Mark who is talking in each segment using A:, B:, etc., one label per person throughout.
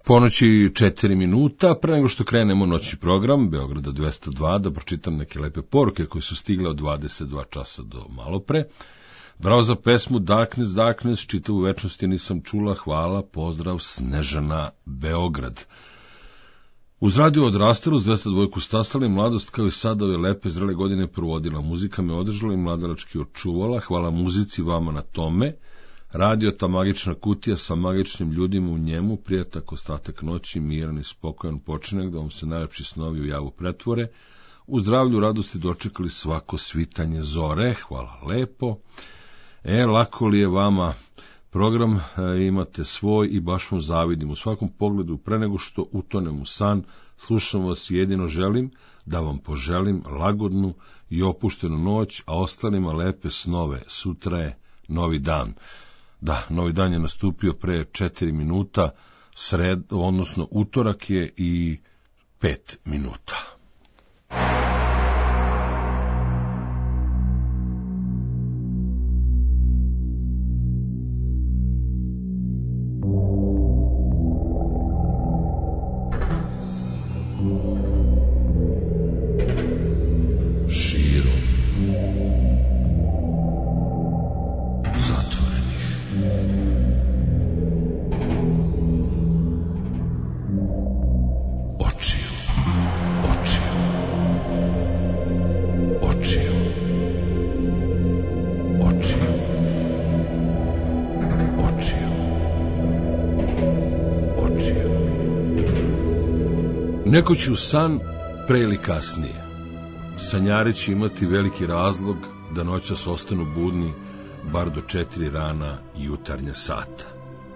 A: Ponoći 4 minuta, pre nego što krenemo noćni program Beograda 202, da pročitam neke lepe poruke koje su stigle od 22 časa do malopre. Bravo za pesmu Darkness, Darkness, čitavu večnost je nisam čula, hvala, pozdrav Snežana, Beograd. Uz radio odrastalo, s 202 stasali, mladost kao i sad ove lepe zrele godine provodila, muzika me održala i mladalački očuvala, hvala muzici vama na tome. Radio ta magična kutija sa magičnim ljudima u njemu, prijetak ostatak noći, miran i spokojan počinak, da vam se najlepši snovi u javu pretvore. U zdravlju, radosti dočekali svako svitanje zore, hvala lepo. Lako li je vama program, imate svoj i baš vam zavidim. U svakom pogledu, pre nego što utonem u san, slušam vas i jedino želim da vam poželim lagodnu i opuštenu noć, a ostalima lepe snove. Sutra je novi dan. Da, novi dan je nastupio pre 4 minuta, odnosno utorak je i 5 minuta. Neko će u san pre ili kasnije. Sanjari će imati veliki razlog da noćas ostanu budni bar do 4 rana jutarnja sata.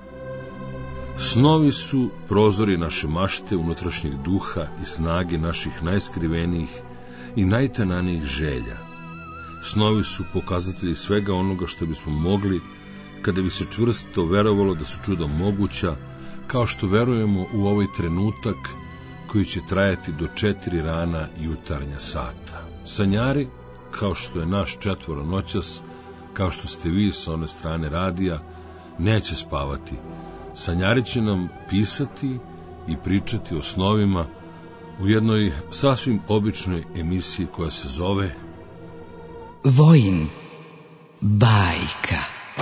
A: Snovi su prozori naše mašte, unutrašnjeg duha i snage naših najskrivenijih i najtananijih želja. Snovi su pokazatelji svega onoga što bismo mogli kada bi se čvrsto verovalo da su čuda moguća, kao što verujemo u ovaj trenutak koji će trajati do 4 rana jutarnja sata. Sanjari, kao što je naš 4 noćas, kao što ste vi sa one strane radija, neće spavati. Sanjari će nam pisati i pričati o snovima u jednoj sasvim običnoj emisiji koja se zove
B: Vojin bajka.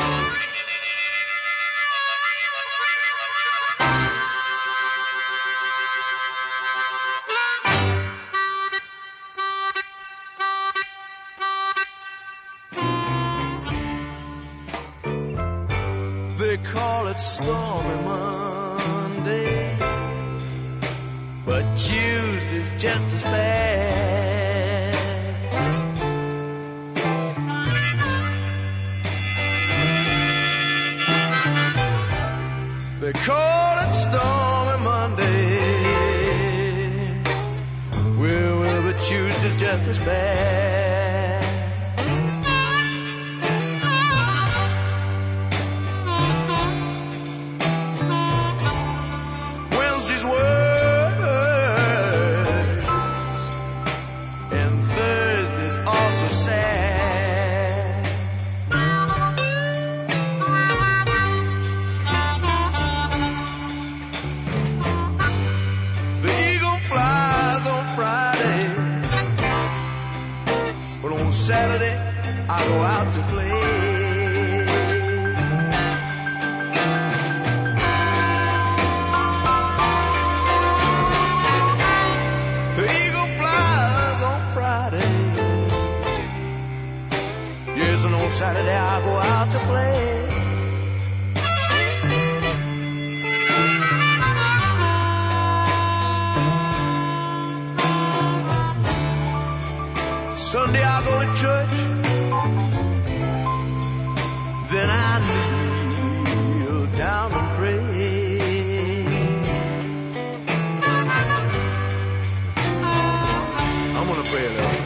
C: Stormy Monday, but Tuesday's just as bad. They call it Stormy Monday, well, but Tuesday's just as bad. Saturday, I go out to play. The eagle flies on Friday. Yes, and on Saturday, I go out to play. Sunday I go to church, then I kneel down and pray. I'm gonna pray a little.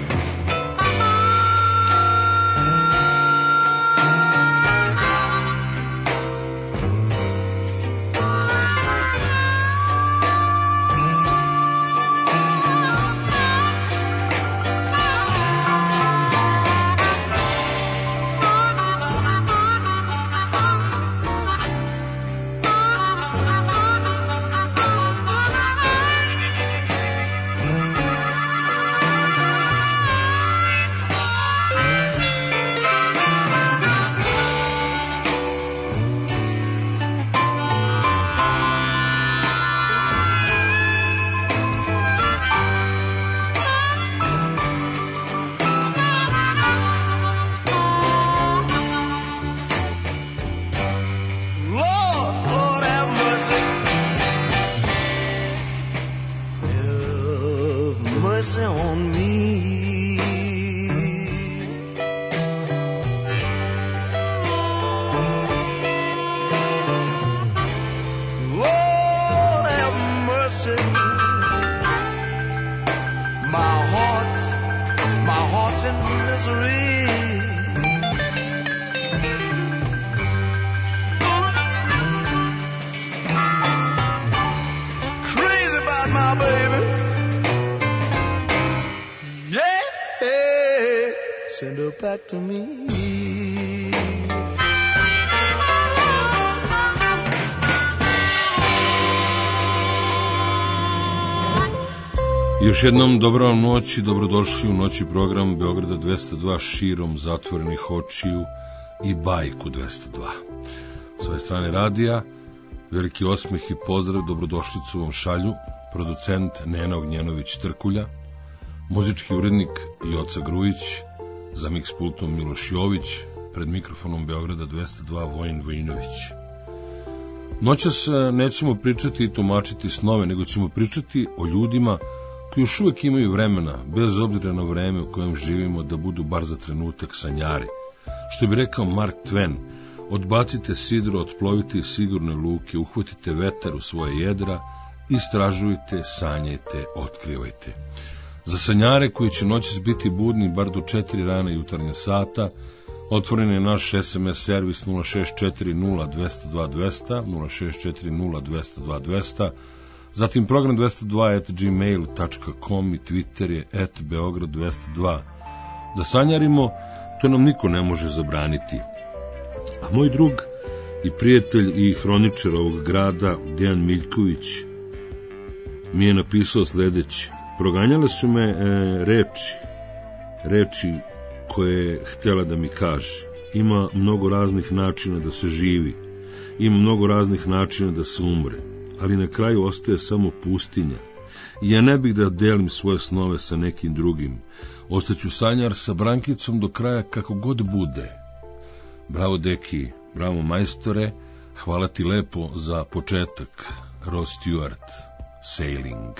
C: mercy on me. Lord have mercy. My heart's in misery. My baby, yeah, send her back to me.
A: Još jednom dobro vam noć i dobrodošli u noći program Beograda 202 širom zatvorenih očiju i Bajku 202. S ove strane radija, veliki osmeh i pozdrav, dobrodošlicu vam šalju producent Nena Ognjenović-Trkulja, muzički urednik Joca Grujić, za miks pultom Miloš Jović, pred mikrofonom Beograda 202 Vojin Vojinović. Noćas nećemo pričati i tumačiti snove, nego ćemo pričati o ljudima koji još uvek imaju vremena, bez obzira na vreme u kojem živimo, da budu bar za trenutak sanjari. Što bi rekao Mark Twain, odbacite sidro, otplovite iz sigurne luke, uhvatite vetar u svoje jedra, istražujte, sanjajte, otkrivajte. Za sanjare koji će noćas biti budni bar do 4 rana jutarnja sata, otvoren je naš SMS servis 0640-202-200, 0640-202-200, zatim program 202@gmail.com i Twitter je @Beograd202. Da sanjarimo, to nam niko ne može zabraniti. A moj drug i prijatelj i hroničar ovog grada, Dejan Miljković, mi je napisao sledeće. Proganjale su me reči koje je htjela da mi kaže. Ima mnogo raznih načina da se živi, ima mnogo raznih načina da se umre, ali na kraju ostaje samo pustinja. I ja ne bih da delim svoje snove sa nekim drugim. Ostaću sanjar sa Brankicom do kraja kako god bude. Bravo deki, bravo majstore, hvala ti lepo za početak. Rod Stewart, Sailing.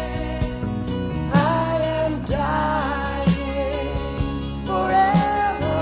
D: Forever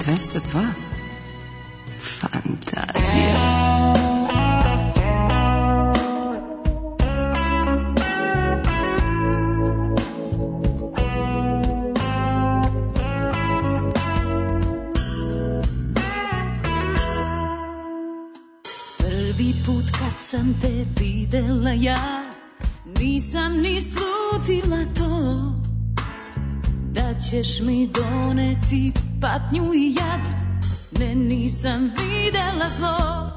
B: 202. Fantazija.
D: Prvi put kad sam te videla ja, nisam ni slutila to, da ćeš mi doneti patnju i jad. Ne, nisam videla zlo.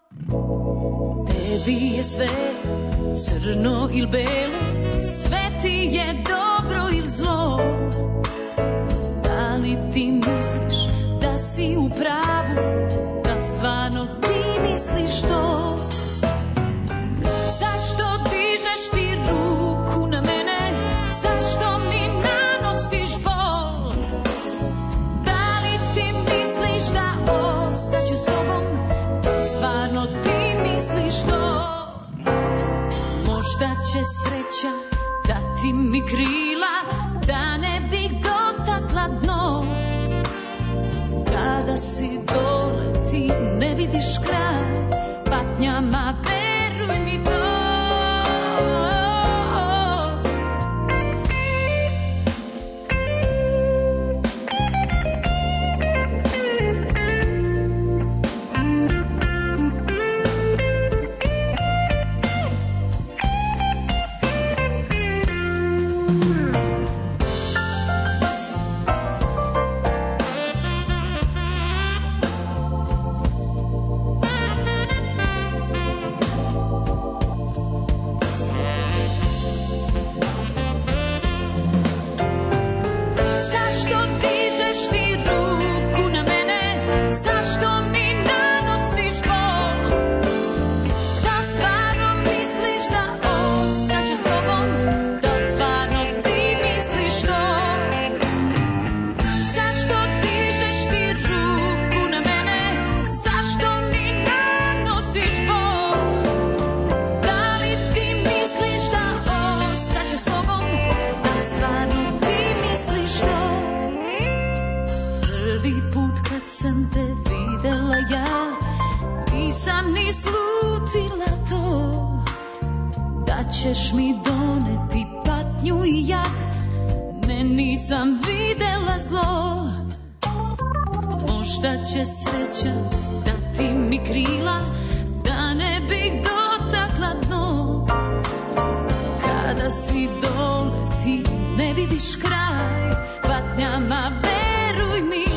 D: Tebi je sve crno il belo, sve ti je dobro il zlo. Da li ti misliš da si u pravu, kad stvarno ti misliš to? Zašto dižeš ti ruku na mene? Zašto mi nanosiš bol? Da li ti misliš da ostaću s tobom? Stvarno ti misliš to? Možda će sreća dati mi krila, da ne bih dotakla dno. Kada si dole ti ne vidiš kraj patnjama, veruj mi to. Ćeš mi doneti patnju i jad. Ne, nisam videla zlo. Možda će sreća dati mi krila, da ne bih dotakla dno. Kada si dole ti ne vidiš kraj patnjama, veruj mi.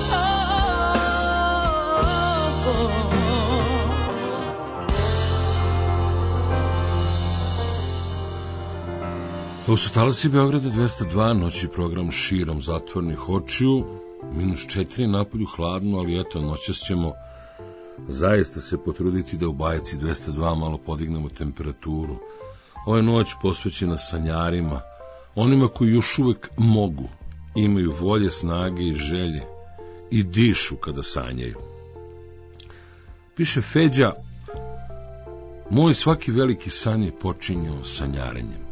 A: Ovo su talasi Beograda 202, noći program širom zatvornih očiju, -4 napolju, hladno, ali eto, noćas ćemo zaista se potruditi da u bajci 202 malo podignemo temperaturu. Ova je noć posvećena sanjarima, onima koji još uvek mogu, imaju volje, snage i želje i dišu kada sanjaju. Piše Feđa, moj svaki veliki san je počinjao sanjarenjem.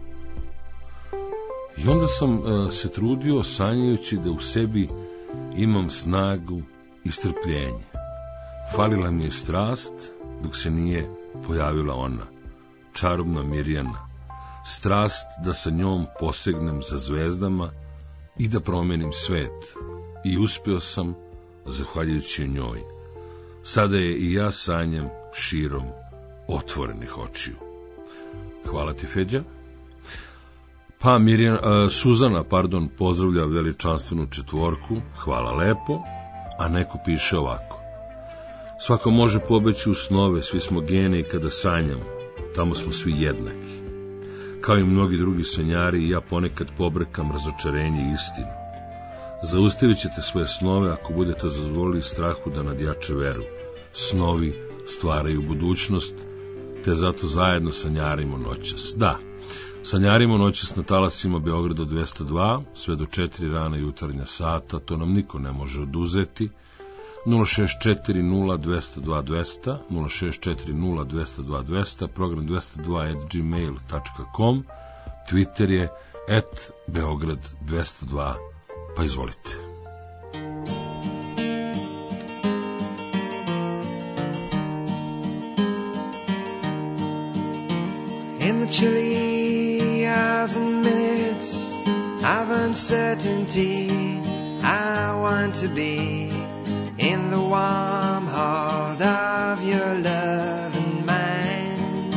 A: I onda sam se trudio sanjajući da u sebi imam snagu i strpljenje. Falila mi je strast dok se nije pojavila ona, čarobna Mirjana. Strast da sa njom posegnem za zvezdama i da promenim svet. I uspeo sam, zahvaljujući njoj. Sada je i ja sanjam širom otvorenih očiju. Hvala ti, Feđa. Pa Suzana, pozdravlja veličanstvenu četvorku, hvala lepo, a neko piše ovako. Svako može pobeći u snove, svi smo geniji kada sanjamo, tamo smo svi jednaki. Kao i mnogi drugi sanjari, ja ponekad pobrekam razočarenje i istinu. Zaustavit ćete svoje snove ako budete dozvolili strahu da nadjače veru. Snovi stvaraju budućnost, te zato zajedno sanjarimo noćas. Da, sanjarimo noćas na talasima Beograda 202, sve do 4 rana jutarnja sata, to nam niko ne može oduzeti. 064020200, 064020200, program 202@gmail.com, Twitter je @Beograd202, pa izvolite.
E: chilly hours and minutes of uncertainty. I want to be in the warm heart of your love and mine,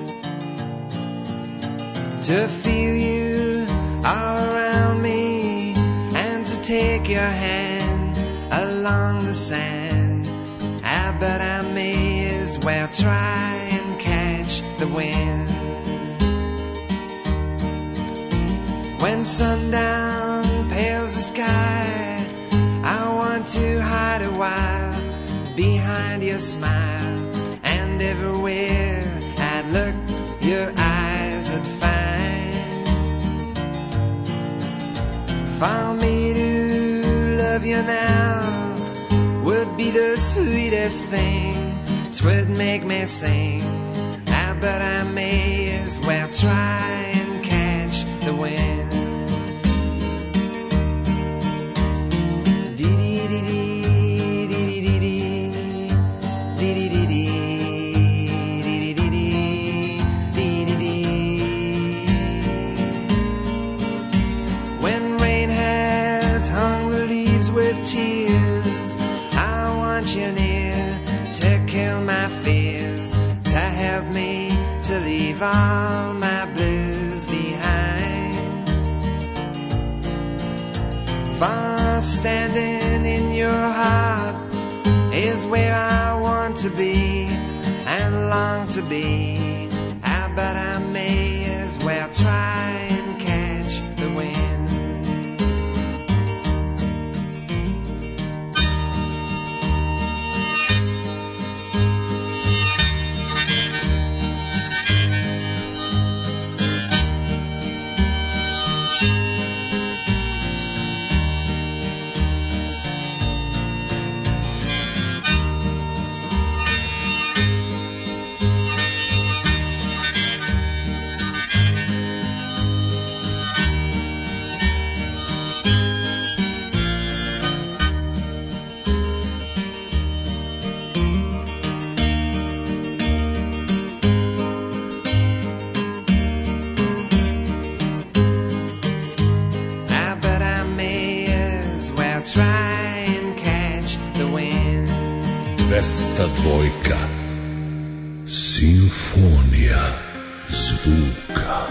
E: to feel you all around me and to take your hand along the sand. But I may as well try and catch the wind. When sundown pales the sky, I want to hide a while behind your smile, and everywhere I'd look, your eyes I'd find. For me to love you now would be the sweetest thing. 'Twould make me sing. But I may as well try and catch the wind. When rain has hung the leaves with tears, I want you near to kill my fears, to help me to leave all my blues behind. For standing in your heart is where I want to be and long to be. But I may as well try and catch the wind.
A: Vesta dvojka, simfonija zvuka.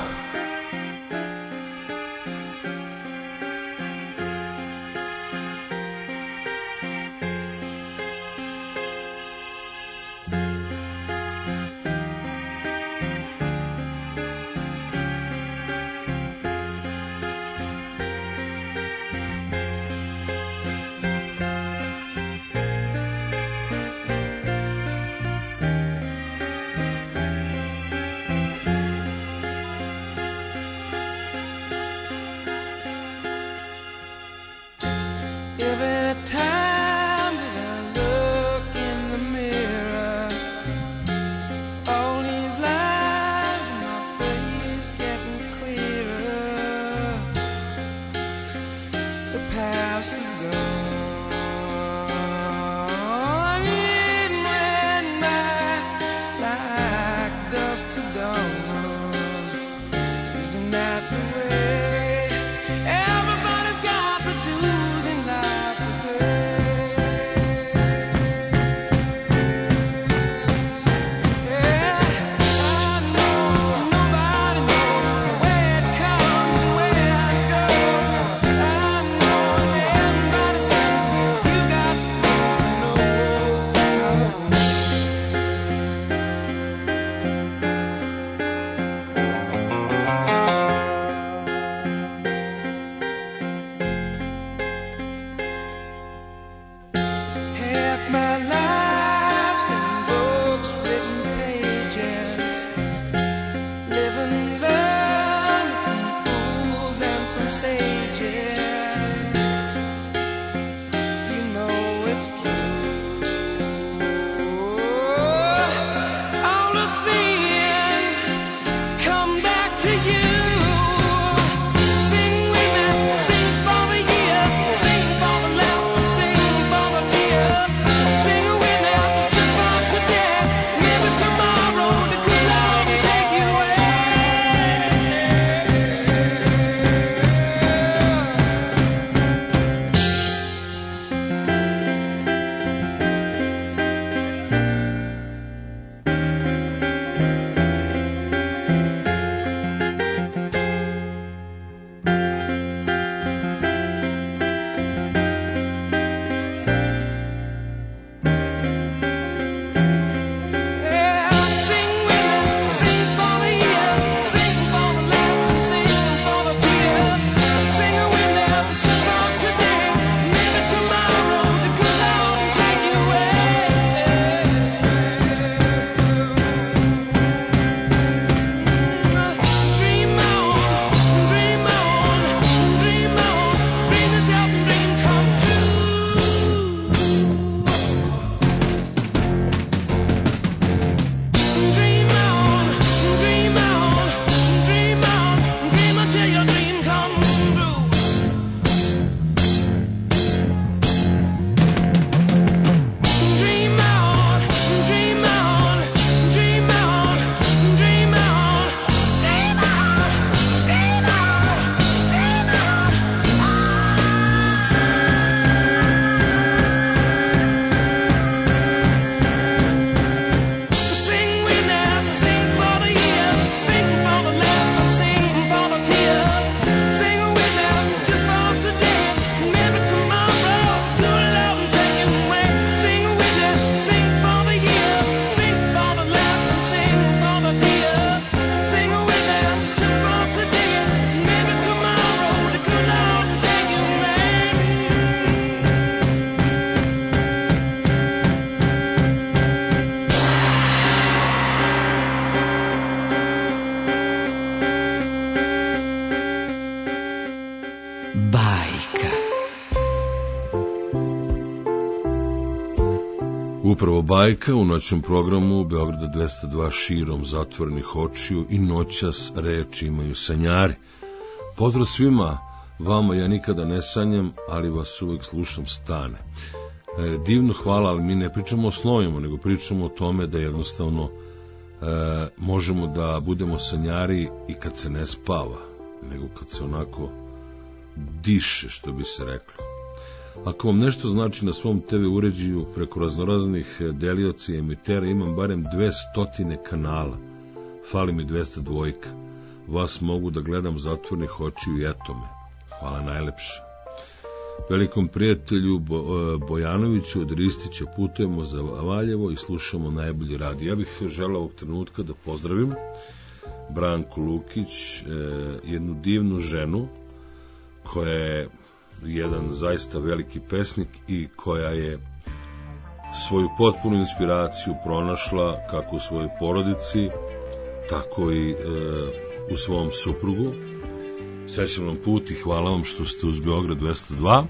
A: Upravo bajka u noćnom programu Beograda 202 širom zatvorenih očiju i noćas reč imaju sanjari. Pozdrav svima, vama ja nikada ne sanjam, ali vas uvek slušam stane. Divno, hvala, ali mi ne pričamo o snovima, nego pričamo o tome da jednostavno možemo da budemo sanjari i kad se ne spava, nego kad se onako diše, što bi se reklo. Ako vam nešto znači na svom TV uređaju preko raznoraznih delioca i emitera, imam barem 200 kanala. Fali mi 202. Vas mogu da gledam zatvornih očiju i eto me. Hvala najlepše. Velikom prijatelju Bojanoviću od Ristića putujemo za Valjevo i slušamo najbolji radio. Ja bih želeo ovog trenutka da pozdravim Branku Lukić, jednu divnu ženu koja je jedan zaista veliki pesnik i koja je svoju potpunu inspiraciju pronašla kako u svojoj porodici, tako i u svom suprugu. Srećan vam put i hvala vam što ste uz Beograd 202.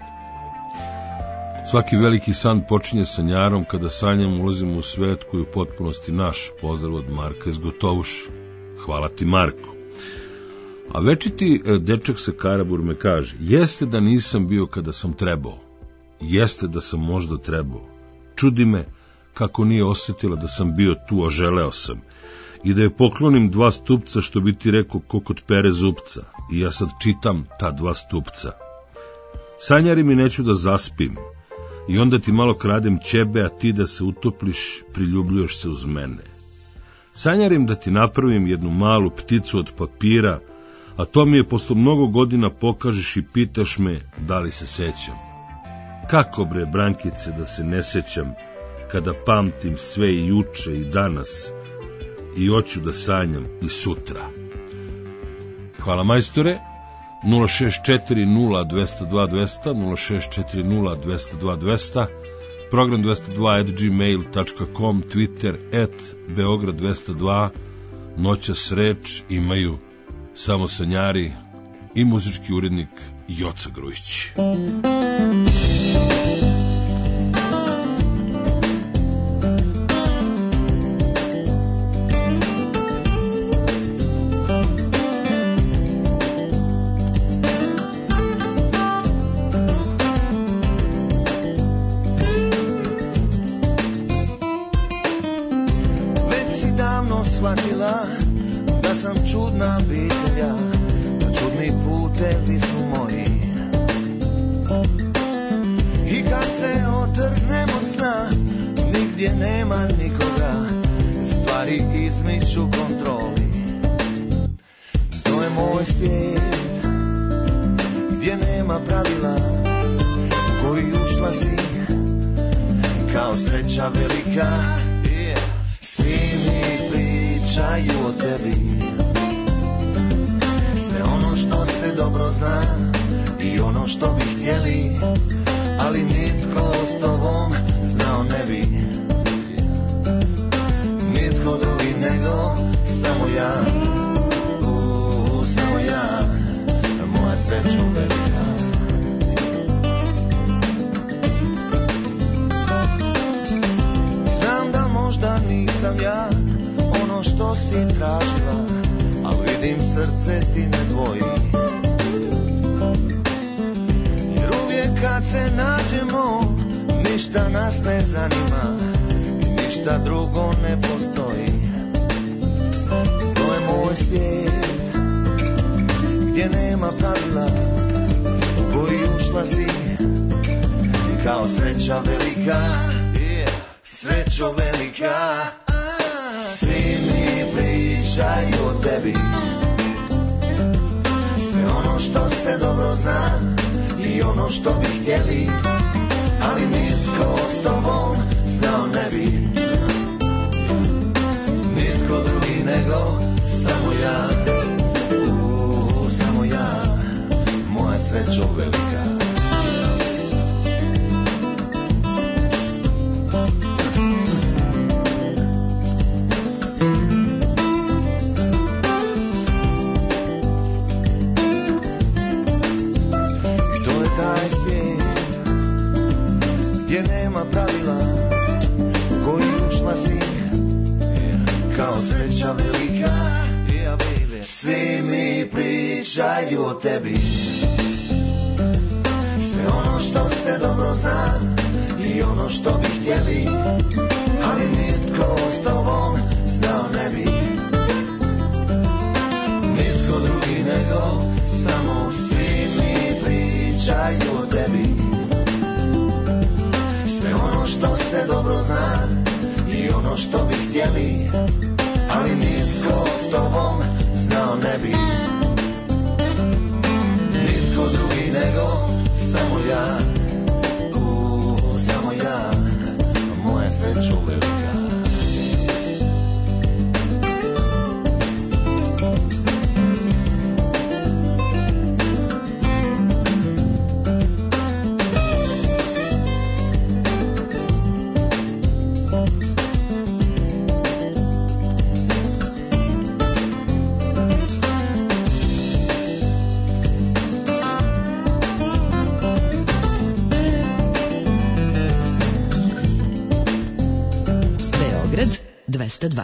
A: Svaki veliki san počinje sanjarom, kada sanjamo ulazimo u svet koji je u potpunosti naš. Pozdrav od Marka iz Gotovuša. Hvala ti, Marko. A večiti dečak sa Karabur me kaže, jeste da nisam bio kada sam trebao, jeste da sam možda trebao. Čudi me kako nije osjetila da sam bio tu, a želeo sam. I da je poklonim 2 stupca, što bi ti rekao, ko kod pere zupca. I ja sad čitam ta 2 stupca. Sanjarim i neću da zaspim. I onda ti malo kradem ćebe, a ti da se utopliš, priljubljuješ se uz mene. Sanjarim da ti napravim jednu malu pticu od papira, a to mi je posle mnogo godina pokažeš i pitaš me da li se sećam. Kako bre, Brankice, da se ne sećam, kada pamtim sve i juče i danas, i hoću da sanjam i sutra. Hvala majstore. 064020200, 064020200, program 202@gmail.com, Twitter @Beograd202, noćas reč imaju samo sanjari i muzički urednik Joca Grujić.
C: Da sam čudna bitelja, da čudni putevi su moji. I kad se otrhnem od sna, nigdje nema nikoga, stvari izmiču kontroli. To je moj svijet, gdje nema pravila, u koji ušla si, kao sreća velika. Svi mi pričaju o tebi, sve ono što se dobro zna i ono što bi htjeli, ali nitko s tobom znao ne bi. Nitko drugi nego samo ja, samo ja, moja sreća velika. Znam da možda nisam ja ono što si tražila, al vidim srce ti ne dvoji. Jer uvijek kad se nađemo, ništa nas ne zanima, ništa drugo ne postoji. To je moj svijet, gdje nema pravila, u koji ušla si, kao sreća velika, srećo velika. Svi mi pričaju o tebi, sve ono što se dobro zna i ono što bi htjeli, ali nitko s tobom znao ne bi. Nitko drugi nego samo ja, samo ja, moja srećo velika. Gdje nema pravila, glasi kao sreća velika. Svi mi pričaju o tebi, sve ono što se dobro zna i ono što bi htjeli, ali nitko s tobom znao ne bi. Nitko drugi nego samo svi mi pričaju o tebi, sve ono što se dobro zna i ono što bi htjeli, ali nitko s tobom znao ne bi. Nitko drugi nego samo ja, samo ja, moja sreća velika.
B: Beograd 202.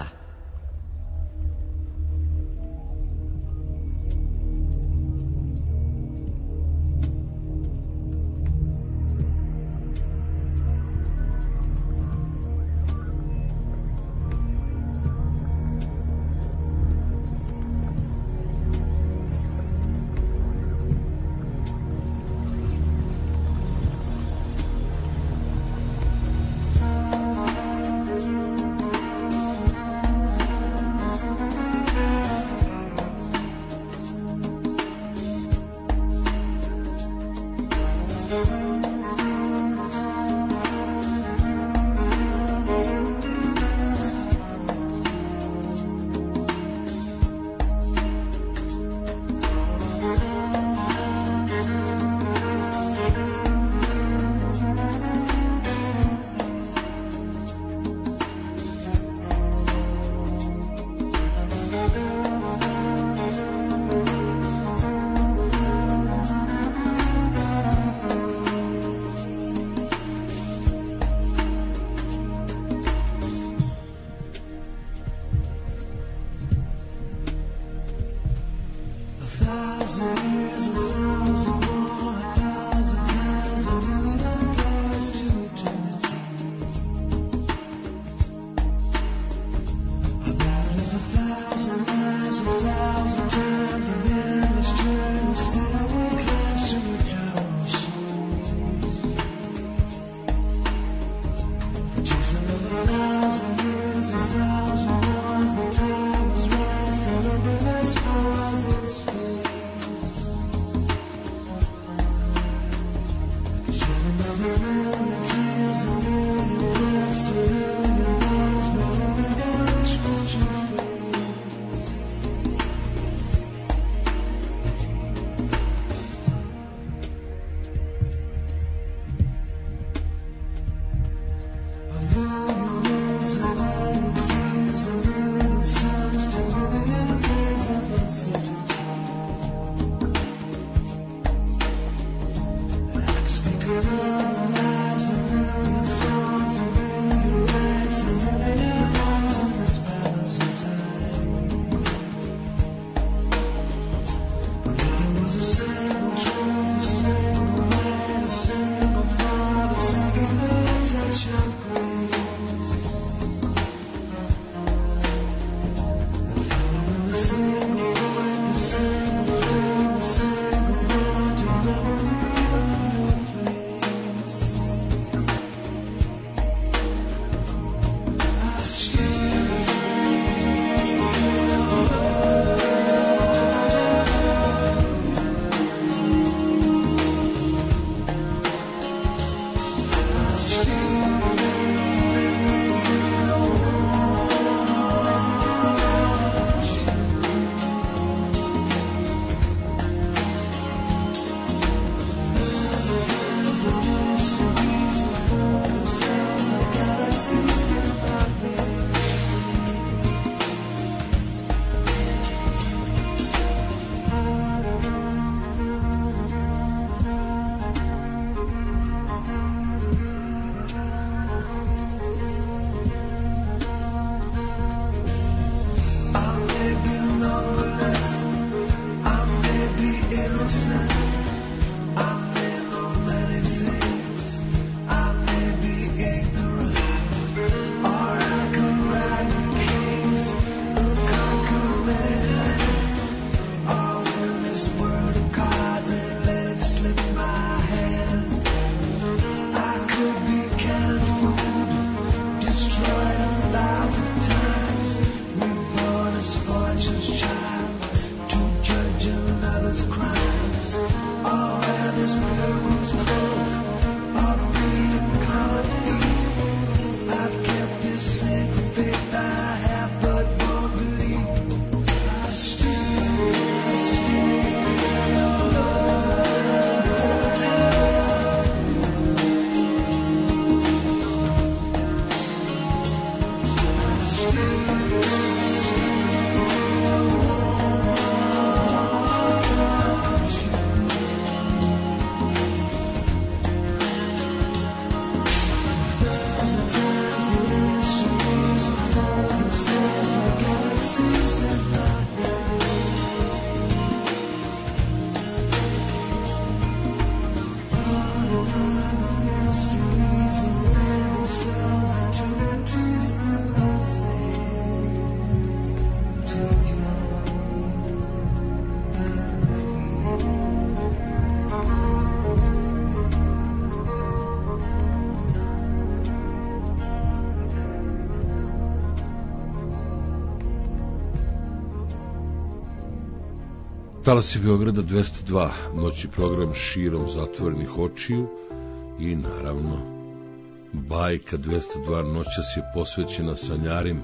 A: Talasi Beograda 202, noći program širom zatvorenih očiju i naravno bajka 202 noćas je posvećena sanjarima.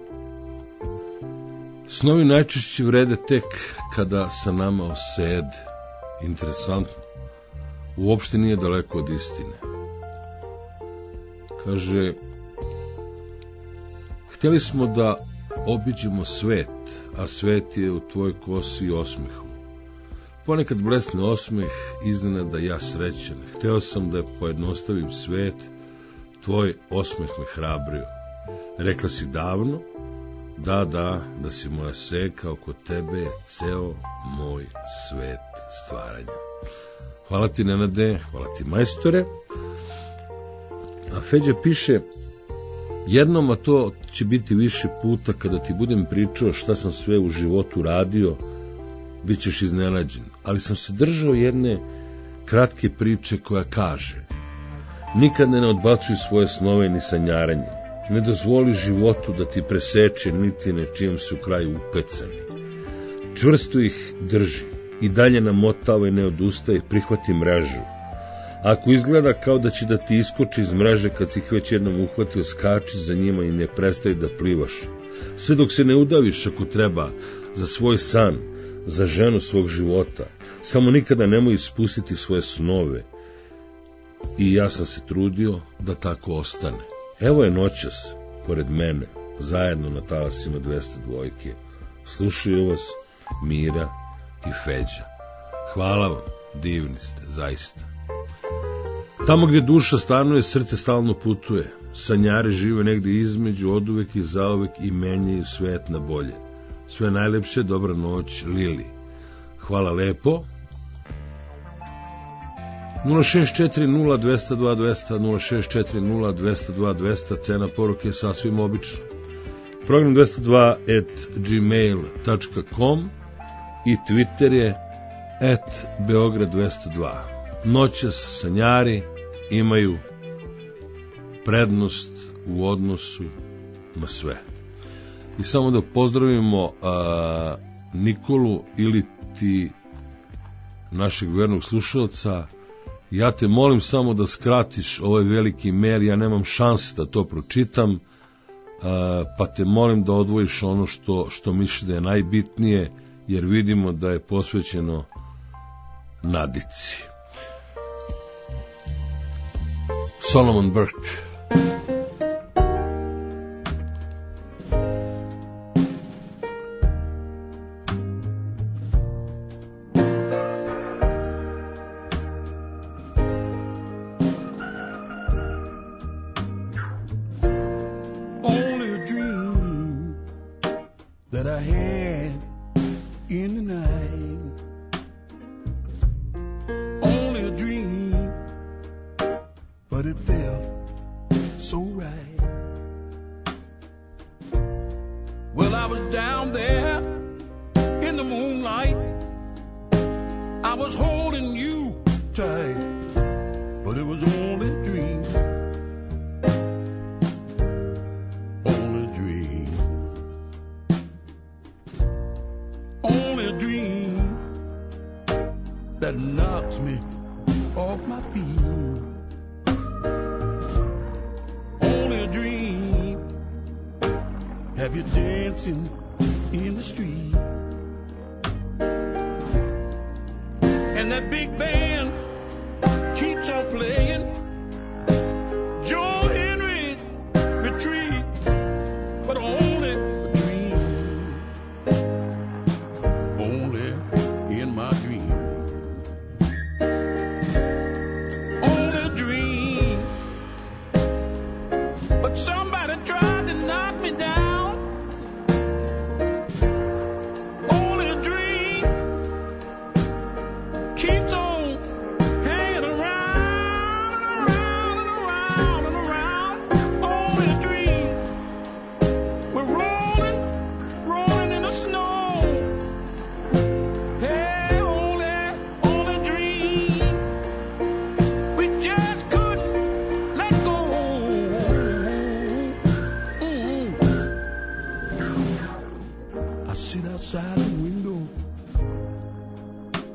A: Snovi najčešće vrede tek kada sa nama osede. Interesantno, uopšte nije daleko od istine. Kaže, htjeli smo da obiđemo svet, a svet je u tvojoj kosi i osmehu. Ponekad blesne osmeh, iznenada ja srećan. Hteo sam da pojednostavim svet, tvoj osmeh me hrabrio. Rekla si davno, da si moja seka, oko tebe je ceo moj svet stvaranja. Hvala ti, Nenade, hvala ti, majstore. A Feđa piše, jednom, a to će biti više puta, kada ti budem pričao šta sam sve u životu radio, bit ćeš iznenađen. Ali sam se držao jedne kratke priče koja kaže, nikad ne odbacuj svoje snove ni sanjaranje. Ne dozvoli životu da ti preseče niti na čijem su kraju upecani. Čvrsto ih drži i dalje namotavaj, ne odustaje, prihvati mrežu. Ako izgleda kao da će da ti iskoči iz mreže kad si ih već jednom uhvatio, skači za njima i ne prestaj da plivaš. Sve dok se ne udaviš ako treba za svoj san, za ženu svog života. Samo nikada nemoj ispustiti svoje snove. I ja sam se trudio da tako ostane. Evo je noćas, pored mene, zajedno na talasima 202. Slušaju vas Mira i Feđa. Hvala vam, divni ste, zaista. Tamo gdje duša stanuje, srce stalno putuje. Sanjari žive negdje između, oduvek i zauvek i menjaju svet na bolje. Sve najlepše, dobra noć, Lili. Hvala lepo. 0640202 0640202 cena poruke je sasvim obična. Program 202@gmail.com i Twitter je @Beograd202. Noćas sanjari imaju prednost u odnosu na sve. I samo da pozdravimo Nikolu ili ti našeg vernog slušalca. Ja te molim samo da skratiš ovaj veliki mail, ja nemam šanse da to pročitam, pa te molim da odvojiš ono što misliš da je najbitnije, jer vidimo da je posvećeno Nadici. Solomon Burke.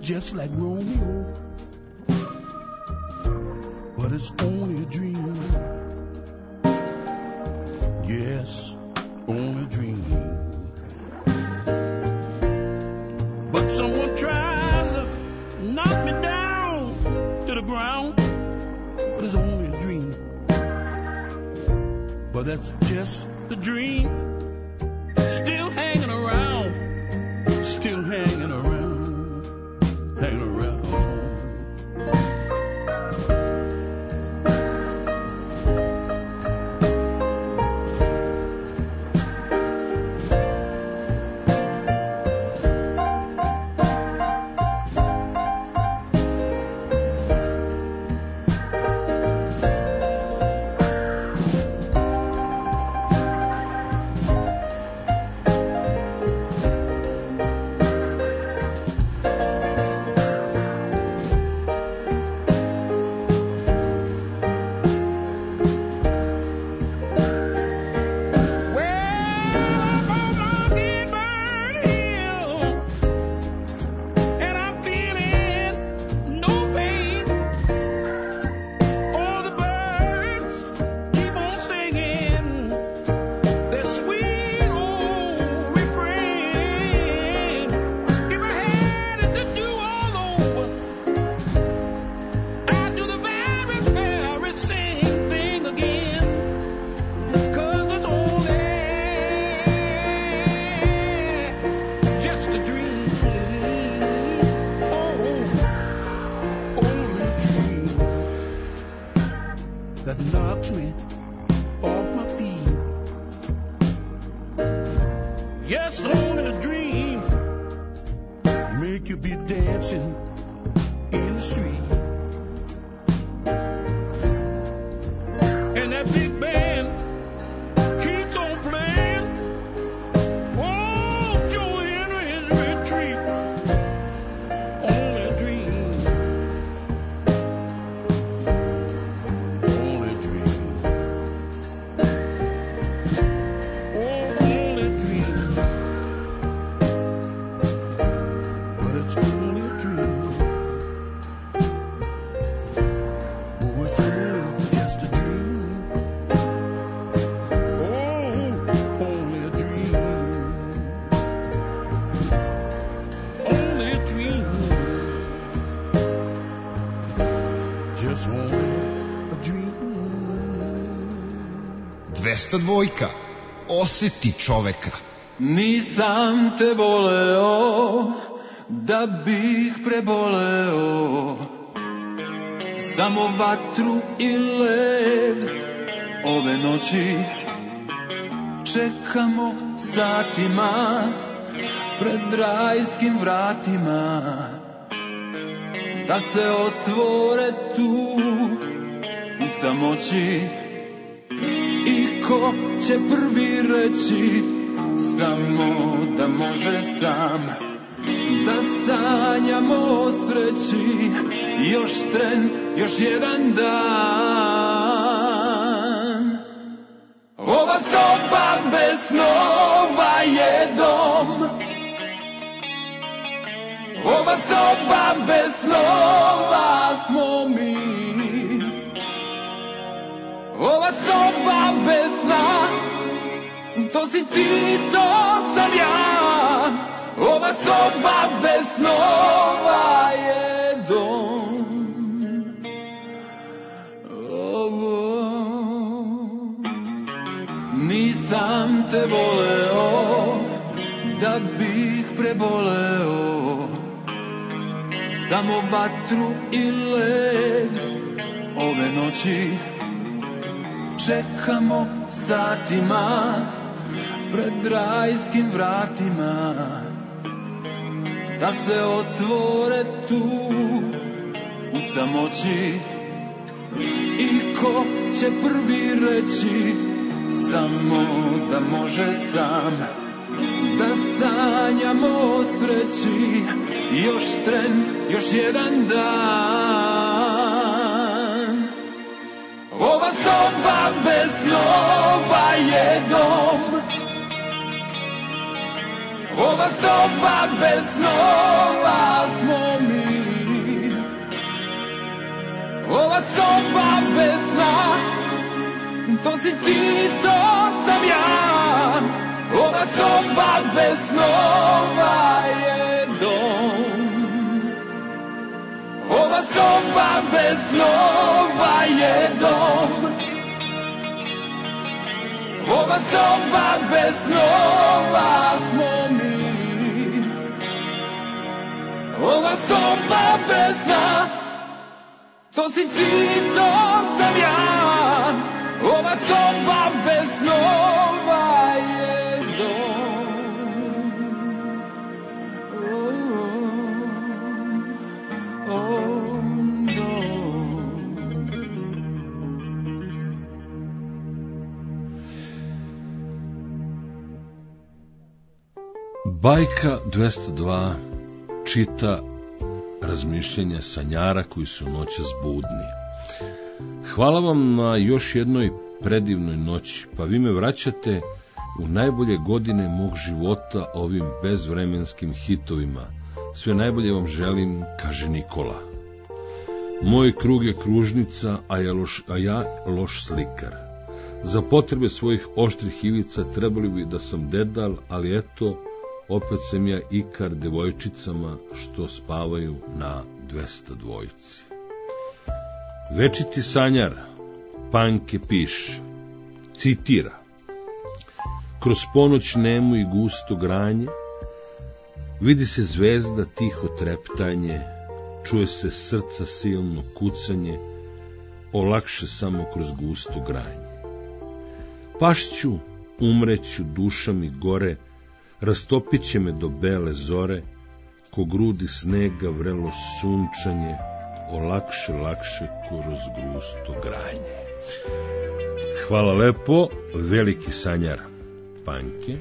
F: just like Romeo, but it's only a dream. Yes, only a dream. But someone tries to knock me down to the ground, but it's only a dream. But that's just the dream. Still hanging around, still hanging around, hanging around.
G: Dvojka. Osjeti čoveka.
H: Nisam te voleo da bih preboleo, samo vatru i led ove noći čekamo satima pred rajskim vratima, da se otvore tu u samoći. I ko će prvi reći samo da može sam, da sanjamo o sreći, još tren, još jedan dan. Ova soba bez snova je dom, ova soba bez snova smo mi. Ova soba bez sna, to si ti, to sam ja. Ova soba bez snova je dom. Nisam te voleo da bih preboleo, samo vatru i led ove noći čekamo satima pred rajskim vratima, da se otvore tu u samoći. I ko će prvi reći samo da može sam, da sanjamo o sreći, još tren, još jedan dan. Ova soba bez snova je dom, ova soba bez snova smo mi. ova soba bez sna, to si ti, to sam ja. Ova soba bez snova je dom. Ova soba bez snova je dom. Ova soba bez snova smo mi. Ova soba bez sna, to si ti, to sam ja. Ova soba bez snova je dom. Dom.
A: Bajka 202 čita razmišljenja sanjara koji su noćas budni. Hvala vam na još jednoj predivnoj noći, pa vi me vraćate u najbolje godine mog života ovim bezvremenskim hitovima. Sve najbolje vam želim, kaže Nikola. Moj krug je kružnica, a ja loš slikar. Za potrebe svojih oštrih ivica trebali bi da sam dedal, ali eto, opet sam ja ikar devojčicama što spavaju na 202. Večiti sanjar, Panke piše, citira: kroz ponoć nemu i gusto granje, vidi se zvezda tiho treptanje, čuje se srca silno kucanje, olakše samo kroz gusto granje. Pašću, umreću, duša mi gore, rastopit će me do bele zore, ko grudi snega vrelo sunčanje, lakše kroz gusto granje. Hvala lepo, veliki sanjar Panke.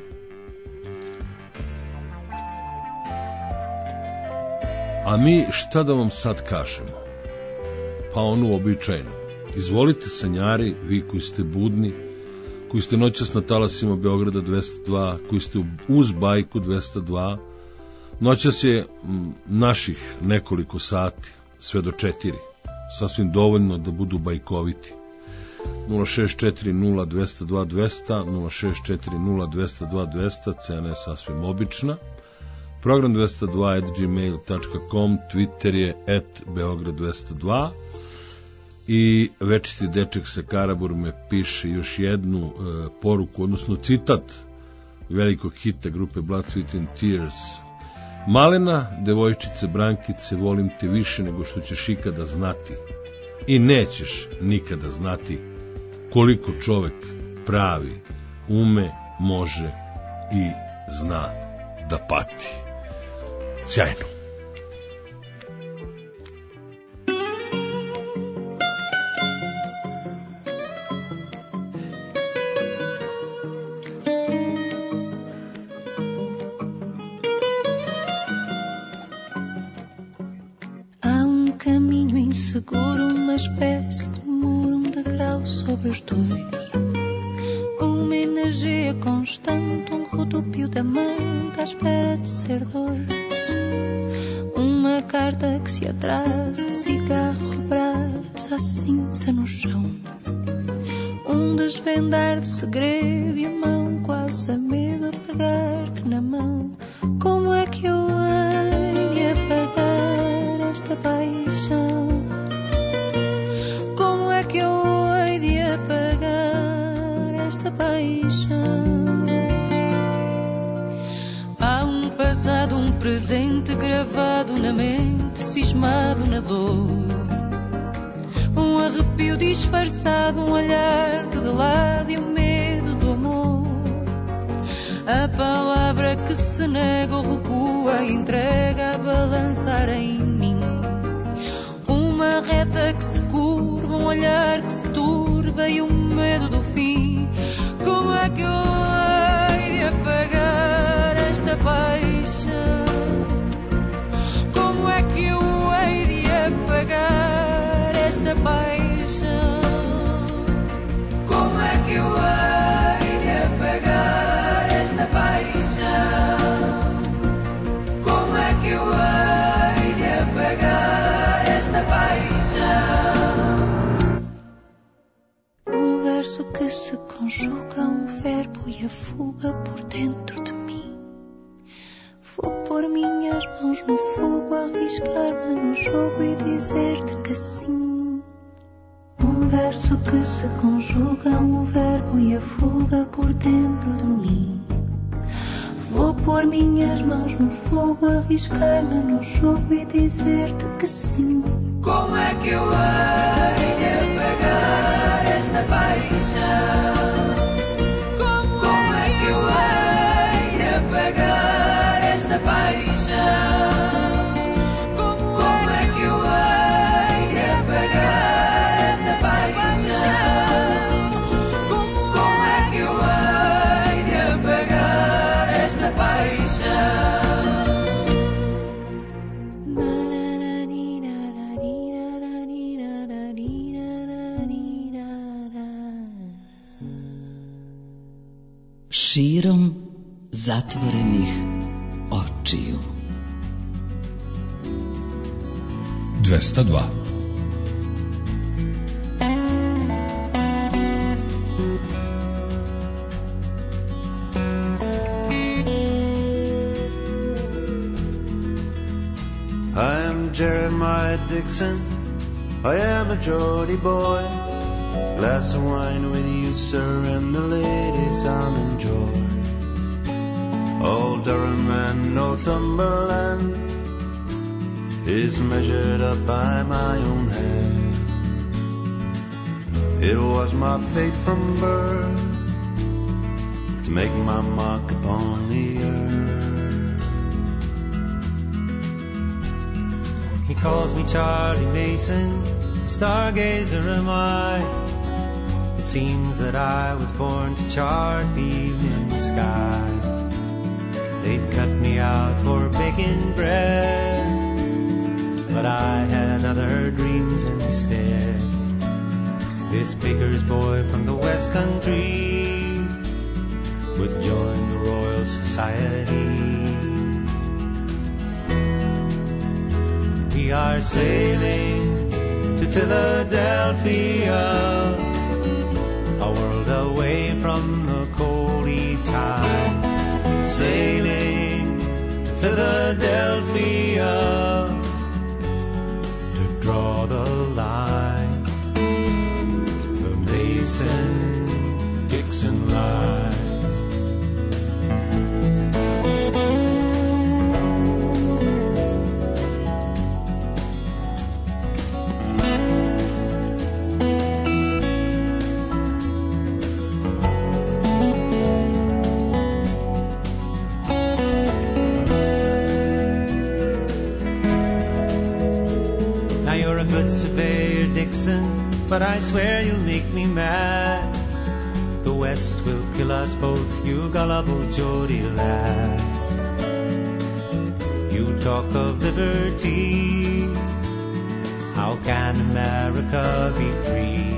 A: A mi šta da vam sad kažemo? Pa onu običajnu. Izvolite sanjari, vi koji ste budni, koji ste noćas na talasima Beograda 202, koji ste uz bajku 202, noćas je naših nekoliko sati, sve do 4, sasvim dovoljno da budu bajkoviti. 0640202, 0640202, cena je sasvim obična. Program 202@gmail.com, Twitter je @Beograd202 i večiti deček sa Karabur me piše još jednu poruku, odnosno citat velikog hita grupe Blood, Sweat and Tears. Malena, devojčice, Brankice, volim te više nego što ćeš ikada znati i nećeš nikada znati koliko čovek pravi ume, može i zna da pati. Sjajno.
D: Caminho inseguro, uma espécie de muro, degrau sobre os dois. Uma energia constante, rodopio da manta à espera de ser dois. Uma carta que se atrasa, cigarro, brasa, a cinza no chão. Desvendar de segredo e a mão quase a medo a pegar-te na mão. Como é que eu hei de apagar esta paixão? Como é que eu hei de apagar esta paixão? Há passado, presente gravado na mente, cismado na dor. Arrepio disfarçado, olhar de lado e o medo do amor. A palavra que se nega ou recua, entrega a balançar em mim. Uma reta que se curva, olhar que se turva e o medo do fim. Como é que eu hei de apagar esta paixão? Como é que eu hei de apagar esta paixão? Como é que eu hei de apagar esta paixão? Como é que eu hei de apagar esta paixão?
I: se conjugam, o verbo e a fuga por dentro de mim. Vou pôr minhas mãos no fogo, arriscar-me no jogo e dizer-te que sim. Um verso que se conjugam, o verbo e a fuga por dentro de mim. Vou pôr minhas mãos no fogo, arriscar-me no jogo e dizer-te que sim.
J: Como é que eu hei de apagar esta paixão? Como é que eu hei de apagar esta paixão? Como é que eu hei de apagar esta paixão? Como é que eu hei de apagar esta paixão?
B: Širom zatvorenih očiju.
G: 202.
K: I am Jeremiah Dixon, I am a Geordie boy. Glass of wine with you, sir, and the ladies I'll enjoy. Old Durham and Northumberland is measured up by my own hand. It was my fate from birth to make my mark upon the earth.
L: He calls me Charlie Mason, stargazer am I. It seems that I was born to chart the evening sky. They'd cut me out for baking bread, but I had other dreams instead. This baker's boy from the West Country would join the Royal Society. We are sailing to Philadelphia, a world away from the coldy tide. Sailing to Philadelphia to draw the line, the Mason-Dixon line. Surveyor Dixon, but I swear you'll make me mad. The West will kill us both, you gullible Geordie lad. You talk of liberty, how can America be free?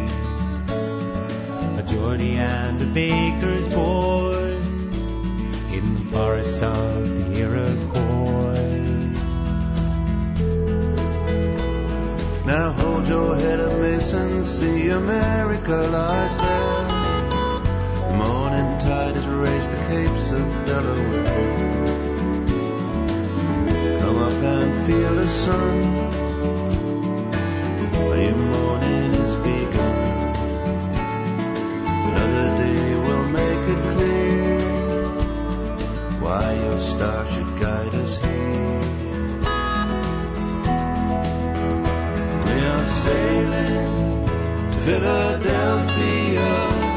L: A Geordie and a baker's boy in the forests of the Iroquois.
K: Now hold your head up, Mason, see America lies there. The morning tide has raised the capes of Delaware. Come up and feel the sun, your morning is begun. Another day will make it clear why your star should guide us here. Sailing to Philadelphia,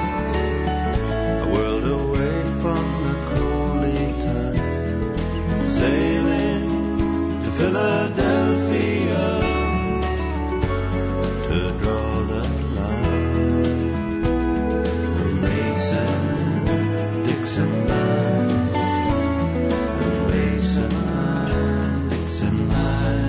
K: a world away from the coldly time. Sailing to Philadelphia to draw the line, the Mason-Dixon line, the Mason-Dixon line.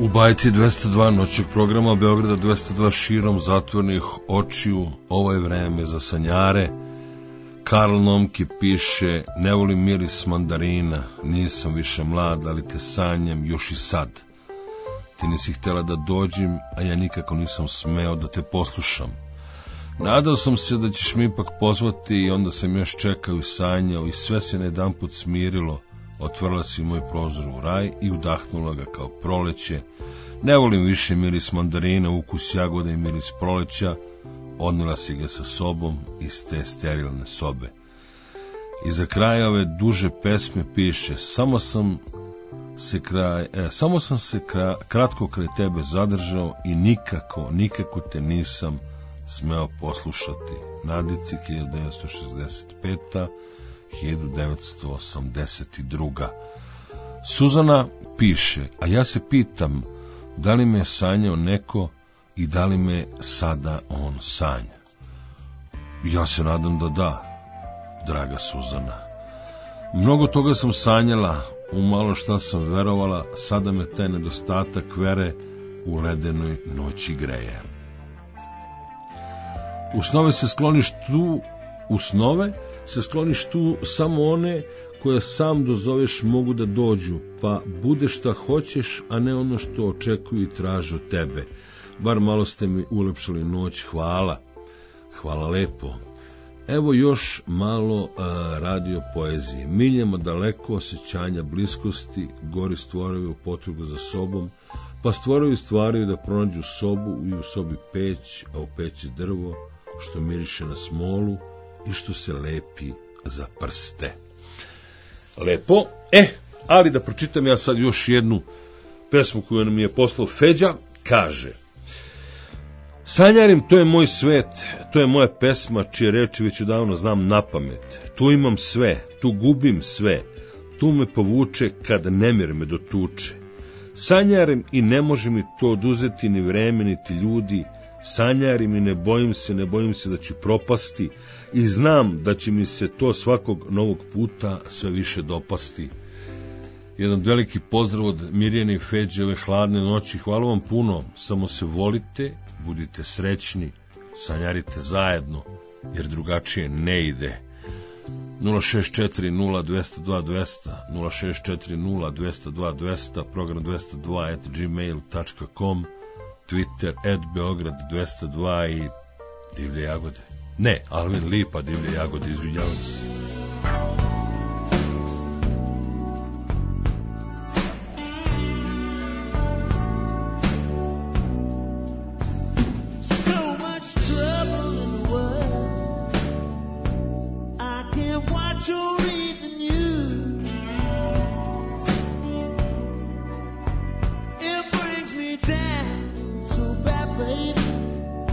A: U bajci 202 noćnog programa Beograda 202 širom zatvornih očiju, ovo je vreme za sanjare. Karl Nomke piše, ne volim miris mandarina, nisam više mlad, ali te sanjam još i sad. Ti nisi htjela da dođem, a ja nikako nisam smeo da te poslušam. Nadao sam se da ćeš mi ipak pozvati i onda sam još čekao i sanjao i sve se na jedan put smirilo. Otvorila si moj prozor u raj i udahnula ga kao proleće. Ne volim više miris mandarina, ukus jagode i miris proleća. Odnela si ga sa sobom iz te sterilne sobe. I za kraj ove duže pesme piše, samo sam se kratko kraj tebe zadržao i nikako te nisam smeo poslušati. Nadici 1965. 1982. Suzana piše, a ja se pitam da li me je sanjao neko i da li me sada on sanja. Ja se nadam da da, draga Suzana. Mnogo toga sam sanjala, u malo šta sam verovala, sada me taj nedostatak vere u ledenoj noći greje. U snove se skloniš tu samo one koje sam dozoveš mogu da dođu, pa bude šta hoćeš, a ne ono što očekuju i traže od tebe. Bar malo ste mi ulepšali noć, hvala. Hvala lepo. Evo još malo radio poezije. Miljamo daleko osjećanja bliskosti, gori stvaraju potrugu za sobom, pa stvaraju da pronađu sobu i u sobi peć, a u peći drvo, što miriše na smolu i što se lepi za prste. Lepo. Ali da pročitam ja sad još jednu pesmu koju nam je poslao Feđa. Kaže: sanjarim, to je moj svet, to je moja pesma čije reči već odavno znam napamet. Tu imam sve, tu gubim sve, tu me povuče kad nemir me dotuče. Sanjarim i ne može mi to oduzeti ni vreme, niti ljudi. Sanjarim i ne bojim se da ću propasti i znam da će mi se to svakog novog puta sve više dopasti. Jedan veliki pozdrav od Mirjane i Feđe ove hladne noći. Hvala vam puno, samo se volite, budite srećni, sanjarite zajedno, jer drugačije ne ide. 064-0202-200, 064-0202-200, program 202@gmail.com, Twitter @Beograd202 i Divlje jagode. Ne, Alvin Lipa, Divlje jagode, izvinjavam se.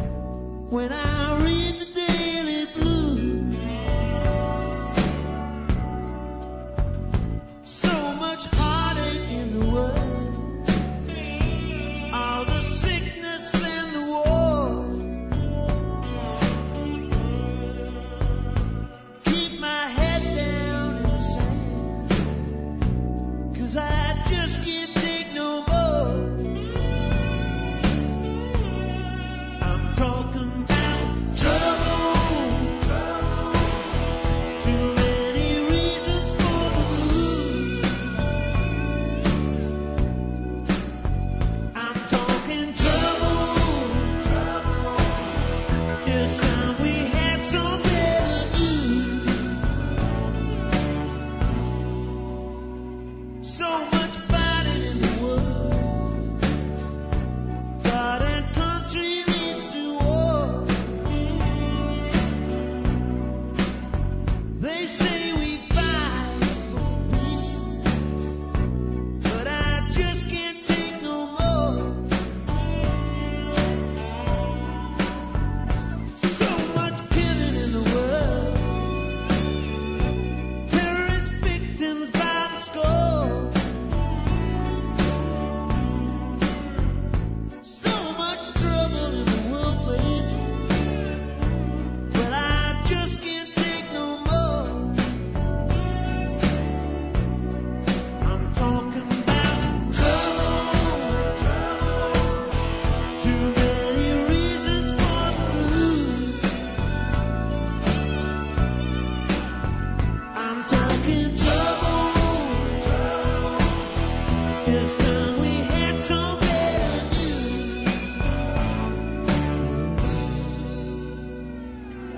M: When I read the Daily Blues,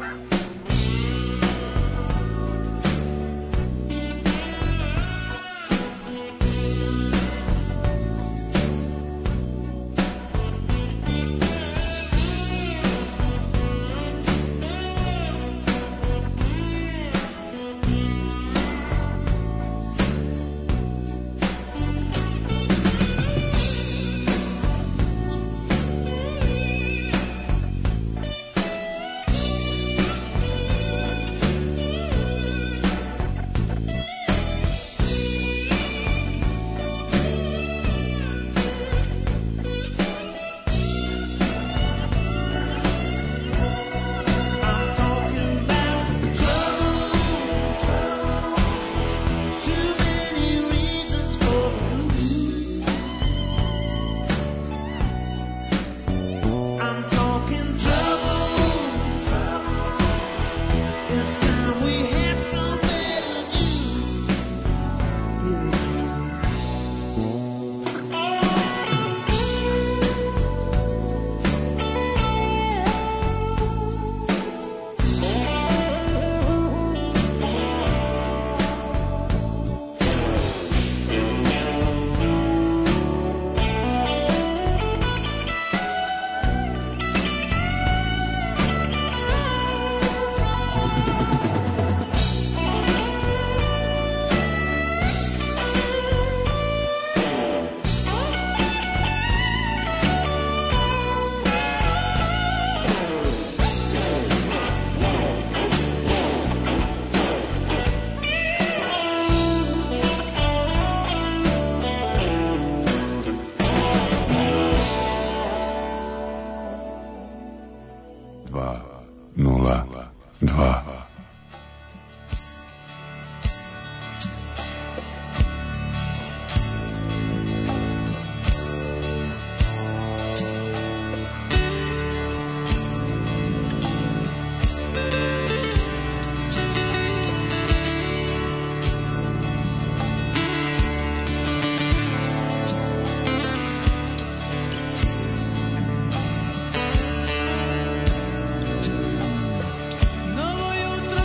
M: No voy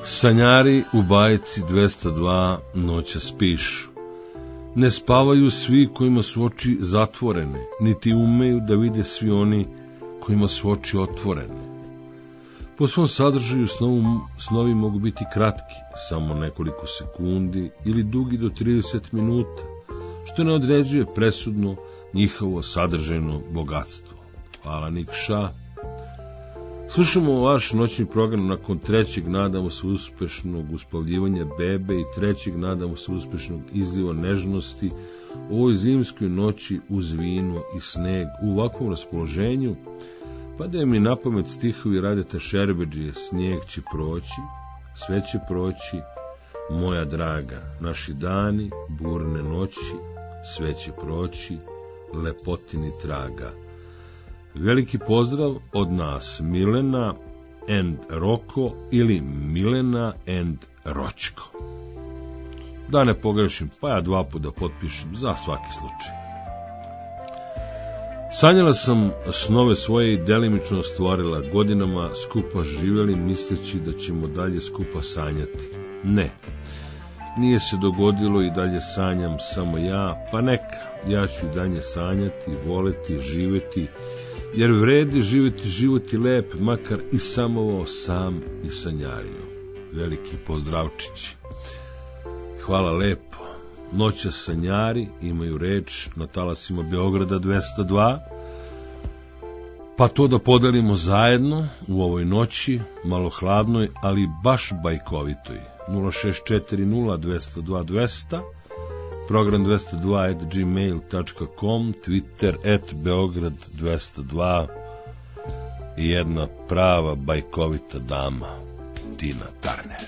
A: Sanjari u bajci 202 noćas pišu. Ne spavaju svi kojima su oči zatvorene, niti umeju da vide svi oni kojima su oči otvorene. Po svom sadržaju snovi mogu biti kratki, samo nekoliko sekundi, ili dugi do 30 minuta, što ne određuje presudno njihovo sadržajno bogatstvo. Hvala Nikša. Slušamo vaš noćni program nakon trećeg, nadamo se, uspešnog uspavljivanja bebe i trećeg, nadamo se, uspešnog izliva nežnosti u ovoj zimskoj noći uz vino i sneg. U ovakvom raspoloženju padaju mi na pamet stihovi Radeta Šerbedžije: snijeg će proći, sve će proći, moja draga, naši dani, burne noći, sve će proći, lepotini traga. Veliki pozdrav od nas, Milena and Roko ili Milena and Ročko. Da ne pogrešim, pa ja 2 puta potpišem za svaki slučaj. Sanjala sam snove svoje i delimično ostvarila, godinama skupa živjeli misleći da ćemo dalje skupa sanjati. Ne, nije se dogodilo i dalje sanjam samo ja, pa neka, ja ću i dalje sanjati, voleti, živjeti, jer vredi živjeti život i lep, makar i samovao sam i sanjario. Veliki pozdravčići. Hvala lepo. Noća sanjari imaju reč na talasima Beograda 202, pa to da podelimo zajedno u ovoj noći, malo hladnoj, ali baš bajkovitoj. 0640 202 200, program 202@gmail.com, Twitter @Beograd202 i jedna prava bajkovita dama, Tina Turner.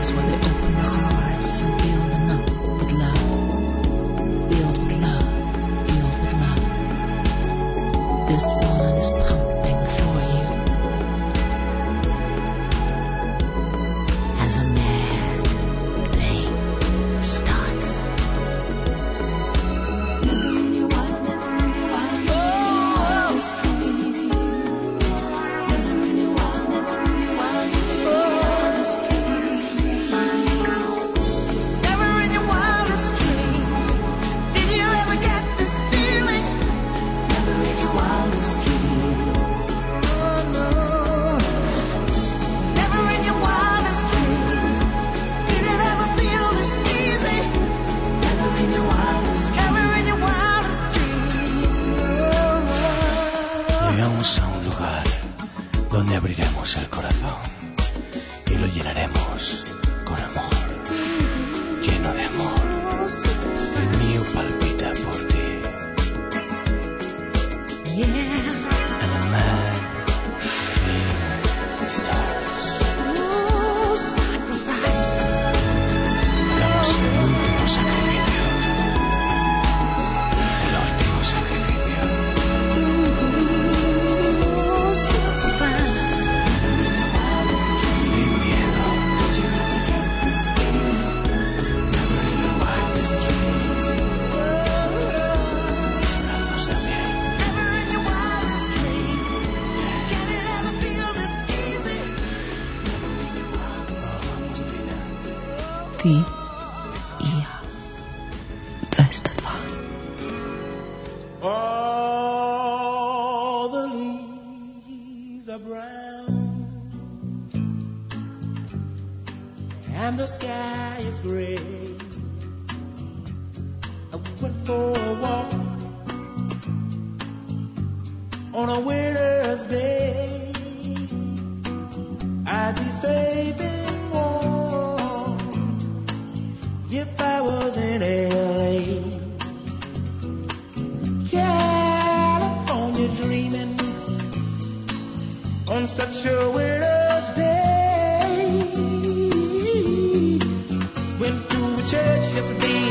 B: place where they open the hearts and fill them up with love. Filled with love, filled with love. This one is pumping for you. As a mad thing starts. Never in your wild, never in your wild, wildest dreams. Never in your wild, never in your wildest dreams. Never in your wildest dreams did you ever get this feeling. Never in your wildest dreams. Oh no. Never in your wildest dreams did it ever feel this easy. Never in your wildest dreams. Never in your wildest dreams.
M: Llegamos a un lugar donde abriremos el corazón y lo llenaremos con amor, lleno de amor. El mío palpita por ti. And a mad thing starts. Hagamos el último sacrificio. El último sacrificio. Sin miedo. Never in your wildest dreams. Mis brazos también.
B: Never in your wildest dreams can it ever feel this easy. Ти і я. 202.
F: All the leaves are brown and the sky is gray. I went for a walk on a winter's day. I'd be safe and warm if I was in LA. California dreaming on such a winter's day. Went to a church yesterday.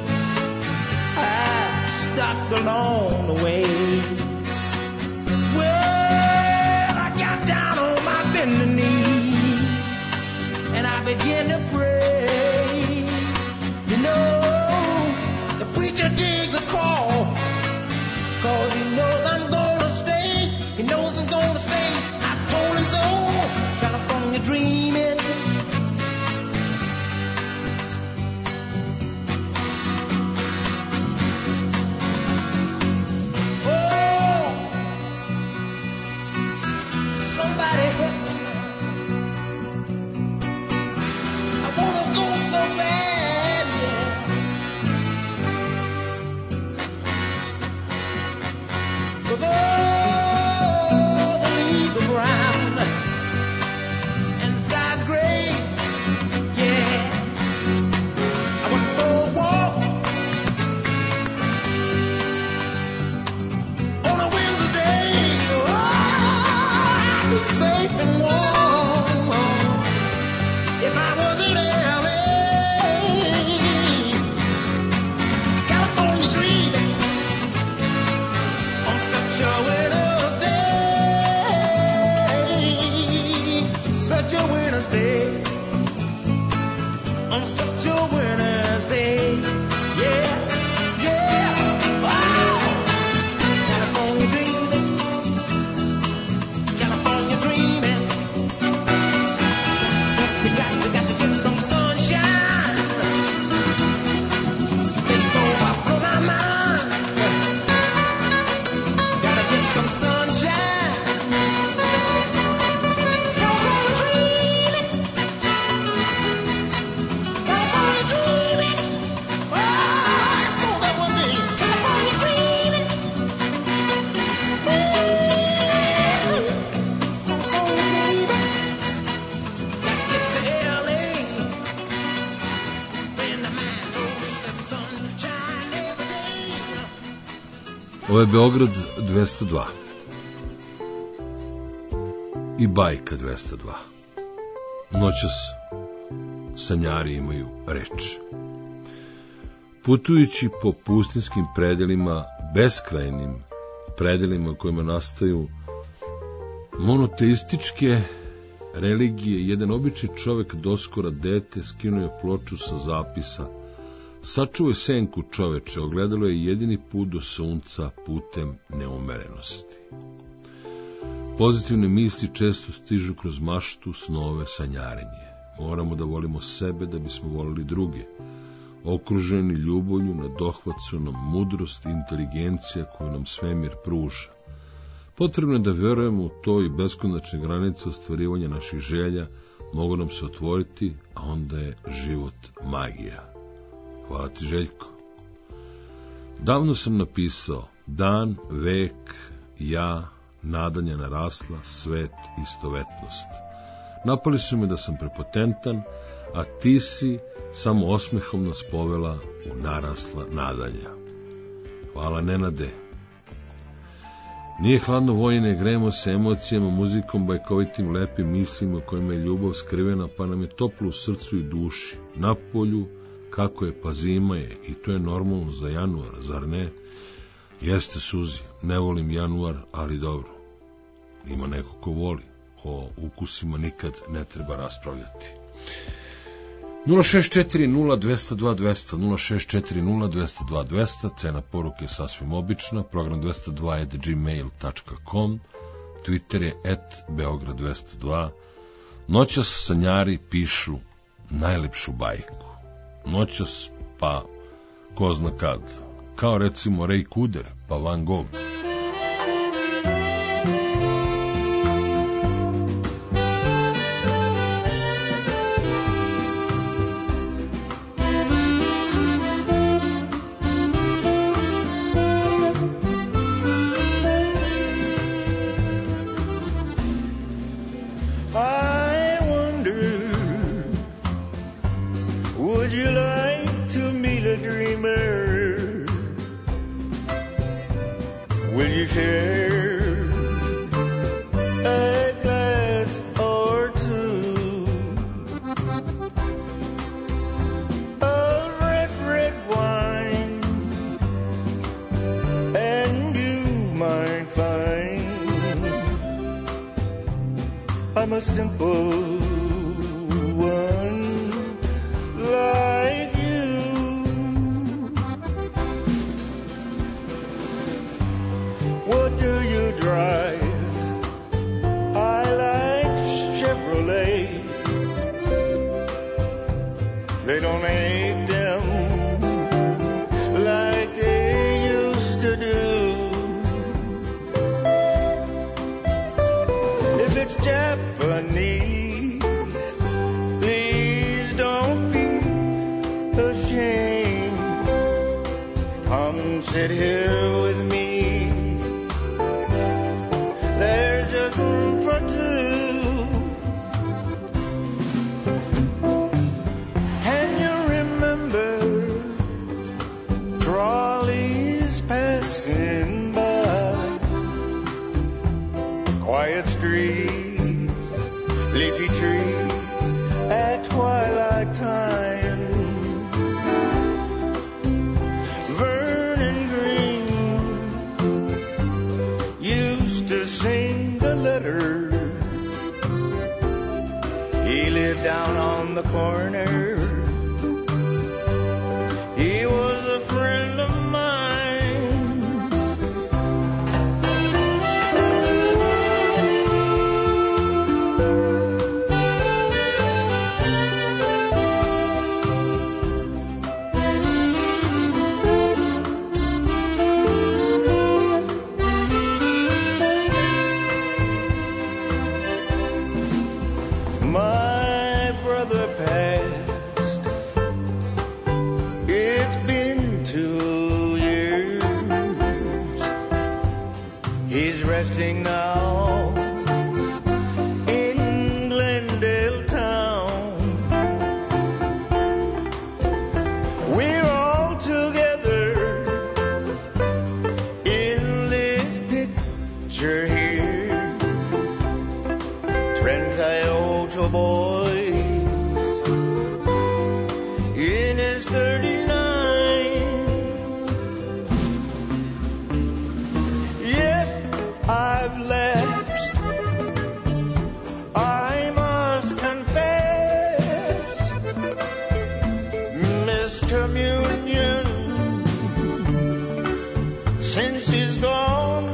F: I stopped along the way. Well, I got down on my bending knee and I began to pray. You know, the preacher digs a call, 'cause he knows I'm gonna stay. He knows I'm gonna stay. I told him so. California dreaming. Oh, somebody help me. I wanna go so bad, yeah. 'Cause all the leaves are brown and the sky's gray, yeah. I went for a walk on a Wednesday. Oh, I'd be safe and warm if I was in LA. California dreaming on such a winter's day. Such a winter's day. On such a winter's day. Yeah, yeah. Wow. California dreaming. California dreaming. You got to get some sunshine before I blow my mind. Gotta get some sunshine. California dreaming. California dreaming. Oh, I saw that one day. California dreaming. Ooh, California dreaming. Gotta get to LA. Friend of mine told me that sunshine every day.
A: Ovo je Beograd 202 i Bajka 202. Noćas sanjari imaju reč. Putujući po pustinskim predelima, beskrajnim predelima u kojima nastaju monoteističke religije, jedan obični čovek, doskora dete, skinuo je ploču sa zapisa: sačuvaj senku, čoveče, ogledalo je jedini put do sunca putem neumerenosti. Pozitivne misli često stižu kroz maštu, snove, sanjarenje. Moramo da volimo sebe da bismo volili druge. Okruženi ljubovlju, na dohvat su nam mudrost i inteligencija koju nam svemir pruža. Potrebno je da verujemo u to i beskonačne granice ostvarivanja naših želja mogu nam se otvoriti, a onda je život magija. Hvala ti, Željko. Davno sam napisao: dan, vek, ja, nadanja narasla, svet, istovetnost. Napali su me da sam prepotentan, a ti si samo osmehom nas povela u narasla nadanja. Hvala, Nenade. Nije hladno vojne, gremo se emocijama, muzikom, bajkovitim, lepim mislima kojima je ljubav skrivena, pa nam je toplo u srcu i duši. Na polju, kako je, pa zima je, i to je normalno za januar, zar ne? Jeste, Suzi, ne volim januar, ali dobro. Ima neko ko voli. O ukusima nikad ne treba raspravljati. 0640222 0640222, cena poruke je sasvim obična, program 202@gmail.com, Twitter je @Beograd202. Noćas sanjari pišu najlepšu bajku. Noćas, pa ko zna kad, kao recimo Ray Kuder, pa Van Gogh.
N: I'm a simple one like you. What do you drive? I like Chevrolet. They don't make them like they used to do. If it's Japanese, please don't feel ashamed. Come sit here with me. There's just room for two. Can you remember trolleys passing by? Quiet streets, leafy trees at twilight time. Vernon Green used to sing the letter. He lived down on the corner. He was a friend of mine. My brother passed. It's been 2 years. He's resting now in Glendale town. We're all together in this picture here. Trentiocho boys this communion since he's gone.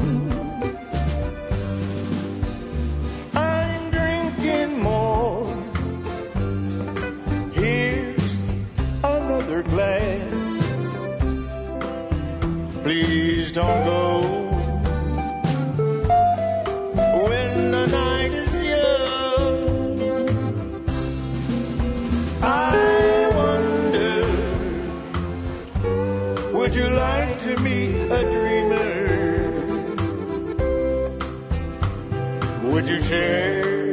N: I'm drinking more. Here's another glass. Please don't go when the night is young. I wonder, would you like to meet a dreamer? Would you share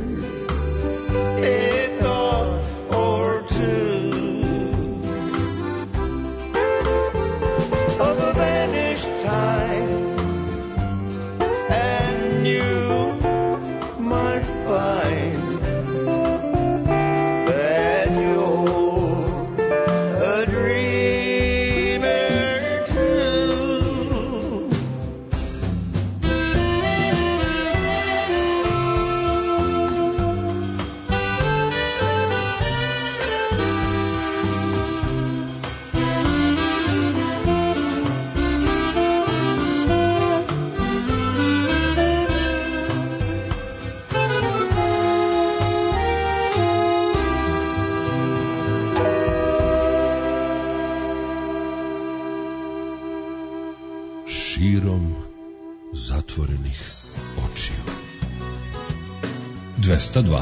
N: a thought or two of a vanished time? And you might find that you're a dreamer too.
A: Širom zatvorenih očiju. 202.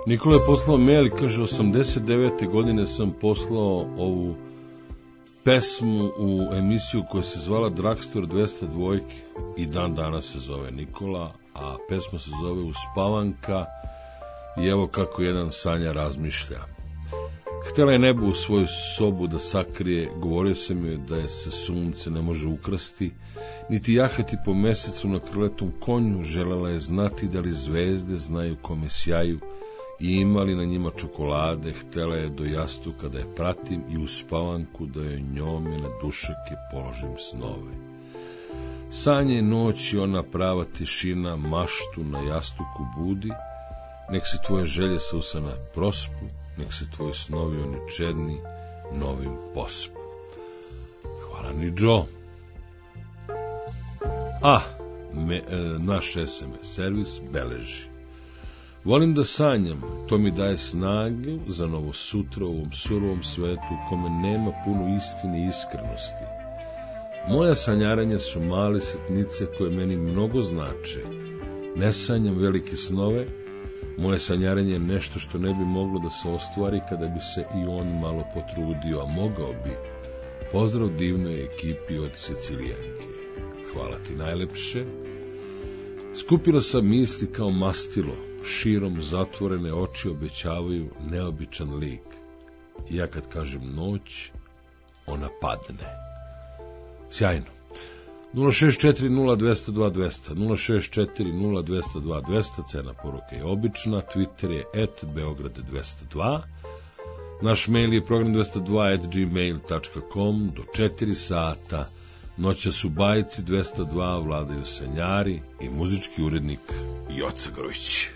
A: Nikola je poslao mail i kaže 89. godine sam poslao ovu pesmu u emisiju koja se zvala Drugstore 202 i dan danas se zove Nikola, a pesma se zove Uspavanka i evo kako jedan sanja razmišlja. Htela je nebo u svoju sobu da sakrije, govorio sam joj da je se sunce ne može ukrasti, niti jahati po mesecu na krletom konju, želela je znati da li zvezde znaju kome sjaju i imali na njima čokolade, htela je do jastuka da je pratim i uspavanku da joj njome na dušeke položim snove. Sanje noći, ona prava tišina, maštu na jastuku budi, nek se tvoje želje sa usana prospu, nek se tvoji snovi oni čedni novim pospu. Hvala ni Joe. Naš SMS servis beleži. Volim da sanjam, to mi daje snage za novo sutra u ovom surovom svetu u kome nema puno istine i iskrenosti. Moja sanjaranja su male sitnice koje meni mnogo znače. Ne sanjam velike snove, moje sanjaranje je nešto što ne bi moglo da se ostvari kada bi se i on malo potrudio, a mogao bi. Pozdrav divnoj ekipi od Sicilijanke. Hvala ti najlepše. Skupila sam misli kao mastilo, širom zatvorene oči obećavaju neobičan lik. I ja kad kažem noć, ona padne. Sjajno. 064-0202-200, 064-0202-200, cena poruka je obična, Twitter je @Beograd202, naš mail je program202@gmail.com, do 4 sata, noća su bajci 202, vladaju sanjari i muzički urednik Joca Grujić.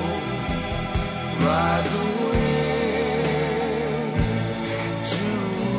F: Ride the wind to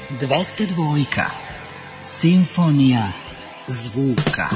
O: 202. Simfonija zvuka.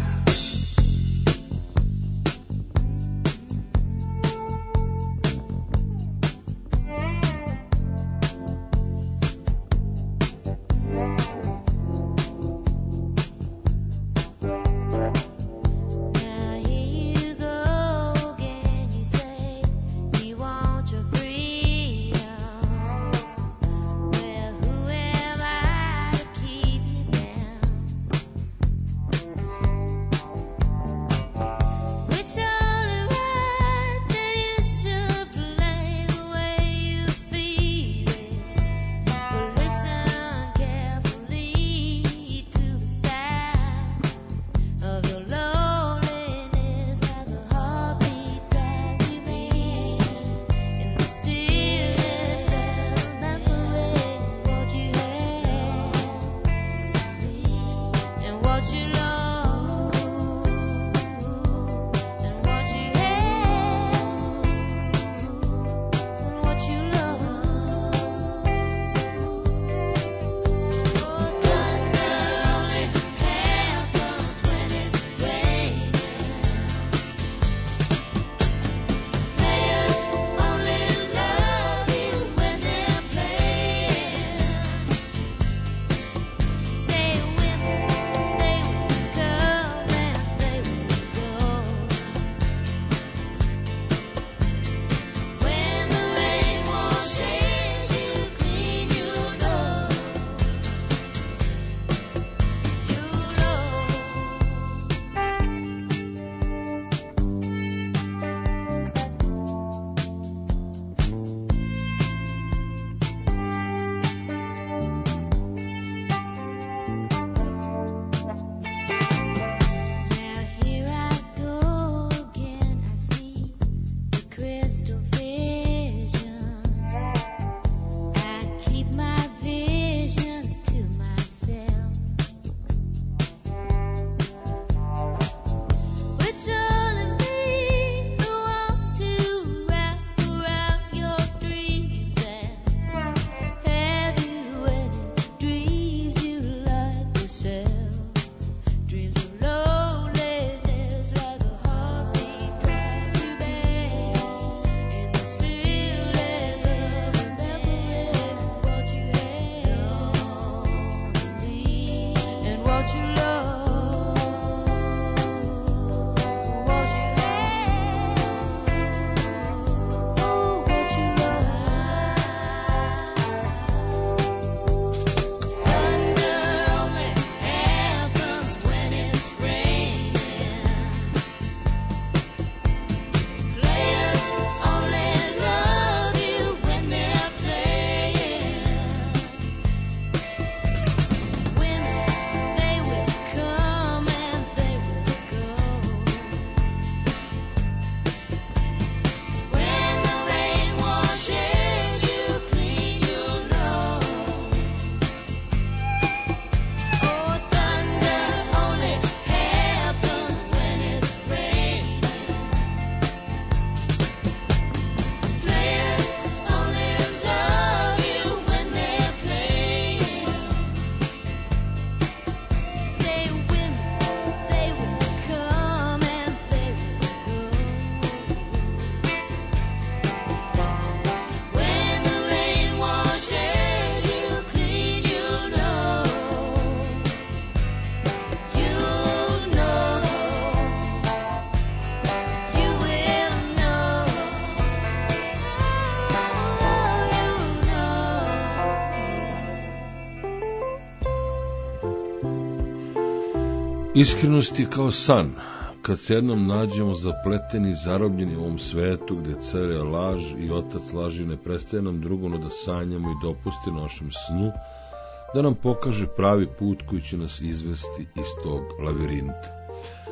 A: Iskrenost je kao san, kad se jednom nađemo zapleteni i zarobljeni u ovom svetu gde care laž i otac laži, ne prestaje nam drugo no da sanjamo i dopusti našem snu da nam pokaže pravi put koji će nas izvesti iz tog lavirinta.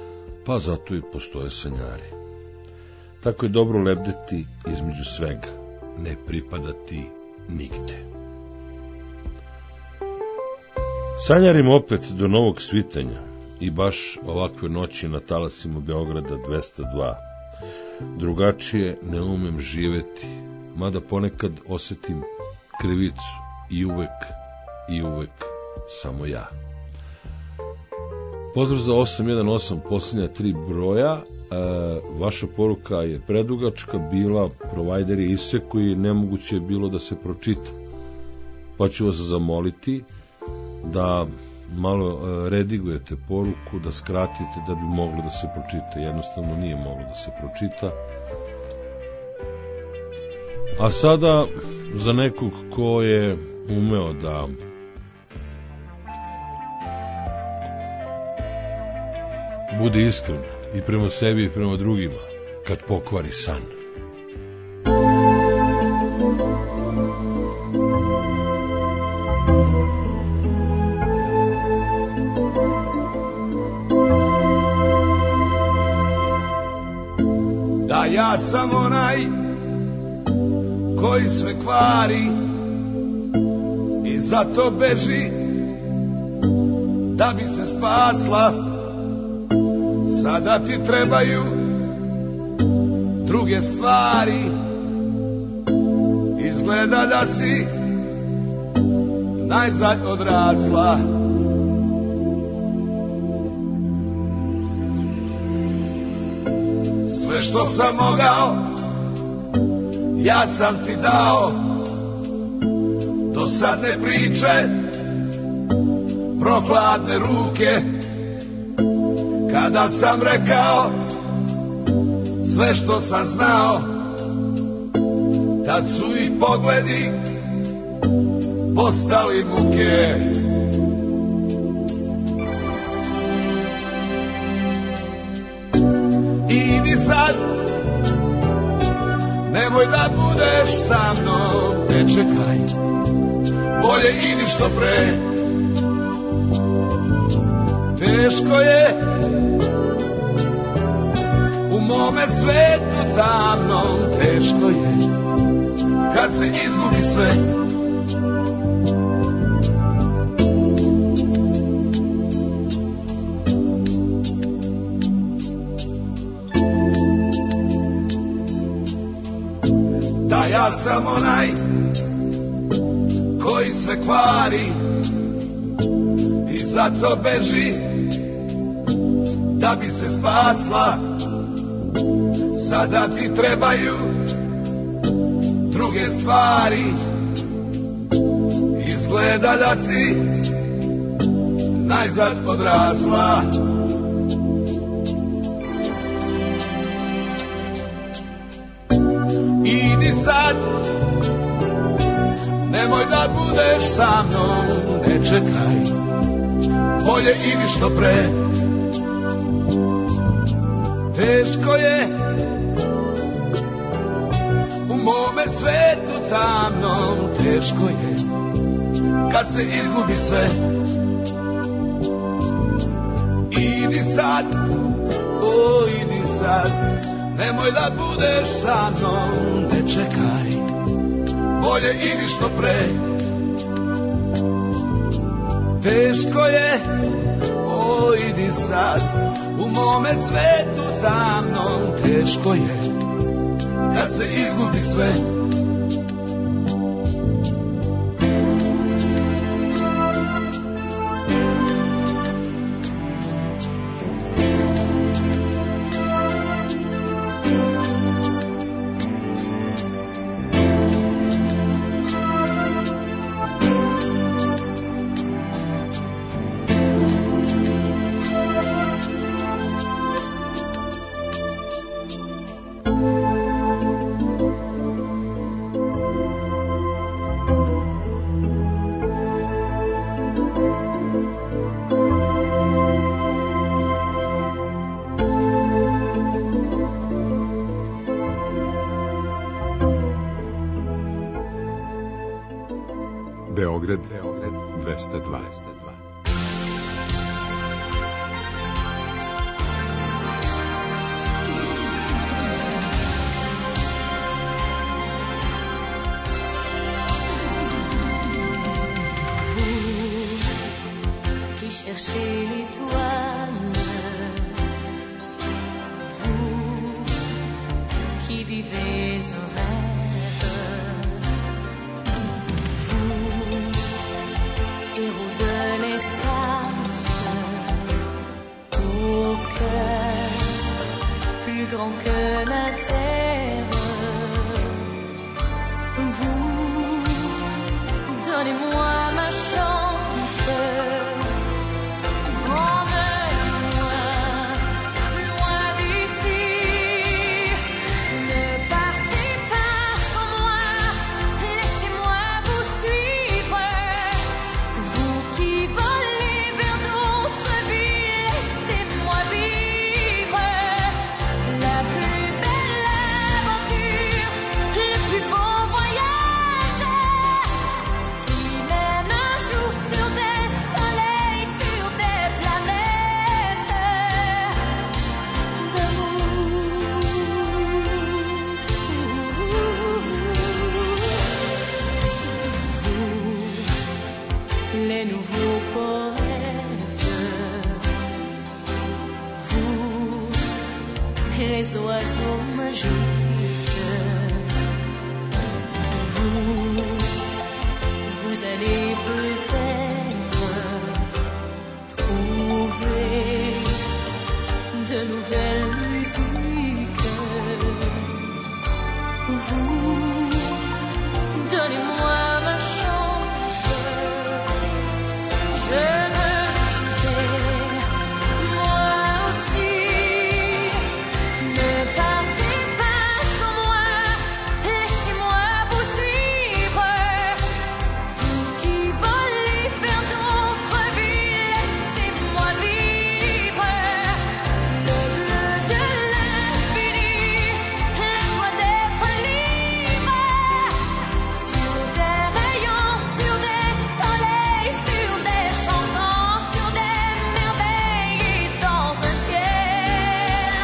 A: Pa zato i postoje sanjari. Tako je dobro lebdeti između svega, ne pripadati nigde. Sanjarim opet do novog svitanja i baš ovakve noći na talasima Beograda 202. Drugačije ne umem živeti, mada ponekad osetim krivicu i uvek i uvek samo ja. Pozdrav za 818, posljednja 3 broja. Vaša poruka je predugačka bila, provajder je iseko i nemoguće je bilo da se pročita. Pa ću vas zamoliti da malo redigujete poruku, da skratite da bi moglo da se pročita. Jednostavno nije moglo da se pročita. A sada za nekog ko je umeo da bude iskren i prema sebi i prema drugima kad pokvari san.
H: Da ja sam onaj koji sve kvari i zato beži da bi se spasla. Sada ti trebaju druge stvari. Izgleda da si najzad odrasla. Sve što sam mogao ja sam ti dao. Dosadne priče, prokladne ruke. Kada sam rekao sve što sam znao, tad su i pogledi postali muke. Idi sad, nemoj da budeš sa mnom, ne čekaj, bolje idi što pre. Teško je u mome svetu tamnom, teško je kad se izgubi sve. Da ja sam onaj koji sve kvari i zato beži da bi se spasla. Sada ti trebaju druge stvari. Izgleda da si najzad odrasla. Idi sad, nemoj da budeš sa mnom, ne čekaj, bolje idi što pre. Teško je u mome svetu tamnom, teško je kad se izgubi sve. Idi sad, o idi sad, nemoj da budeš sa mnom, ne čekaj, bolje idi što pre. Teško je, o idi sad, u mome svetu tamnom, teško je kad se izgubi sve.
P: Beograd 202.
Q: Qui cherchez l'étoile, vous qui vivez un rêve, vous grand que la terre. Vous, donnez-moi ma chance. Emmenez-moi loin d'ici. Ne partez pas sans moi, laissez-moi vous suivre. Vous qui volez vers d'autres villes, laissez-moi vivre la plus belle aventure, le plus beau voyage qui mène un jour sur des soleils, sur des planètes d'amour. Vous, les nouveaux poètes, vous, les oiseaux magiques, vous allez peut-être trouver de nouvelles musiques. Vous, donnez-moi ma chance. Je veux chanter, moi aussi. Ne partez pas sans moi, laissez-moi vous suivre. Vous qui volez vers d'autres villes, laissez-moi vivre le bleu de l'infini, la joie d'être libre. Sur des rayons, sur des soleils, sur des chantants, sur des merveilles et dans un ciel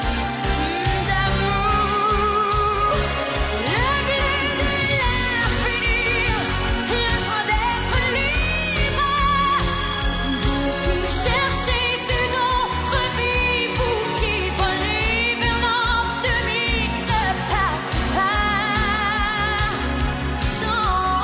Q: d'amour. Le bleu de l'infini, la joie d'être libre. Vous qui cherchez une autre vie, vous qui volez vers l'ennemi, ne partez pas sans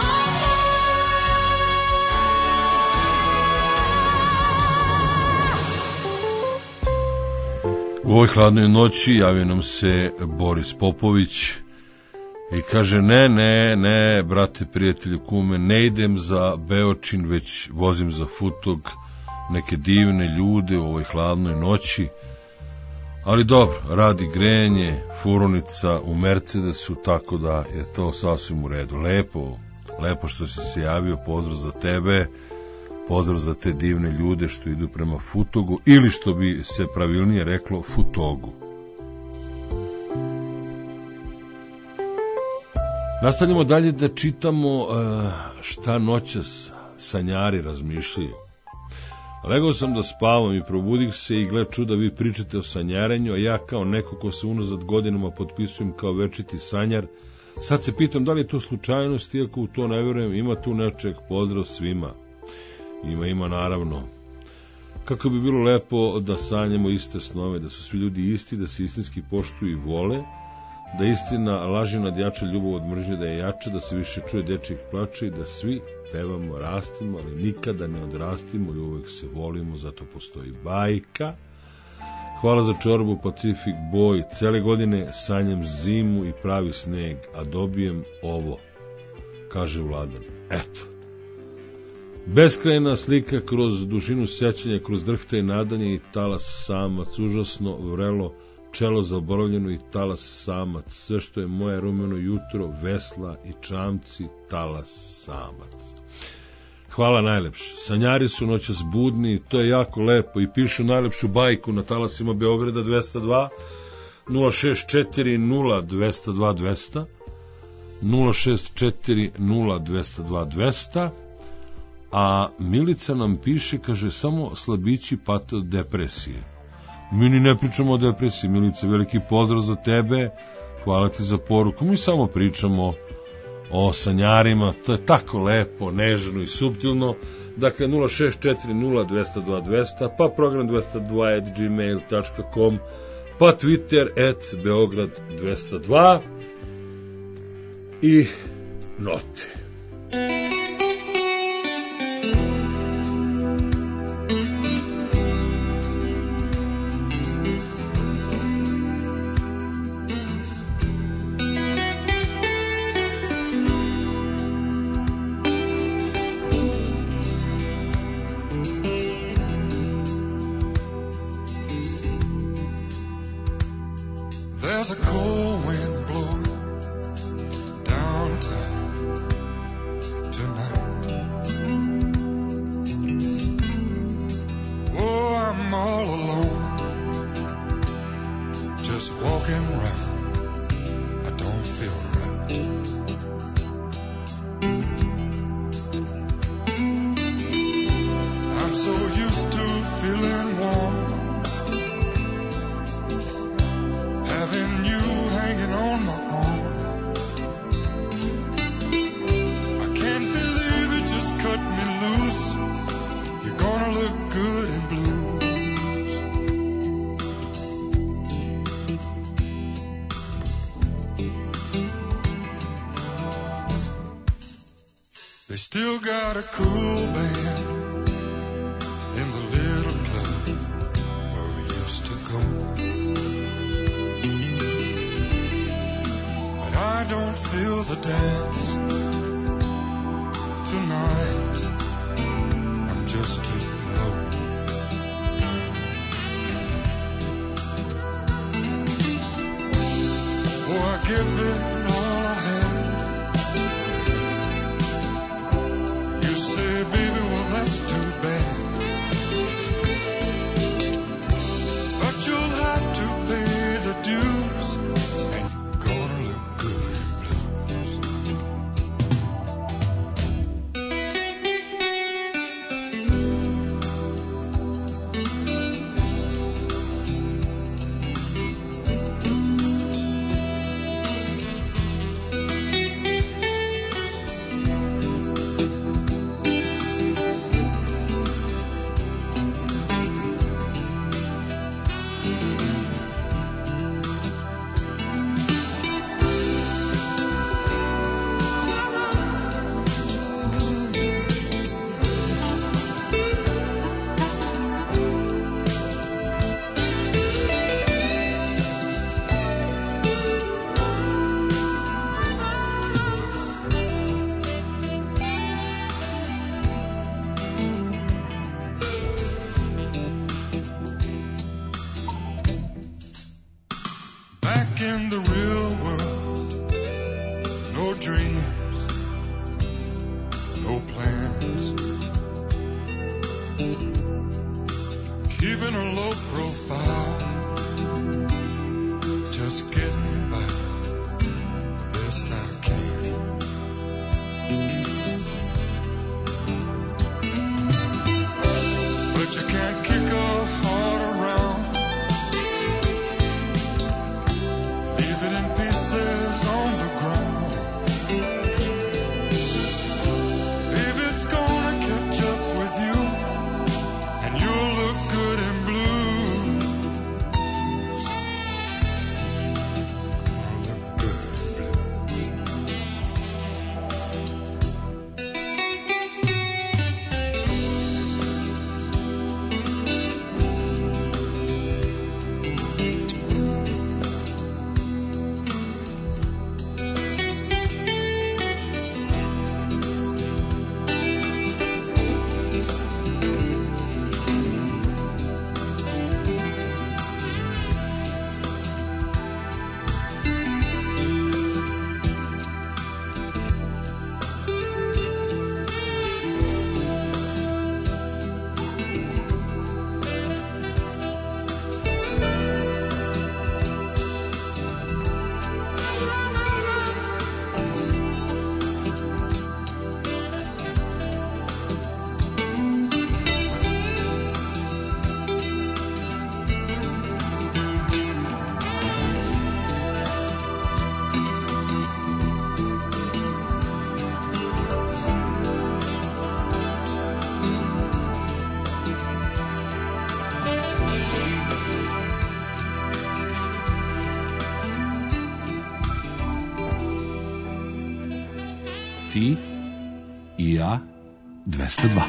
A: U ovoj hladnoj noći javio nam se Boris Popović i kaže ne, brate, prijatelju, kume, ne idem za Beočin, već vozim za Futog, neke divne ljude u ovoj hladnoj noći, ali dobro, radi grejanje, furonica u Mercedesu, tako da je to sasvim u redu. Lepo što si se javio, pozdrav za tebe, pozdrav za te divne ljude što idu prema Futogu, ili što bi se pravilnije reklo Futogu. Nastavljamo dalje da čitamo šta noćas sanjari razmišljaju. Legao sam da spavam i probudih se i gle čuda, vi pričate o sanjarenju, a ja kao neko ko se unazad godinama potpisujem kao večiti sanjar, sad se pitam da li je to slučajnost, iako u to ne verujem, ima tu nečeg, pozdrav svima. Ima naravno. Kako bi bilo lepo da sanjamo iste snove, da su svi ljudi isti, da se istinski poštuju i vole, da istina laži nadjača ljubav od mržnje, da je jača, da se više čuje dečijeg plača i da svi pevamo, rastimo, ali nikada ne odrastimo i uvek se volimo, zato postoji bajka. Hvala za čorbu Pacific Boy, cele godine sanjam zimu i pravi sneg, a dobijem ovo, kaže Vladan. Eto. Beskrajna slika kroz dušinu sećanja, kroz drhta i nadanje i talas samac, užasno vrelo čelo zaboravljeno i talas samac, sve što je moje rumeno jutro, vesla i čamci, talas samac. Hvala najlepše. Sanjari su noćas budni, to je jako lepo i pišu najlepšu bajku na talasima Beograda 202 064 0202 064 0202 200. A Milica nam piše, kaže, samo slabići pate od depresije. Mi ni ne pričamo o depresiji, Milica, veliki pozdrav za tebe, hvala ti za poruku, mi samo pričamo o sanjarima, to je tako lepo, nežno i suptilno. Dakle, 064 0202 200, pa program 202@gmail.com, pa Twitter @Beograd 202 i note.
R: There's a cold wind blowing downtown tonight. Oh, I'm all alone, just walking around. I don't feel right. I'm so used to feeling warm, having you hanging on my arm. I can't believe it just cut me loose. You're gonna look good in blues. They still got a cool band in the little club where we used to go. I don't feel the dance tonight. I'm just too low. Oh, I give it all I have. You say, baby, well, that's too bad. But you'll have to pay the dues, and you're gonna look good in blues. Back in the real world, no dreams, no plans, keeping a low profile, just getting by the best I can. But you can't kick a heart around, leave it in pieces on the ground. Baby, it's gonna catch up with you, and you'll look good in blues. Gonna look good in blues.
A: Ti i ja 202.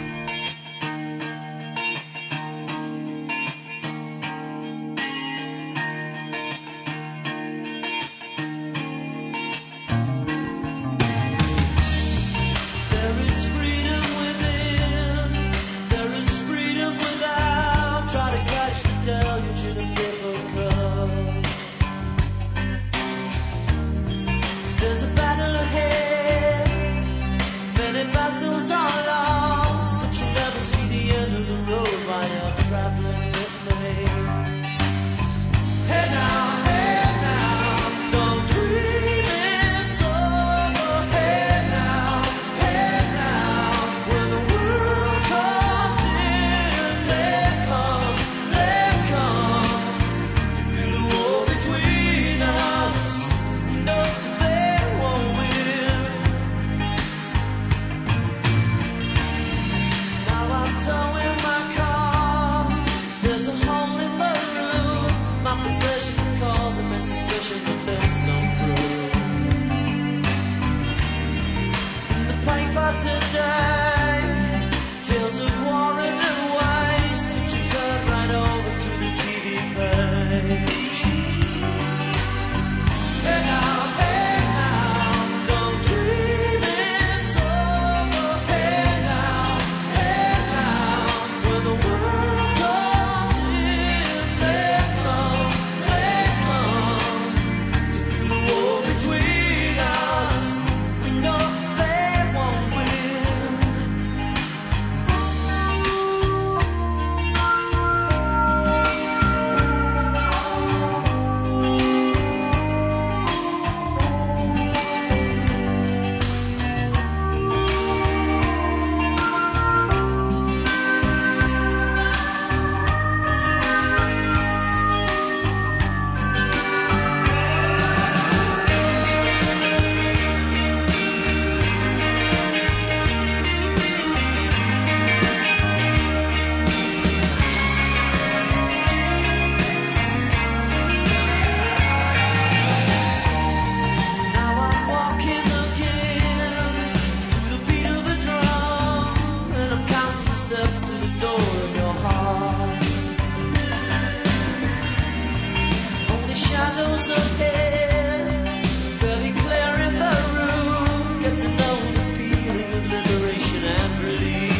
F: towing my car. There's a hole in the roof. My possessions are causing me suspicion, but there's no proof. The paper today, tales of war and waste. She turned right over to the TV page. Hey now, don't dream it's over. Hey now, when the world comes in, they come to do the war between us. We know they won't win. Now I'm walking again to the beat of a drum, and I'm counting the steps to the door of your heart. Only shadows ahead, barely clear in the room. Get to know the feeling of liberation and release.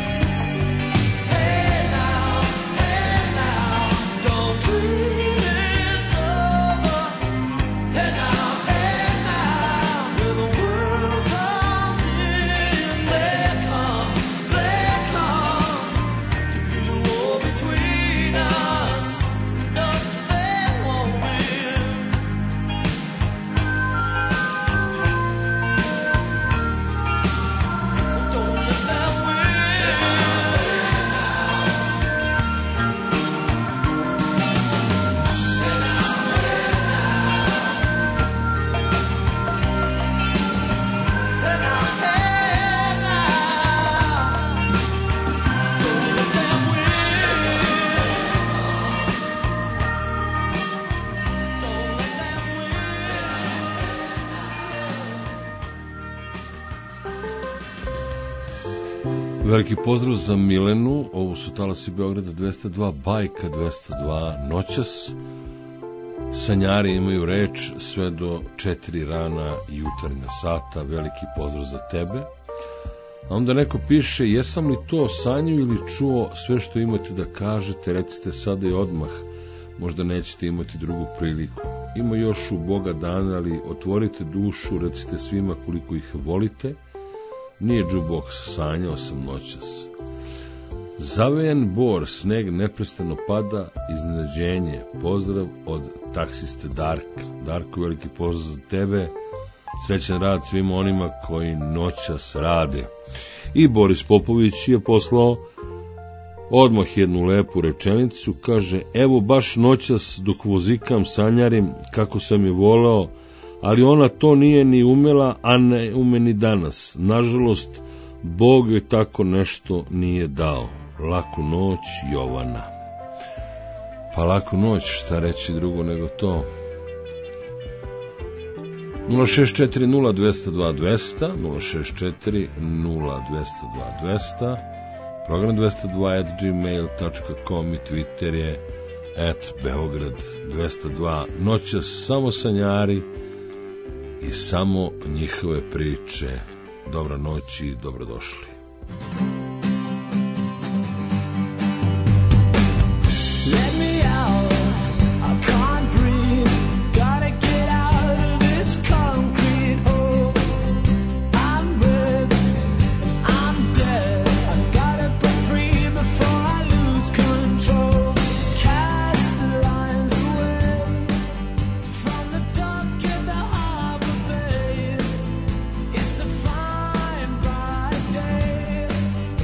F: Hey now, don't dream it's over. Hey now, when the world comes in, they come to do the war between us. No, they won't win. Don't let them win.
A: Veliki pozdrav za Milenu, ovo su Talasi Beograda 202, Bajka 202, noćas. Sanjari imaju reč sve do 4 rana jutarnja sata, veliki pozdrav za tebe. A onda neko piše, jesam li to sanjao ili čuo, sve što imate da kažete, recite sada i odmah, možda nećete imati drugu priliku. Ima još u Boga dana, ali otvorite dušu, recite svima koliko ih volite. Nije jukebox, sanjao sam noćas. Zavejen bor, sneg neprestano pada, iznenađenje, pozdrav od taksiste Darka. Darko, veliki pozdrav za tebe, srećan rad svima onima koji noćas rade. I Boris Popović je poslao odmah jednu lepu rečenicu, kaže, evo baš noćas dok vozikam sanjarim kako sam je voleo, ali ona to nije ni umela, a ne ume ni danas. Nažalost, Bog joj tako nešto nije dao. Laku noć, Jovana. Pa laku noć, šta reći drugo nego to. 064-0202-200, 064-0202-200, program 202@gmail.com i Twitter je @Beograd202. Noćas samo sanjari i samo njihove priče. Dobra noć i dobrodošli.
F: It's a fine bright day.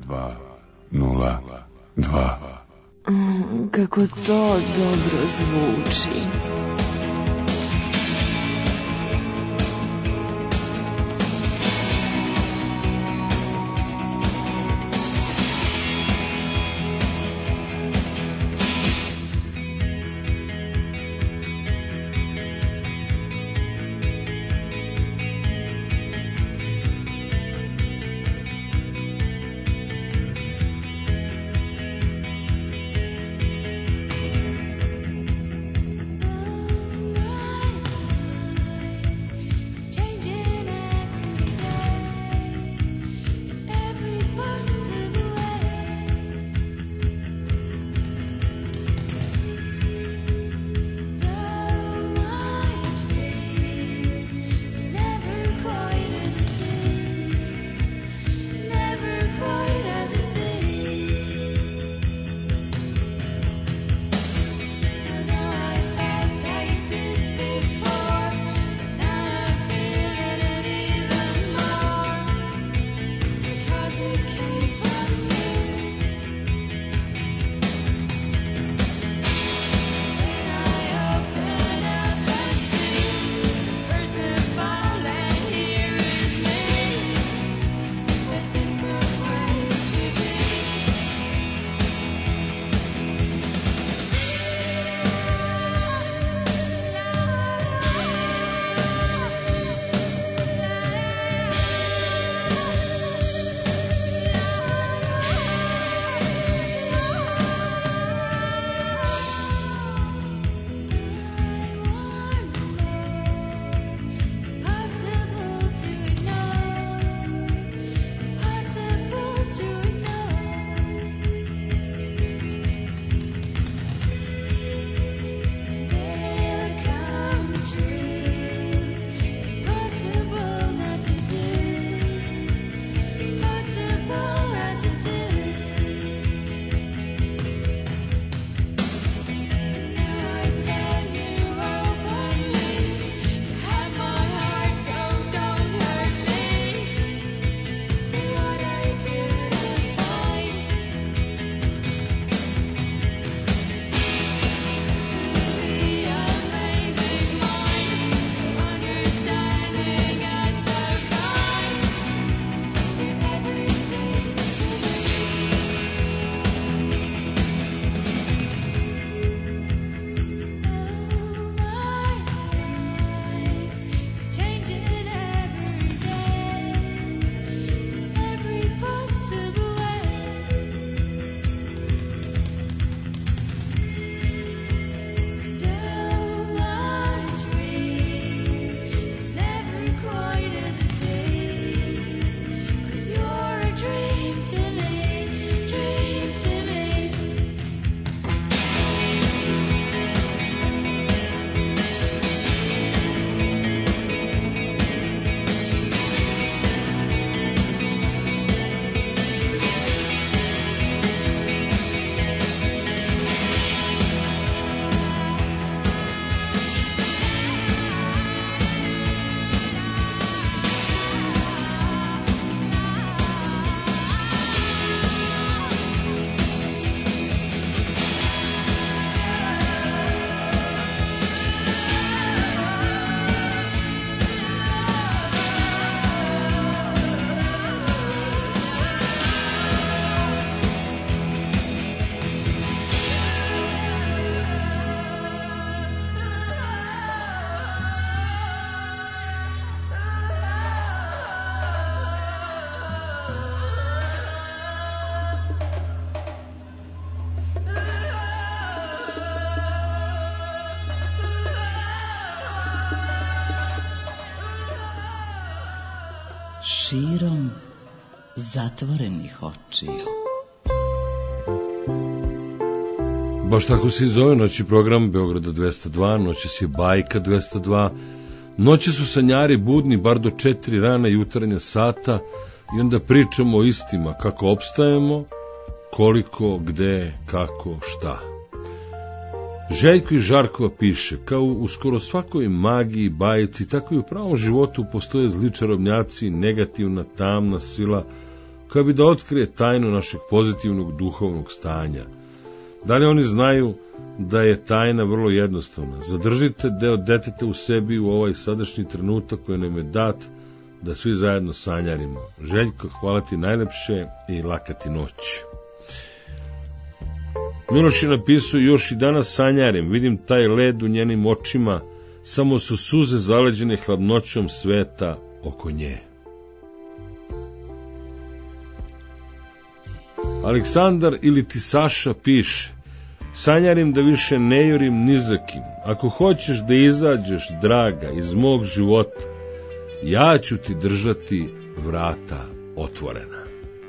S: Kako to dobro zvuči.
O: Širom zatvorenih očiju.
A: Baš tako se i zove noći program Beograda 202, noćas je Bajka 202, noći su sanjari budni bar do 4 rana jutarnja sata i onda pričamo o istima, kako opstajemo, koliko, gde, kako, šta. Željko iz Žarkova piše, kao u skoro svakoj magiji, bajci, tako i u pravom životu postoje zli čarobnjaci, negativna, tamna sila, koja bi da otkrije tajnu našeg pozitivnog duhovnog stanja. Da li oni znaju da je tajna vrlo jednostavna? Zadržite deo deteta u sebi u ovaj sadašnji trenutak koji nam je dat da svi zajedno sanjarimo. Željko, hvala ti najlepše i laka ti noć. Miloš je napisao, još i danas sanjarim, vidim taj led u njenim očima, samo su suze zaleđene hladnoćom sveta oko nje. Aleksandar ili ti Saša piše, sanjarim da više ne jurim ni za kim. Ako hoćeš da izađeš, draga, iz mog života, ja ću ti držati vrata otvorena.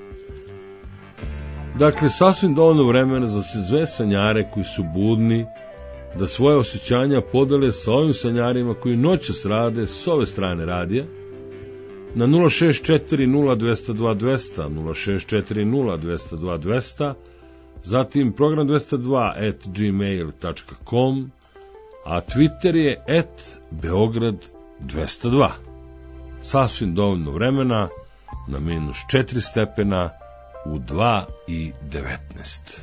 A: Dakle, sasvim dovoljno vremena za sve sanjare koji su budni, da svoje osjećanja podele sa ovim sanjarima koji noćas rade s ove strane radija, na 0640202, 0640202, zatim program 202@gmail.com, a Twitter je @Beograd202. Sasvim dovoljno vremena na -4 stepena u 2:19.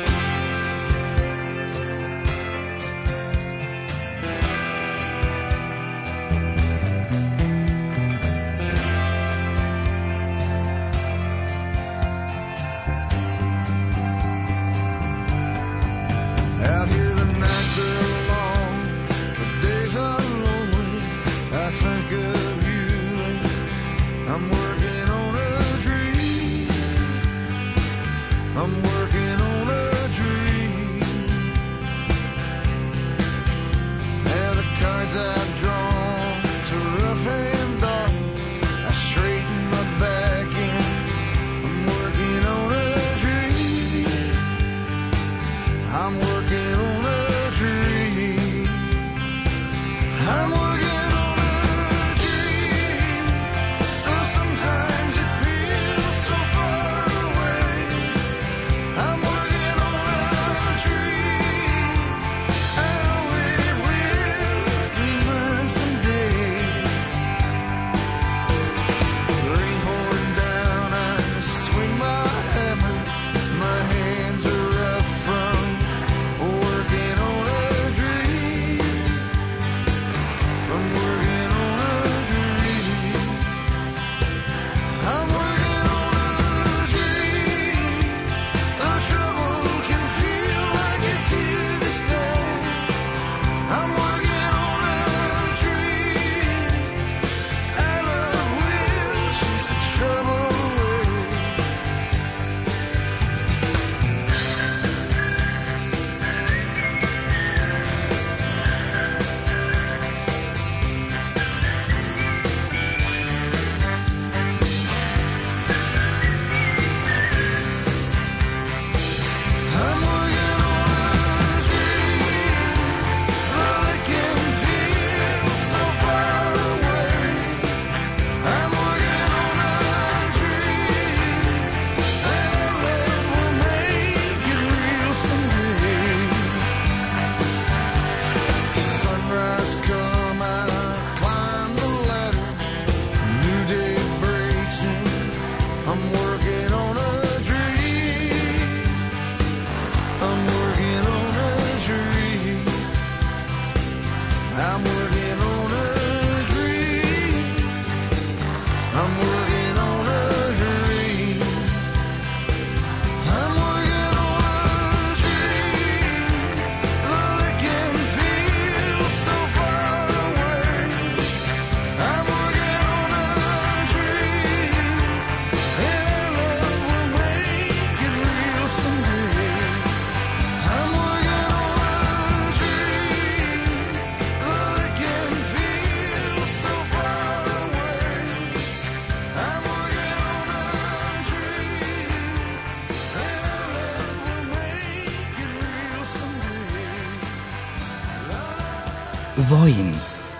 O: Vojin.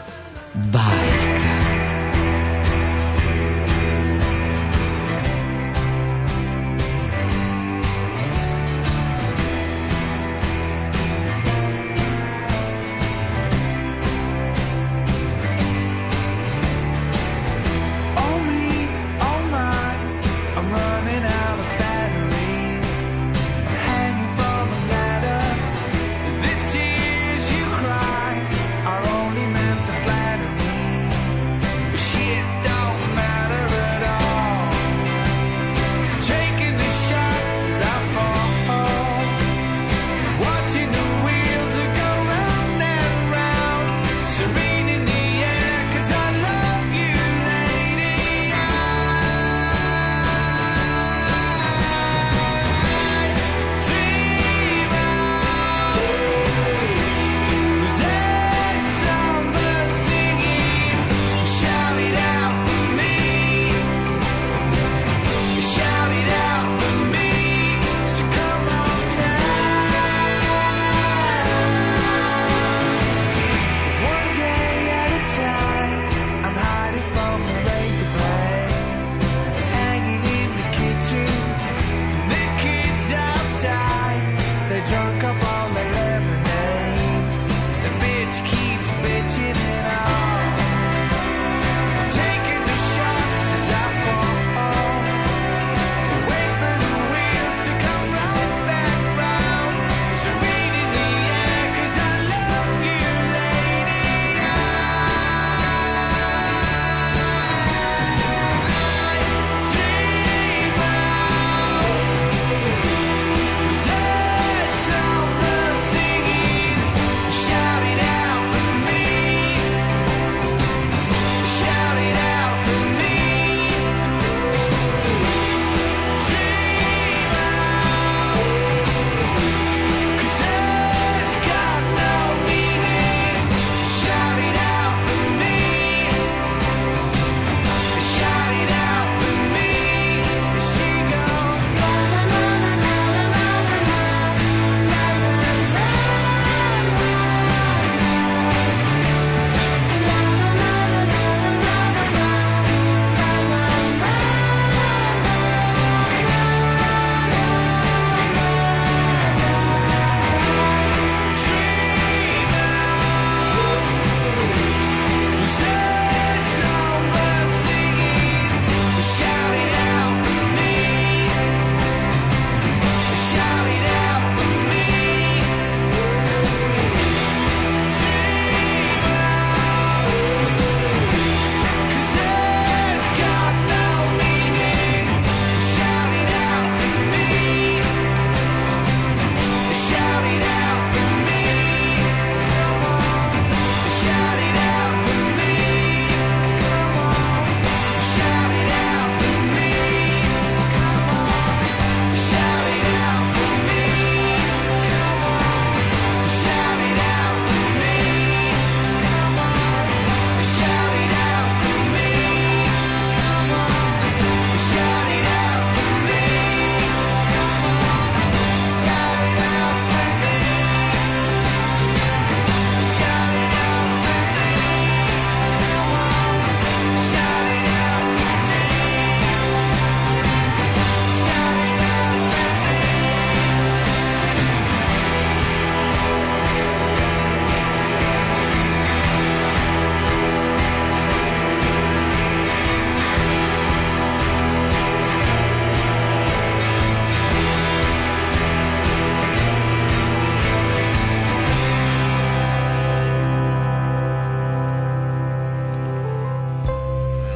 O: Bajka.
F: On me, all night, I'm running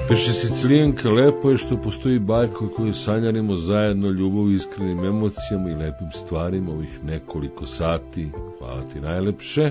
A: Peše Sicilijanka, lepo je što postoji bajka koju sanjarimo zajedno, ljubav, iskrenim emocijama i lepim stvarima ovih nekoliko sati. Hvala ti najlepše.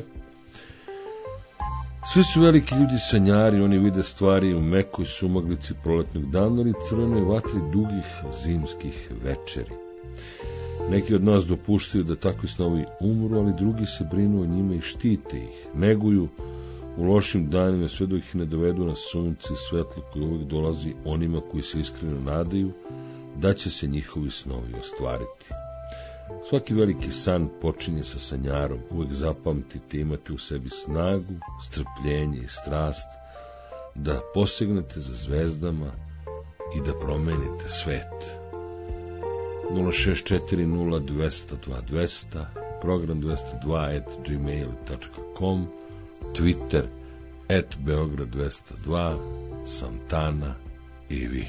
A: Svi su veliki ljudi sanjari, oni vide stvari u mekoj sumaglici proletnog dana ili crvenoj vatri dugih zimskih večeri. Neki od nas dopuštaju da takvi snovi umru, ali drugi se brinu o njima i štite ih, neguju u lošim danima sve dok ih ne dovedu na sunce i svetlo koje uvijek dolazi onima koji se iskreno nadaju da će se njihovi snovi ostvariti. Svaki veliki san počinje sa sanjarom, uvijek zapamtite, imate u sebi snagu, strpljenje i strast da posegnete za zvezdama i da promenite svet. 0640200, program 202@gmail.com, Twitter @Beograd202, Santana i vi.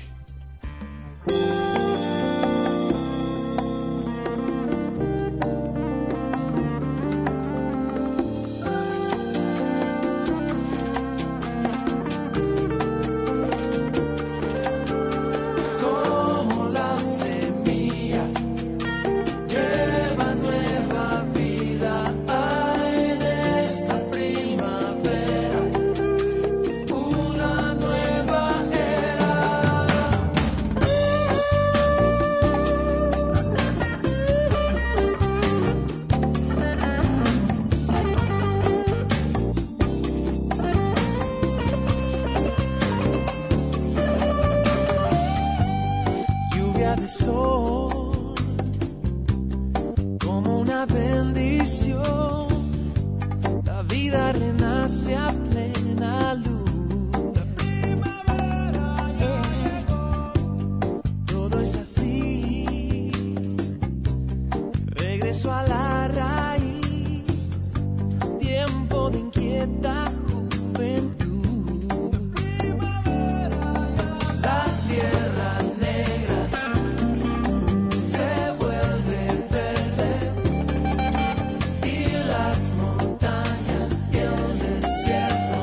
C: Desierto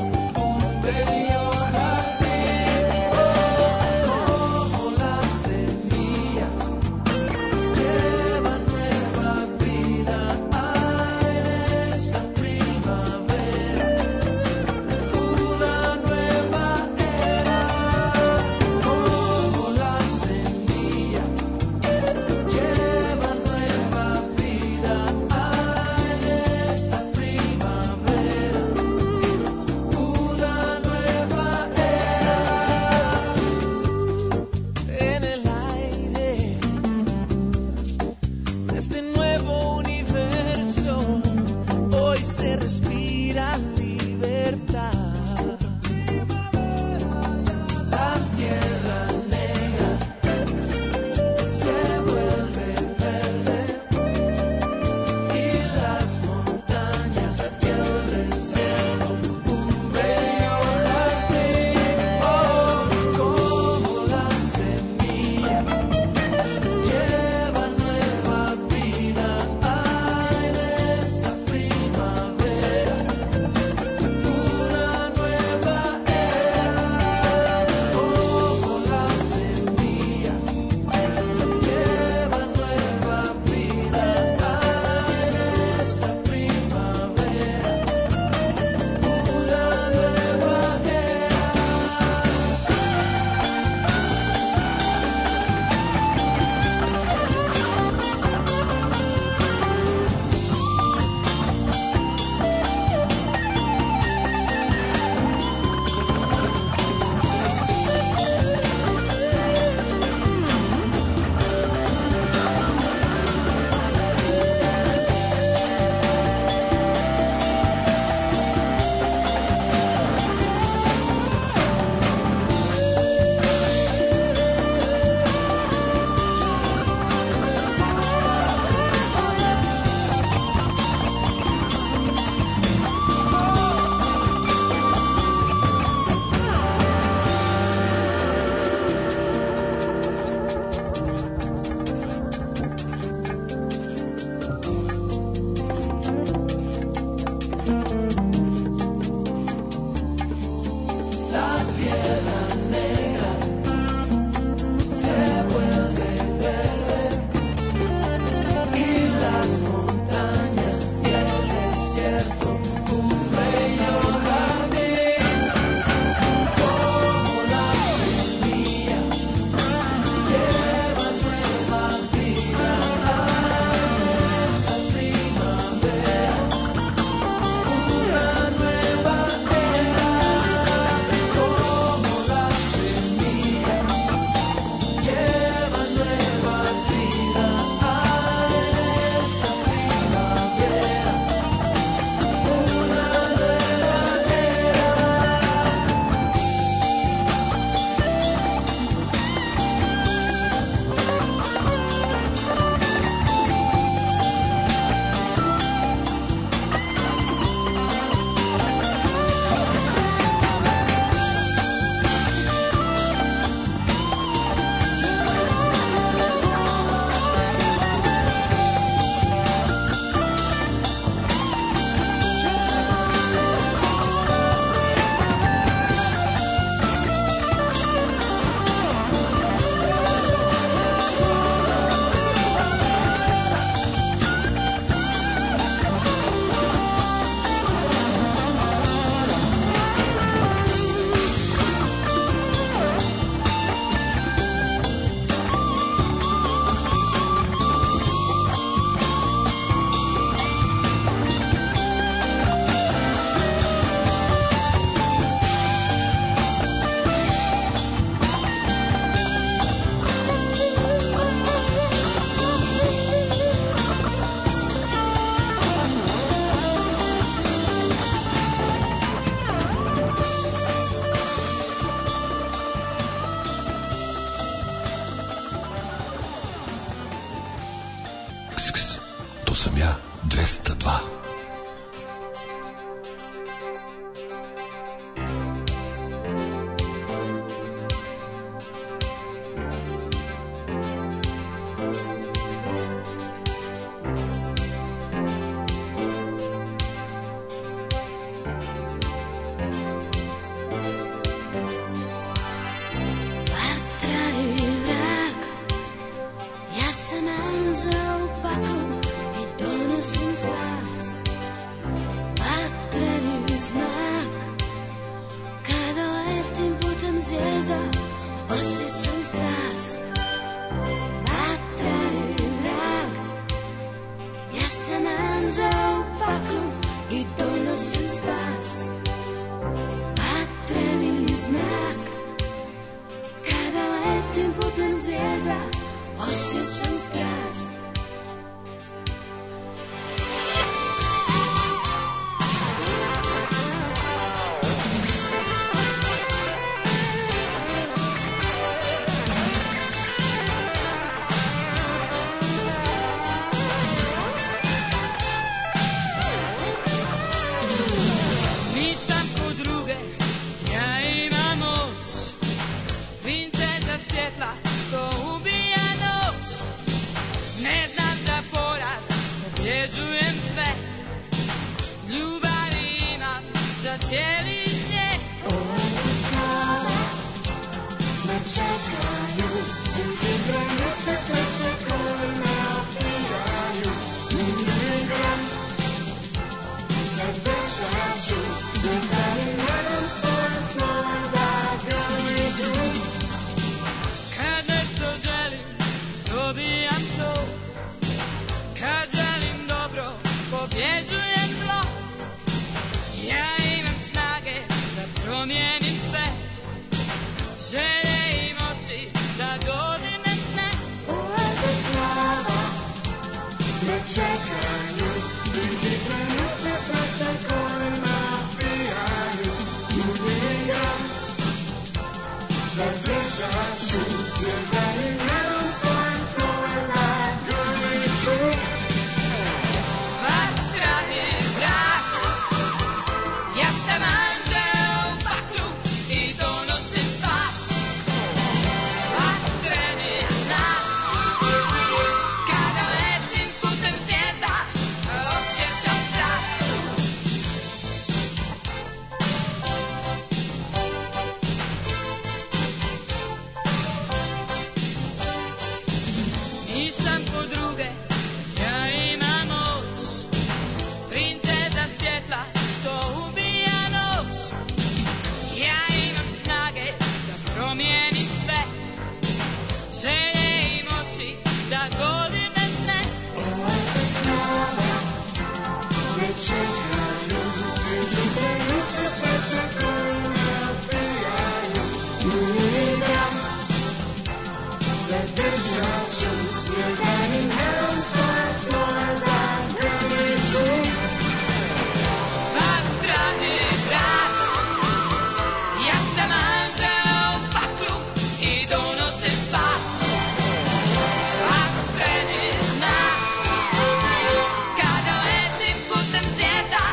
A: sam ja 202.
Q: Kada letim putem svijeta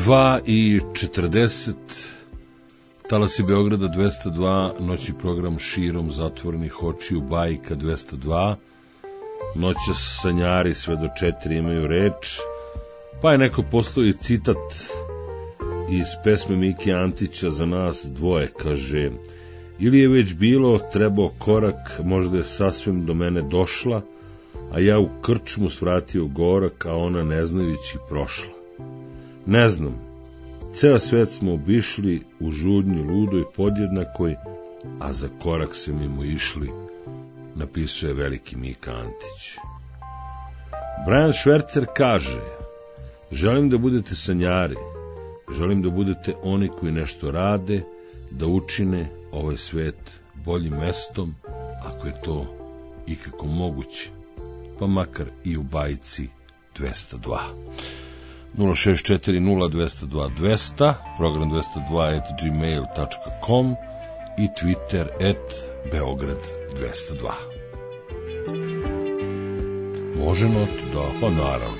A: 2:40, talasi Beograda 202, noći program širom zatvorenih očiju, bajka 202, noćas sanjari sve do 4 imaju reč, pa je neko poslao i citat iz pesme Mike Antića Za nas dvoje, kaže: ili je već bilo, trebao korak, možda je sasvim do mene došla, a ja u krčmu svratio gorak, a ona ne znajući prošla. Ne znam, ceo svet smo obišli u žudnji ludoj podjednakoj, a za korak se mimo išli, napisuje veliki Mika Antić. Brian Schwerzer kaže: želim da budete sanjari, želim da budete oni koji nešto rade, da učine ovaj svet boljim mestom, ako je to ikako moguće, pa makar i u bajci 202. 064020202, program 202@gmail.com i Twitter @Beograd202. Može not, da, pa naravno.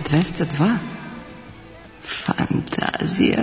O: 202. Fantazija.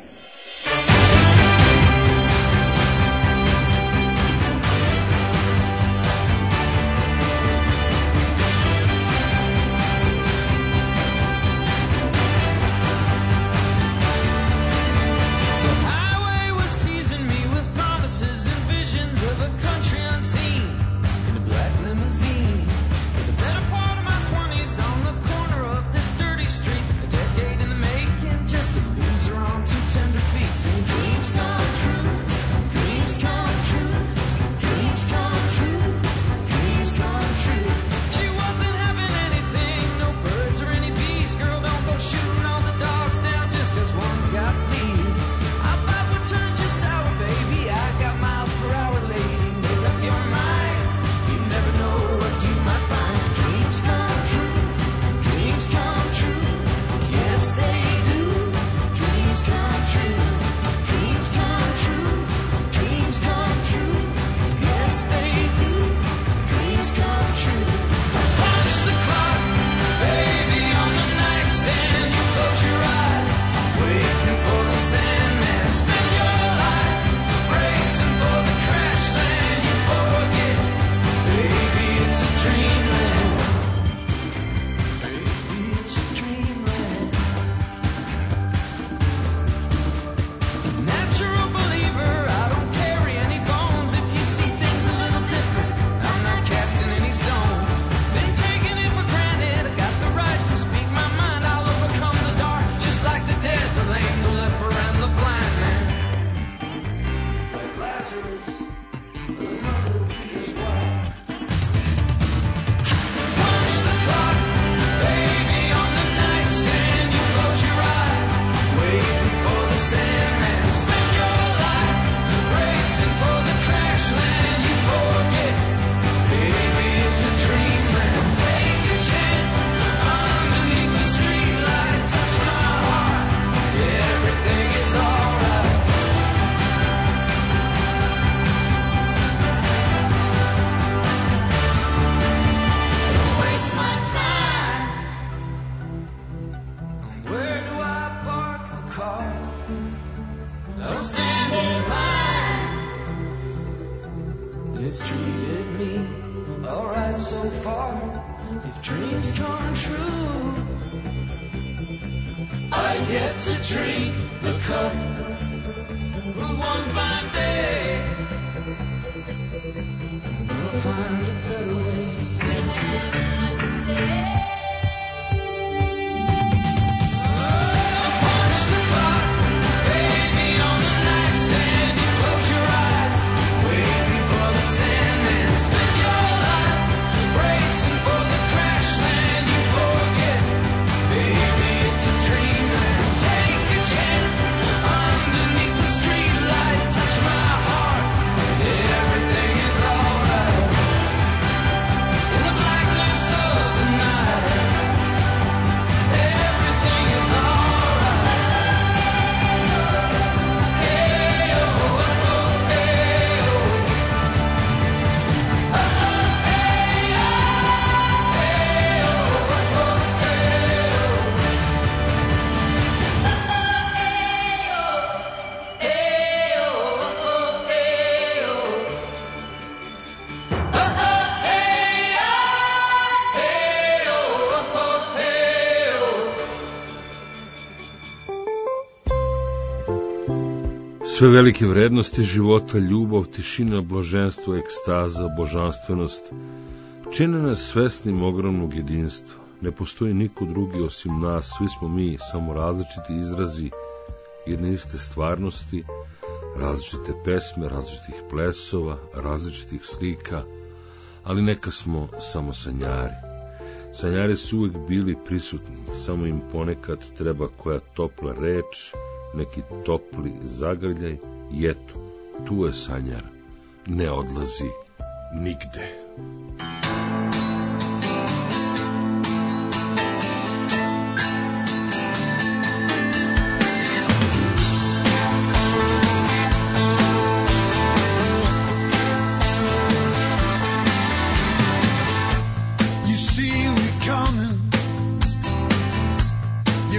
A: Sve velike vrednosti života, ljubav, tišina, blaženstvo, ekstaza, božanstvenost, čine nas svesnim ogromnog jedinstva. Ne postoji niko drugi osim nas, svi smo mi samo različiti izrazi jedne iste stvarnosti, različite pesme, različitih plesova, različitih slika, ali neka smo samo sanjari. Sanjari su uvek bili prisutni, samo im ponekad treba koja topla reč, neki topli zagrljaj i eto, tu je sanjar, ne odlazi nigde.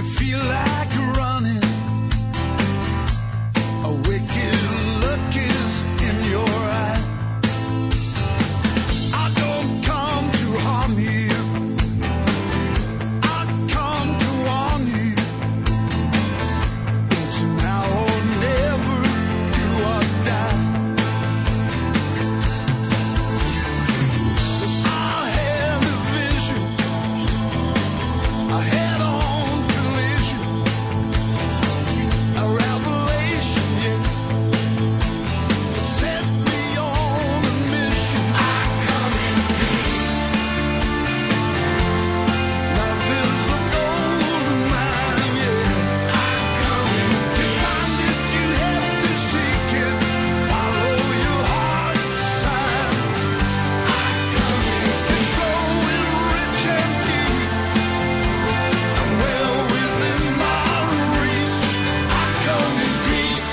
H: feel like running. A wicked look is in your eye. I don't come to harm you. I come to warn you. It's now or never, do or die. I had a vision, a head-on collision, a revelation, yeah. Set me on a mission. I come in peace. Love is a golden mine, yeah. I come in peace. To find it, you have to seek it. Follow your heart's sign. I come in peace. Flowing rich and deep. I'm well within my reach. I come in peace.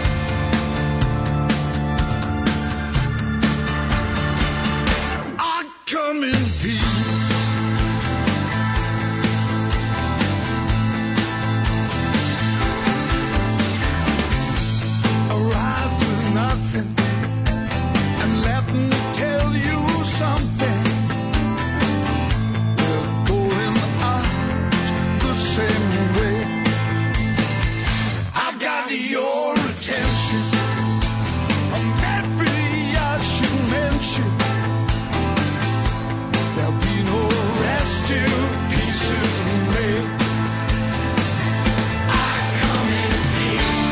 H: I come in peace. Arrived with nothing, and let me tell you something. We're going out the same way. I've got your attention. Maybe I should mention there'll be no rest till peace is made. I come in peace.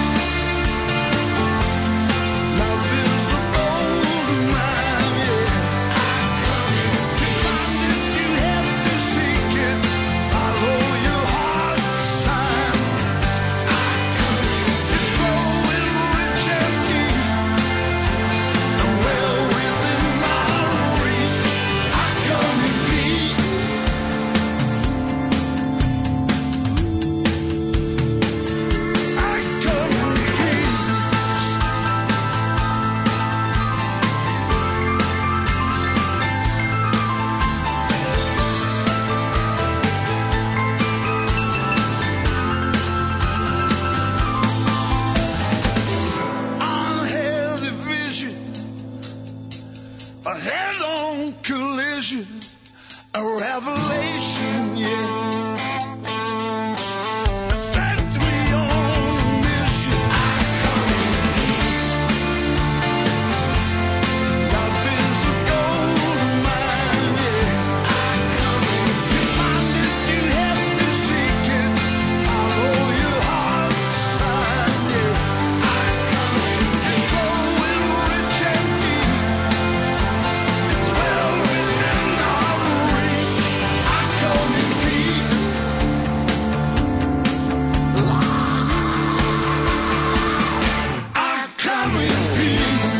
H: Love is a golden mine, yeah. I come in peace. To find it, you have to seek it. Follow your heart's sign. I come in peace. It's flowing rich and deep. I'm well within my reach. I come in peace. I come in peace. Unhealthy vision, a head-on collision, a revelation, yeah. Set me on a mission. I come in peace. Love is a golden mine, yeah. I come in peace. To find it, you have to seek it. Follow your heart's sign, yeah. I come in peace. Flowing rich and deep. It's well within our reach. I come in peace. I come in peace.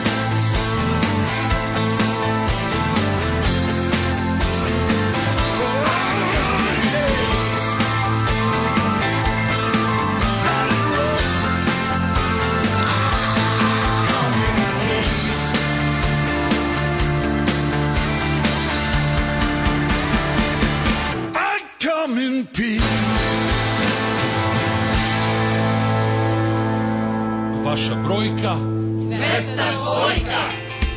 H: I come in peace.
A: Vaša brojka
J: 202.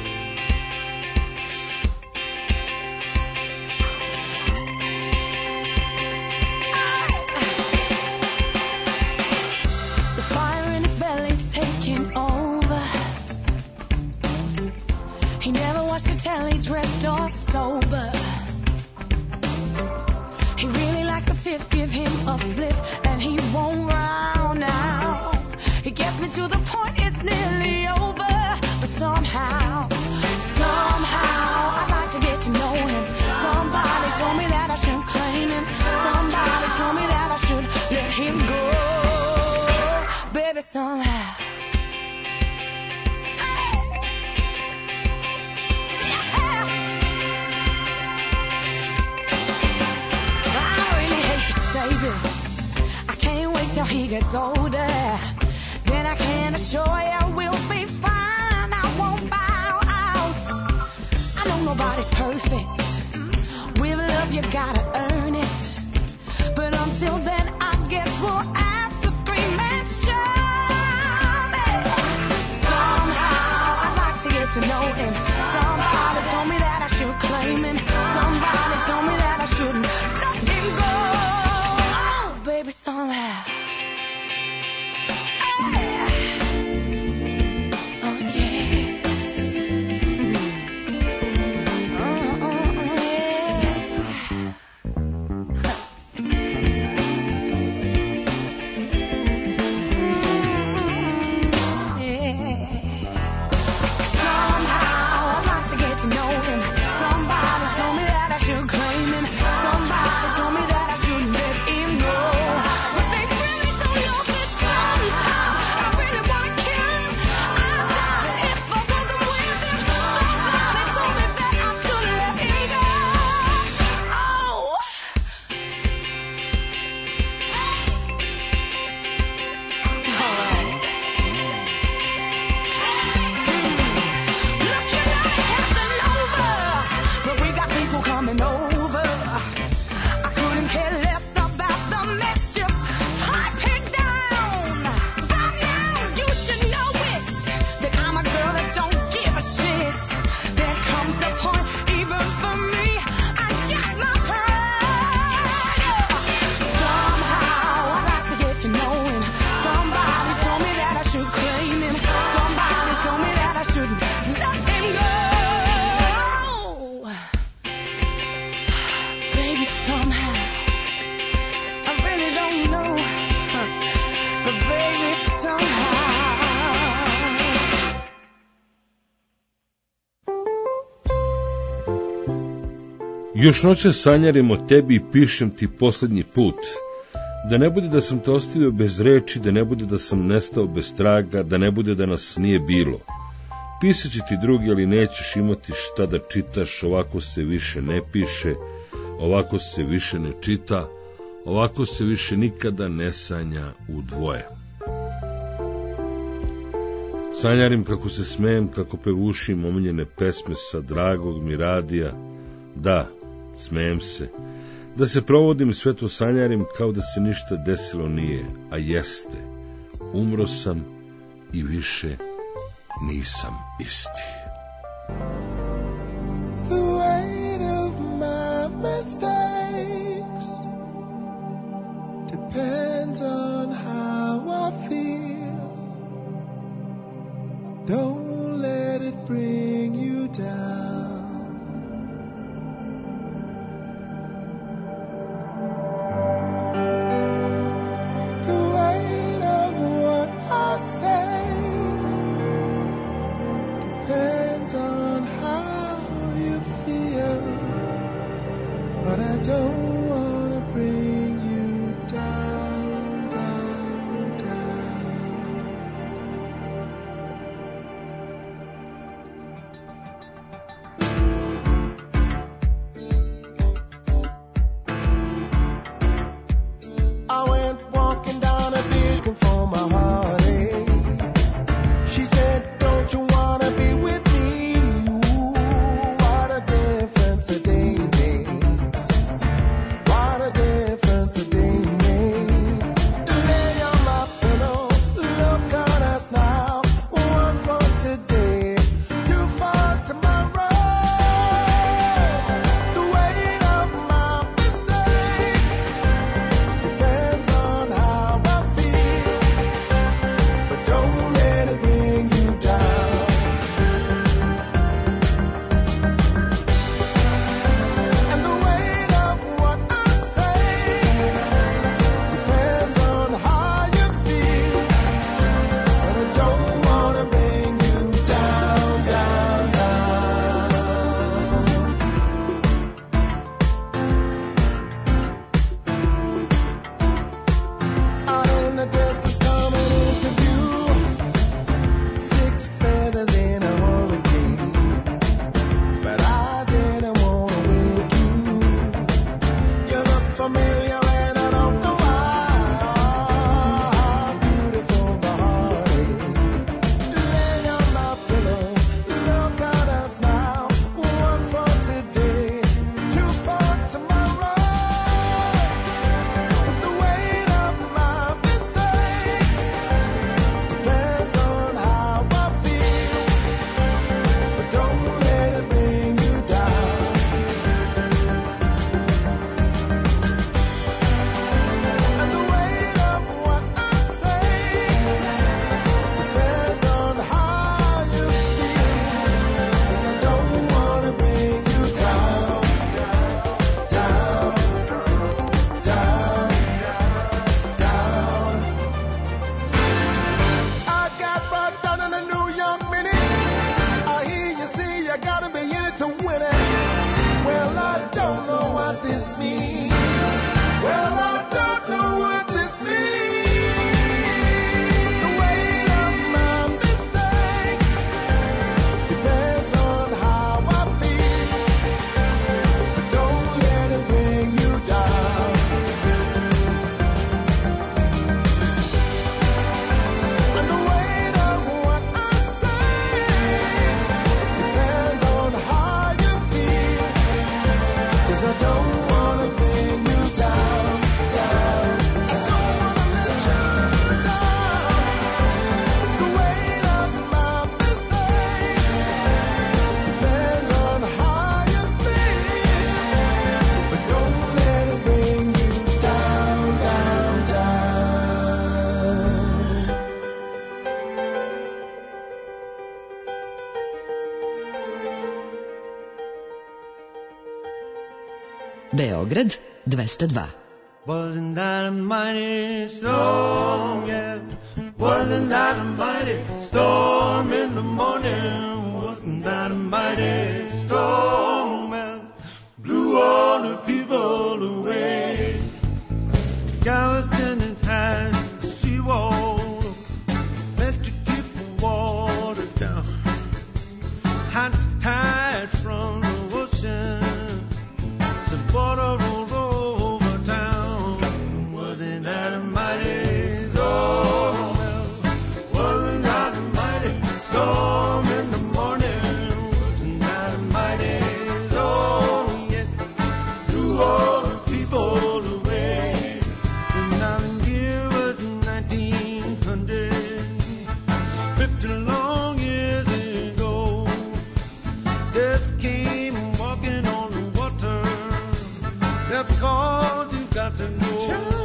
D: The fire in his belly's taking over. He never watched the telly, dressed or sober. He really likes the fifth, give him a flip, and he won't round now. He gets me to the point, it's nearly over. But somehow, I'd like to get to know him. Somebody told me that I shouldn't claim him. Somebody told me that I should let him go. Baby, somehow. I really hate to say this. I can't wait till he gets older. Then I can assure you we'll be fine. I won't bow out. I know nobody's perfect. With love you gotta earn it. But until then I guess
Q: baby, somehow. Oh, yes.
A: Još noćas sanjarim o tebi i pišem ti posljednji put. Da ne bude da sam te ostavio bez reči, da ne bude da sam nestao bez traga, da ne bude da nas nije bilo. Pisat će ti drugi, ali nećeš imati šta da čitaš, ovako se više ne piše, ovako se više ne čita, ovako se više nikada ne sanja u dvoje. Sanjarim kako se smejem, kako pevušim omiljene pesme sa dragog mi radija. Da, smejem se. Da se provodim sve to sanjarim kao da se ništa desilo nije, a jeste. Umro sam i više nisam isti.
C: The weight of my mistakes depends on how I feel. Don't let it bring you down. On
O: Beograd 202.
E: Wasn't that a mighty storm, yeah? Wasn't that a mighty storm in the morning? Wasn't that a mighty storm that blew all the people away? I was standing tight to the seawall, meant to keep the water down. Hot tide from the ocean, some water rolled over town. Wasn't that a mighty storm? Wasn't that a mighty storm in the morning? Wasn't that a mighty storm? Yeah, blew all the people away. And now the year was 1900, 50 long years ago. Death came walking on the water. Death called, you got to go.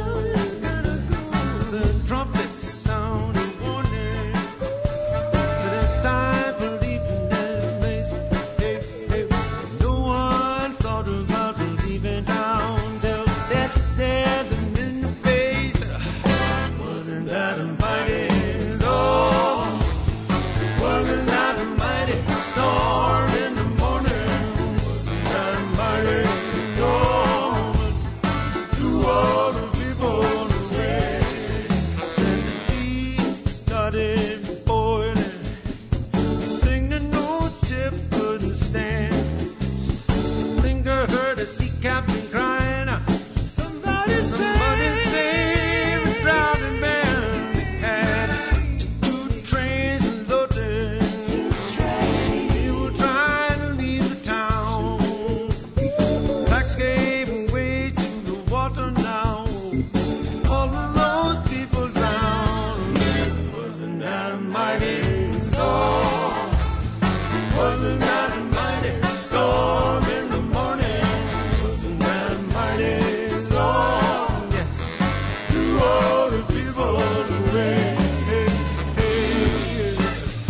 E: The trumpets sounded warning. Said it's time for leaving this place. Hey, hey. No one thought about leaving town till death stared them in the face. Wasn't that a mighty storm? Wasn't that a mighty storm in the morning? Wasn't that a mighty storm? Blew all the people away. Then the sea started boiling, thing that no ship couldn't stand. Think I heard a sea captain crying out, somebody save a drowning man. They had 2 trains loaded. They were trying to leave the town. Blacks gave way to the water now. All of those people drowned. Wasn't that a mighty storm? Wasn't that a mighty storm in the morning? Wasn't that a mighty storm? Yes, blew all the people away. Hey, hey, yeah.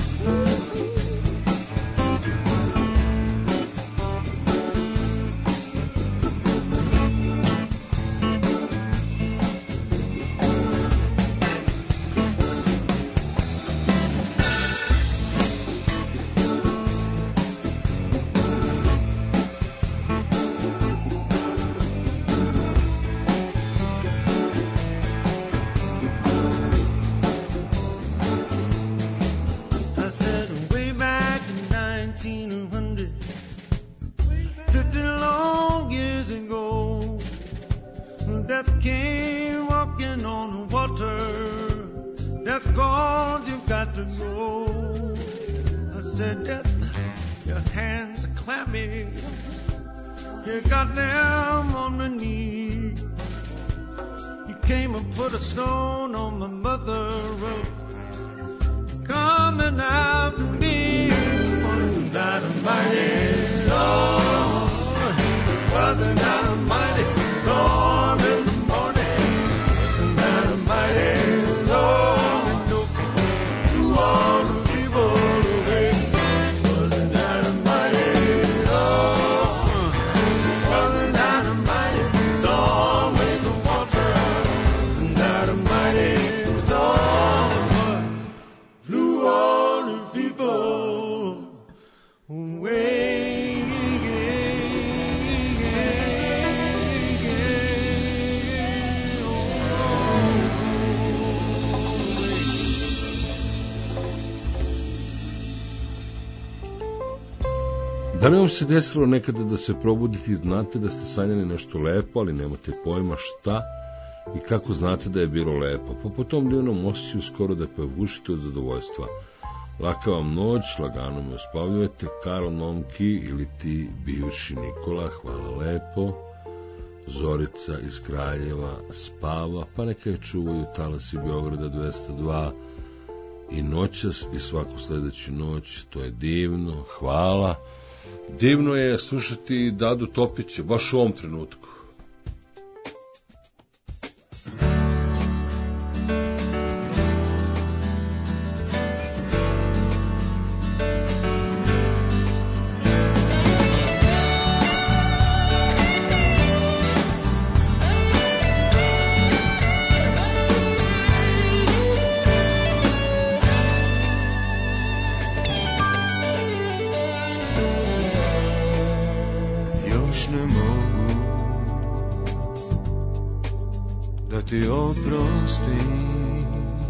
E: I said way back in 1900, 50 long years ago, death came walking on the water. Death called, you got to go. I said, Death, your hands are clammy. You got them on my knee. You came and put a stone on my mother road, coming after me. Wasn't that a mighty storm? Wasn't that a mighty storm in the morning? Wasn't that a mighty storm? Blew all the people away. Wasn't that a mighty storm? Wasn't that a mighty storm in the water? Wasn't that a mighty storm? Blew all the people away.
A: Da li vam se desilo nekada da se probudite i znate da ste sanjali nešto lepo, ali nemate pojma šta i kako znate da je bilo lepo, pa po tom divnom osjećaju skoro da pevušite od zadovoljstva. Laka vam noć, lagano me uspavljujete, Karl Nomki ili ti bivši Nikola, hvala lepo. Zorica iz Kraljeva spava, pa neka je čuvaju talasi Beograda 202 i noćas i svaku sledeću noć, to je divno, hvala. Divno je slušati Dadu Topića, baš u ovom trenutku.
K: da ti oprostim.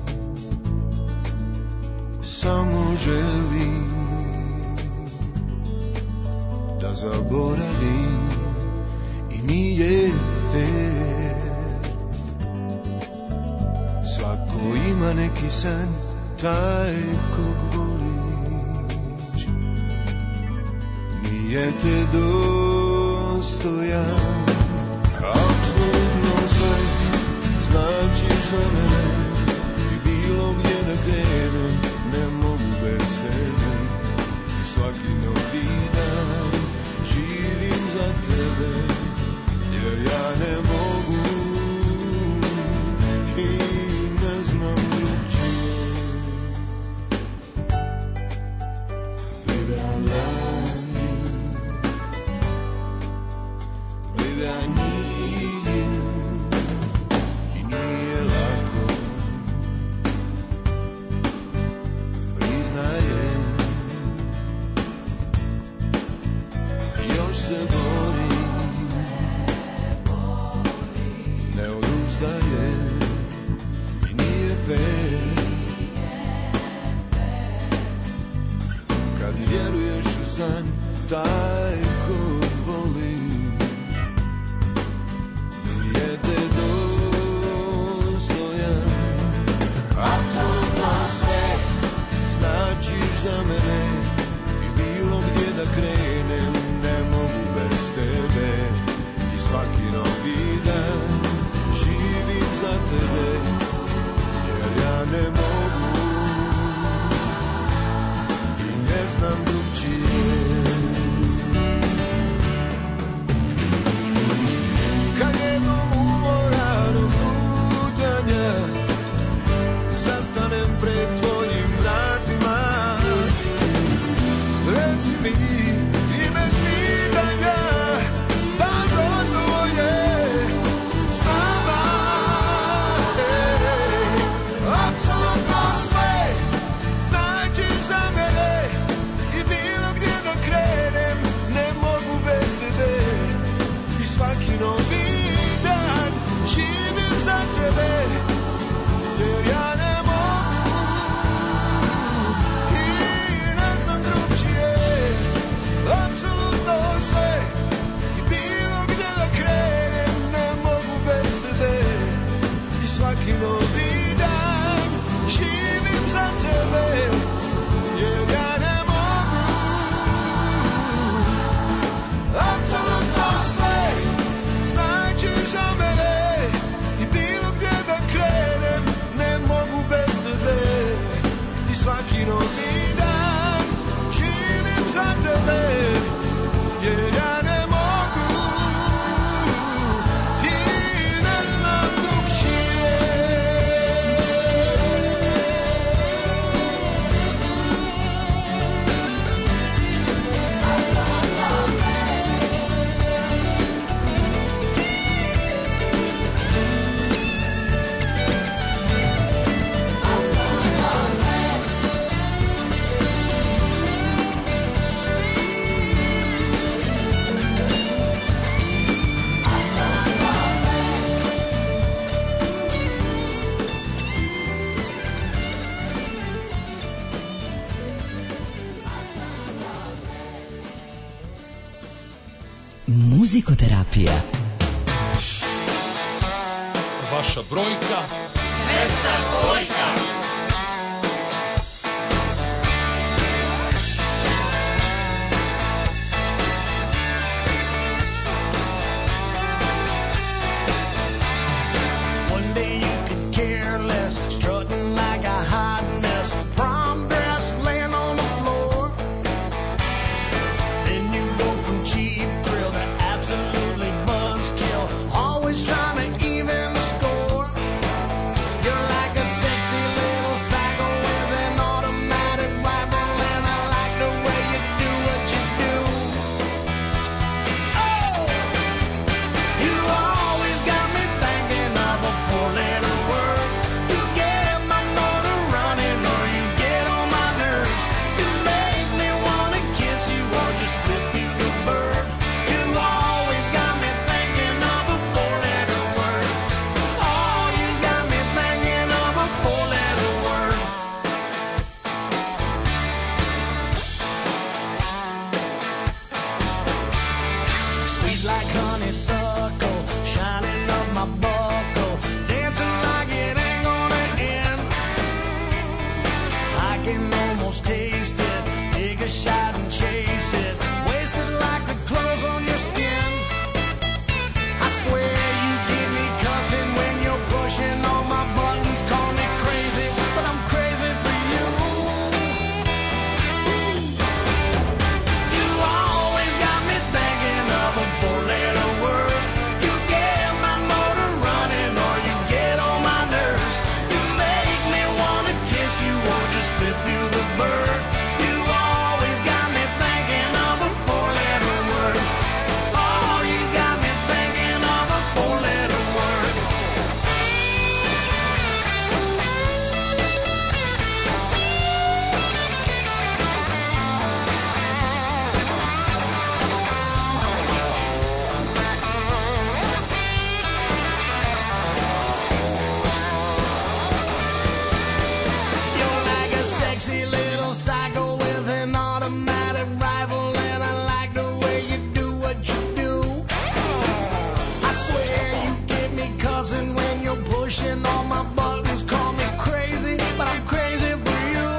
K: Samo želim da zaboravim i nije fair. Svako ima neki san, taj kog voliš. Nije te dostojan, apsolutno sve značiš za mene. I bilo gdje da krenem, ne mogu bez tebe. I svaki novi dan živim za tebe, jer ja ne mogu i ne znam drugčije. Baby, I love you. Baby, I need you. I nije lako, priznajem. Još se borim, ne oduzdajem. I nije fair kad vjeruješ u san, taj kog voliš. Nije te dostojan, apsolutno sve značiš za mene. I bilo gdje da krenem, ne mogu bez tebe. I svaki novi dan živim za tebe, jer ja ne mogu i ne znam drugčije. Kad jednom umoranog lutanja zastanem pred tvojim vratima, reci mi i bez pitanja da gotovo je s nama. Apsolutno sve značiš za mene. I bilo gdje da krenem, ne mogu bez tebe. I svaki novi dan živim za tebe, jer ja ne mogu i ne znam drugčije. Apsolutno sve i bilo gdje da krenem, ne mogu bez tebe. I svaki novi dan živim za tebe, jer ja ne mogu. Apsolutno sve značiš za mene. I bilo gdje da krenem, ne mogu bez tebe. I svaki novi dan živim za tebe, jer ja ne mogu i ne znam drugčije.
O: Muzikoterapija.
A: Vaša brojka
J: 202.
F: One day you could care less, strutting like a hot mess, prom dress laying on the floor. Then you go from cheap thrill to absolutely buzzkill, always trying to even the score. You're like a sexy lady pushing all my buttons, call me crazy, but I'm crazy for you.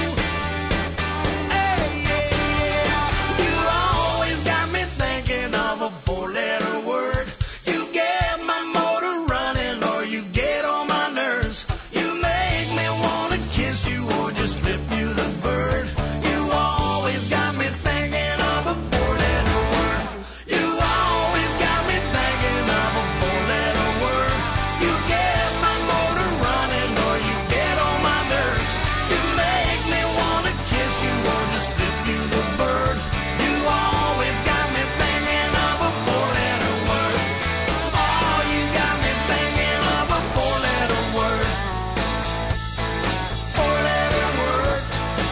F: Hey, yeah, you always got me thinking of a four-letter word. You get my motor running, or you get on my nerves. You make me wanna kiss you, or just flip you the bird. You always got me thinking of a four-letter word. You always got me thinking of a four-letter word. You get my motor running, or you get on my nerves. You make me wanna kiss you, or just flip you the bird. You always got me thinking of a four-letter word. Oh, you got me thinking of a four-letter word. Four-letter word.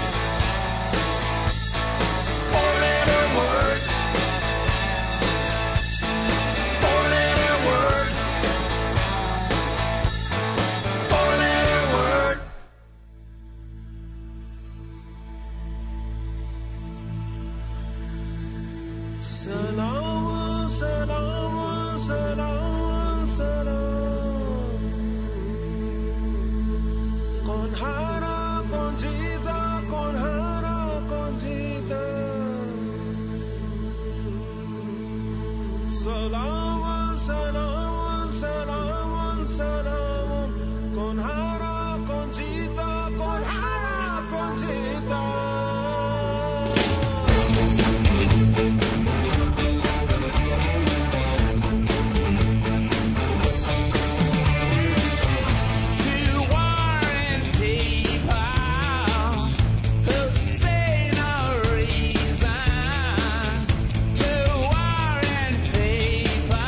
F: Four-letter word. Four-letter word. Four-letter word.
K: Salam, salam, salam, salam. Con hara, con jita, con hara, con jita. Salam, salam, salam, salam. Con hara, con jita, con hara, con jita.
F: To war and paper.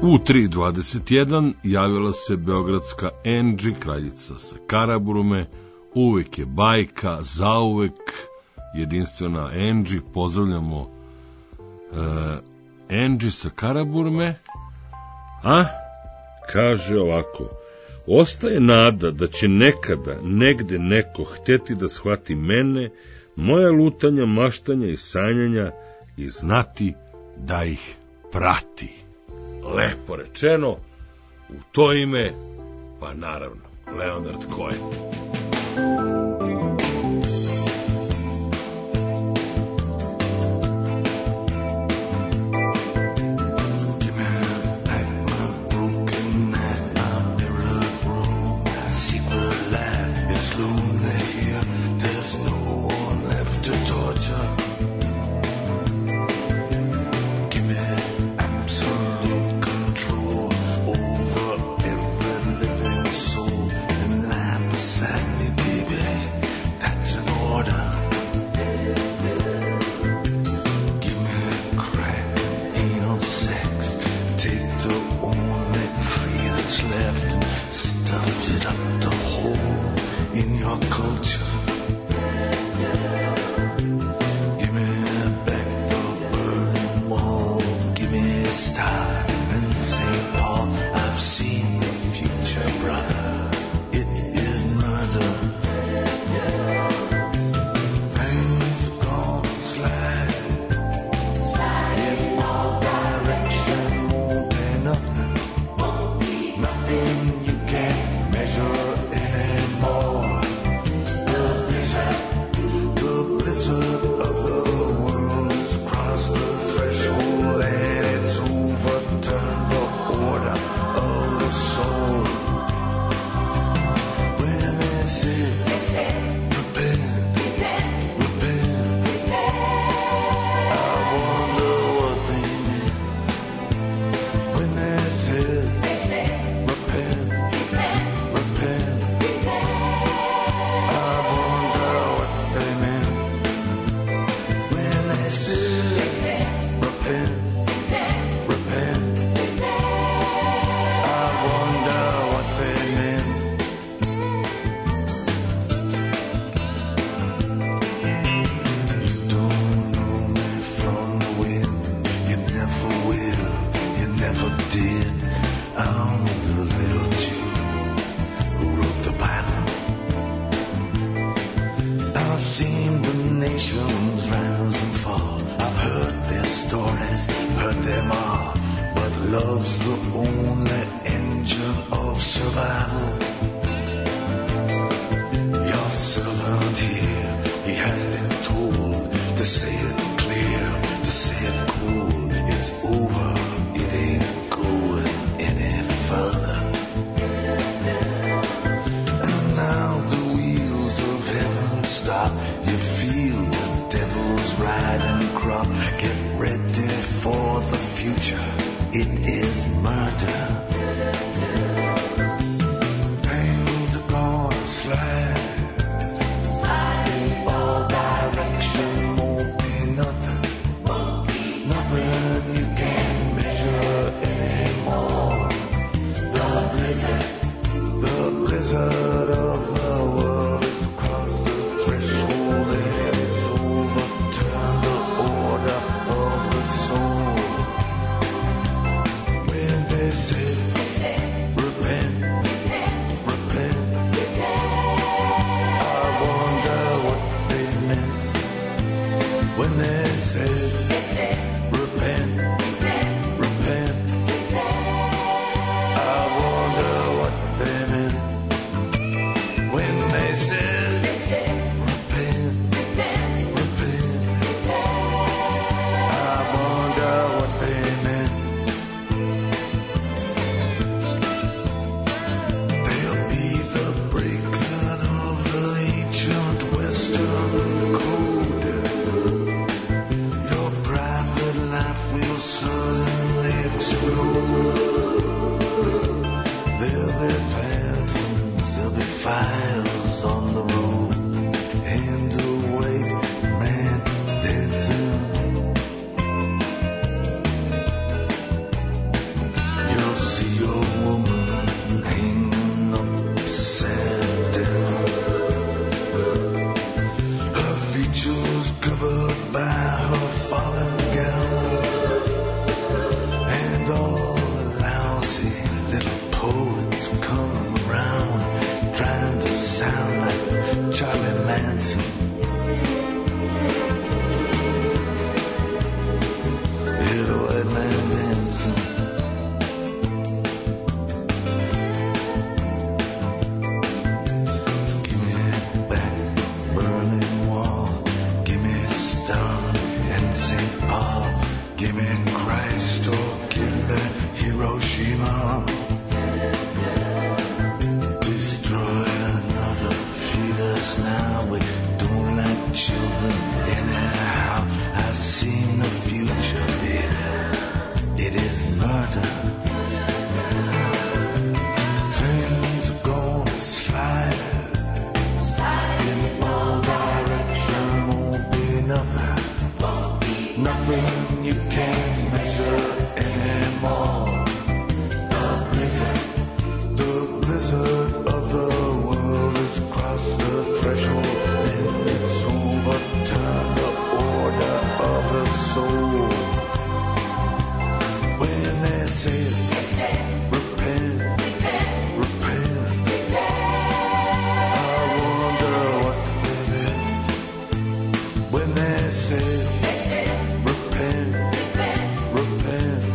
A: U 3.21 javila se beogradska Angie, kraljica sa Karaburme, uvek je bajka, zauvek, jedinstvena Angie, pozdravljamo Angie sa Karaburme, a kaže ovako: ostaje nada da će nekada, negde neko hteti da shvati mene, moja lutanja, maštanja i sanjanja i znati da ih prati. Lepo rečeno, u to ime, pa naravno, Leonard Cohen.
C: You're Give me Christ or give me Hiroshima. Destroy another, feed us now. We don't like children anyhow. I've seen the future, baby. It is murder. Things are gonna slide in all directions. Won't be nothing. Nothing you can measure anymore. The blizzard of the world has crossed the threshold, and it's overturned the order of the soul. When they say, repent, repent, I wonder what they meant. When they say, repent, repent,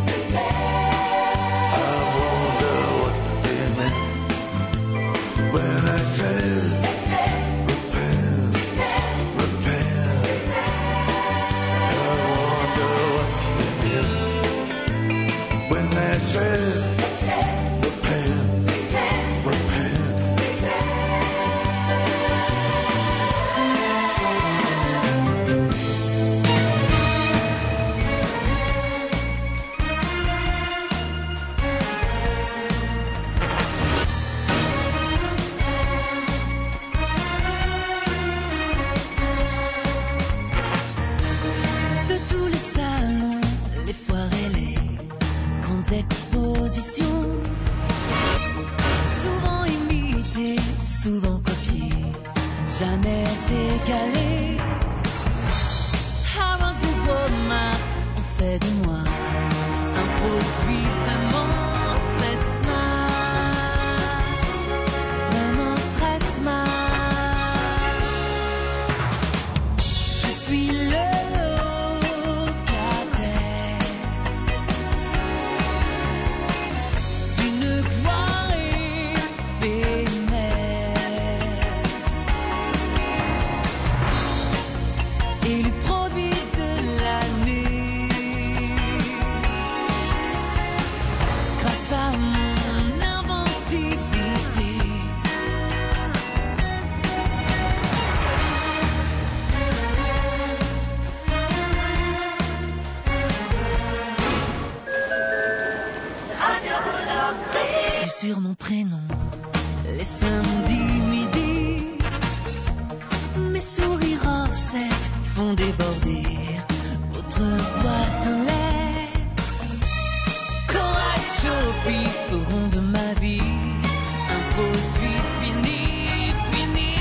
C: I wonder what they meant. When I said, repent, repent, I wonder what they meant. When they said, repent, repent.
D: De tous les salons, les foires et les grandes expositions, souvent imitées, souvent copiées, jamais égalées. Harold et Walmart ont fait de moi un produit vraiment très smart, vraiment très smart. Je suis le locataire d'une gloire éphémère. Élu produit de l'année grâce à mon inventivité. C'est sur mon prénom, les samedis midi, mes sourires offset font déborder votre boîte en lettres. Courage, Shopee feront de ma vie un produit fini, fini.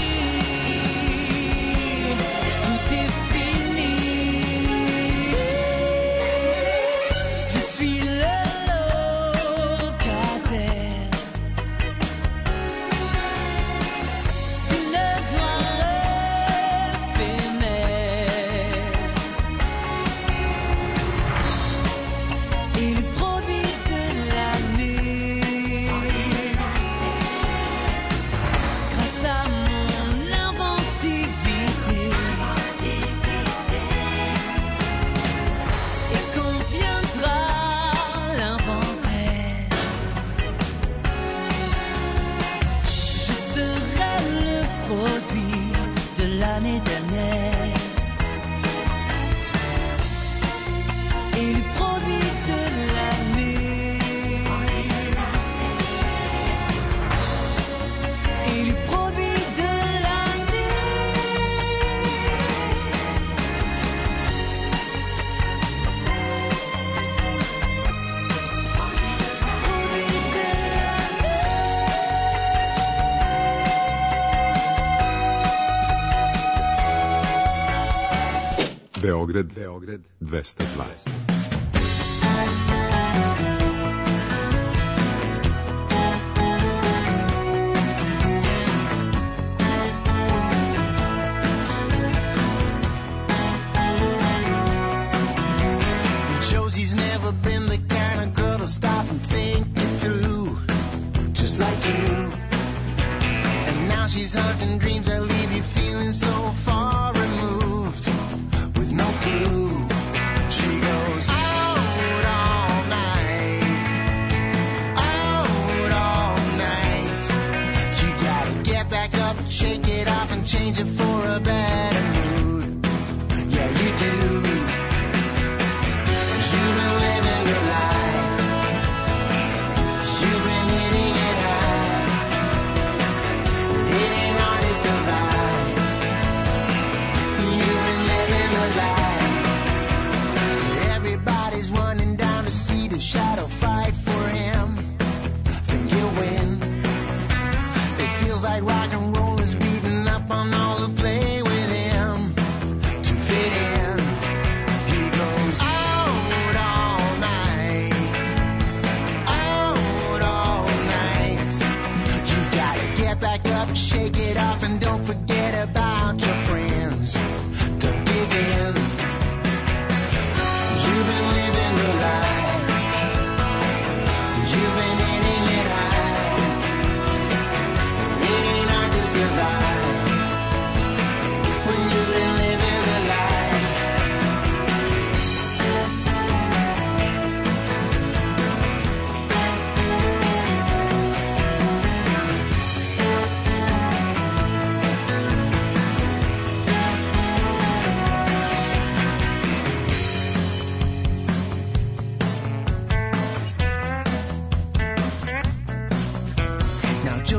D: Tout est fini. Je suis le locataire d'une gloire éphémère. Et le produit de l'année grâce à mon inventivité. Et quand viendra l'inventaire, je serai le produit de l'année dernière. Et le produit de l'année. Et le produit de l'année. Produit de l'année.
P: Beograd 202.
F: Josie's never been the kind of girl to stop and think it through, just like you. And now she's hunting dreams that leave you feeling so far removed, with no clue. She goes,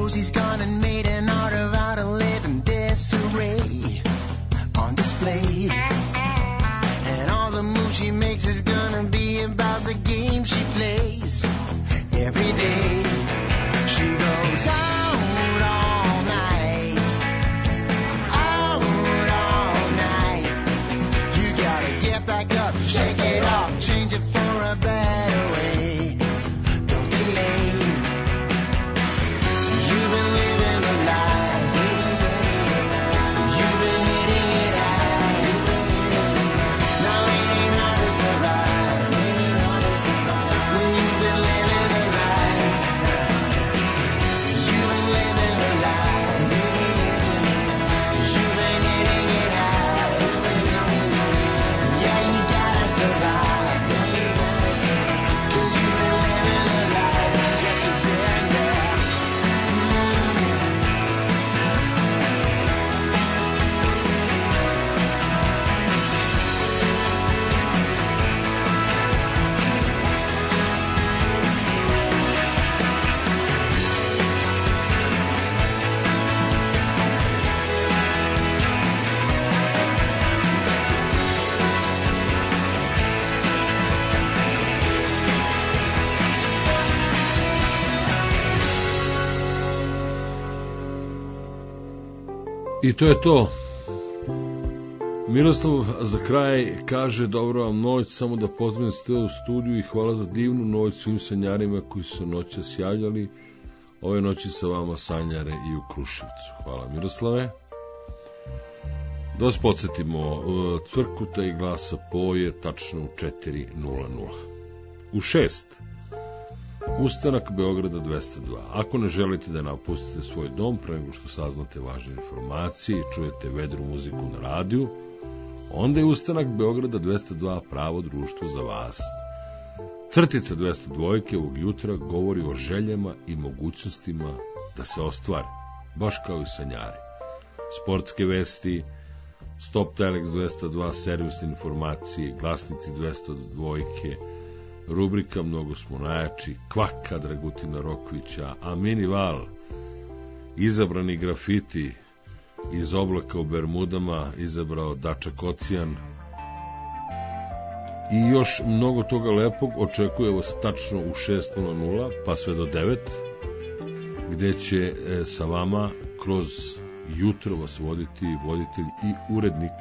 E: suppose he's gone and made an art of out of living disarray on display. And all the moves she makes is gonna be about the game she plays every day. She goes out all night, out all night. You gotta get back up, shake it off, change it for a better way. Don't delay. You've been living the life. You've been hitting it high. Now it ain't hard to survive. When you've been living the life. You've been living the life. You've been hitting it high. Yeah, you gotta survive. 'Cause you've been living the life. Yes, you've been there.
A: I to je to. Miroslav za kraj kaže: dobro vam noć, samo da pozdravim sve u studiju i hvala za divnu noć svim sanjarima koji su noćas javljali. Ove noći sa vama sanjare i u Kruševcu. Hvala Miroslave. Da vas podsjetimo, Cvrkuta i glasa po je tačno u 4:00. U 6 Ustanak Beograda 202. Ako ne želite da napustite svoj dom pre nego što saznate važne informacije i čujete vedru muziku na radiju, onda je Ustanak Beograda 202 pravo društvo za vas. Crtica 202 ovog jutra govori o željama i mogućnostima da se ostvari, baš kao i sanjari. Sportske vesti, Stop Telex 202, servisne informacije, glasnici 202, rubrika Mnogo smo najjači, Kvaka Dragutina Rokvića, a Mini Val, izabrani grafiti iz oblaka u Bermudama, izabrao Dača Kocijan i još mnogo toga lepog. Očekuje vas tačno u 6:00 pa sve do 9, gde će sa vama kroz jutro vas voditi voditelj i urednik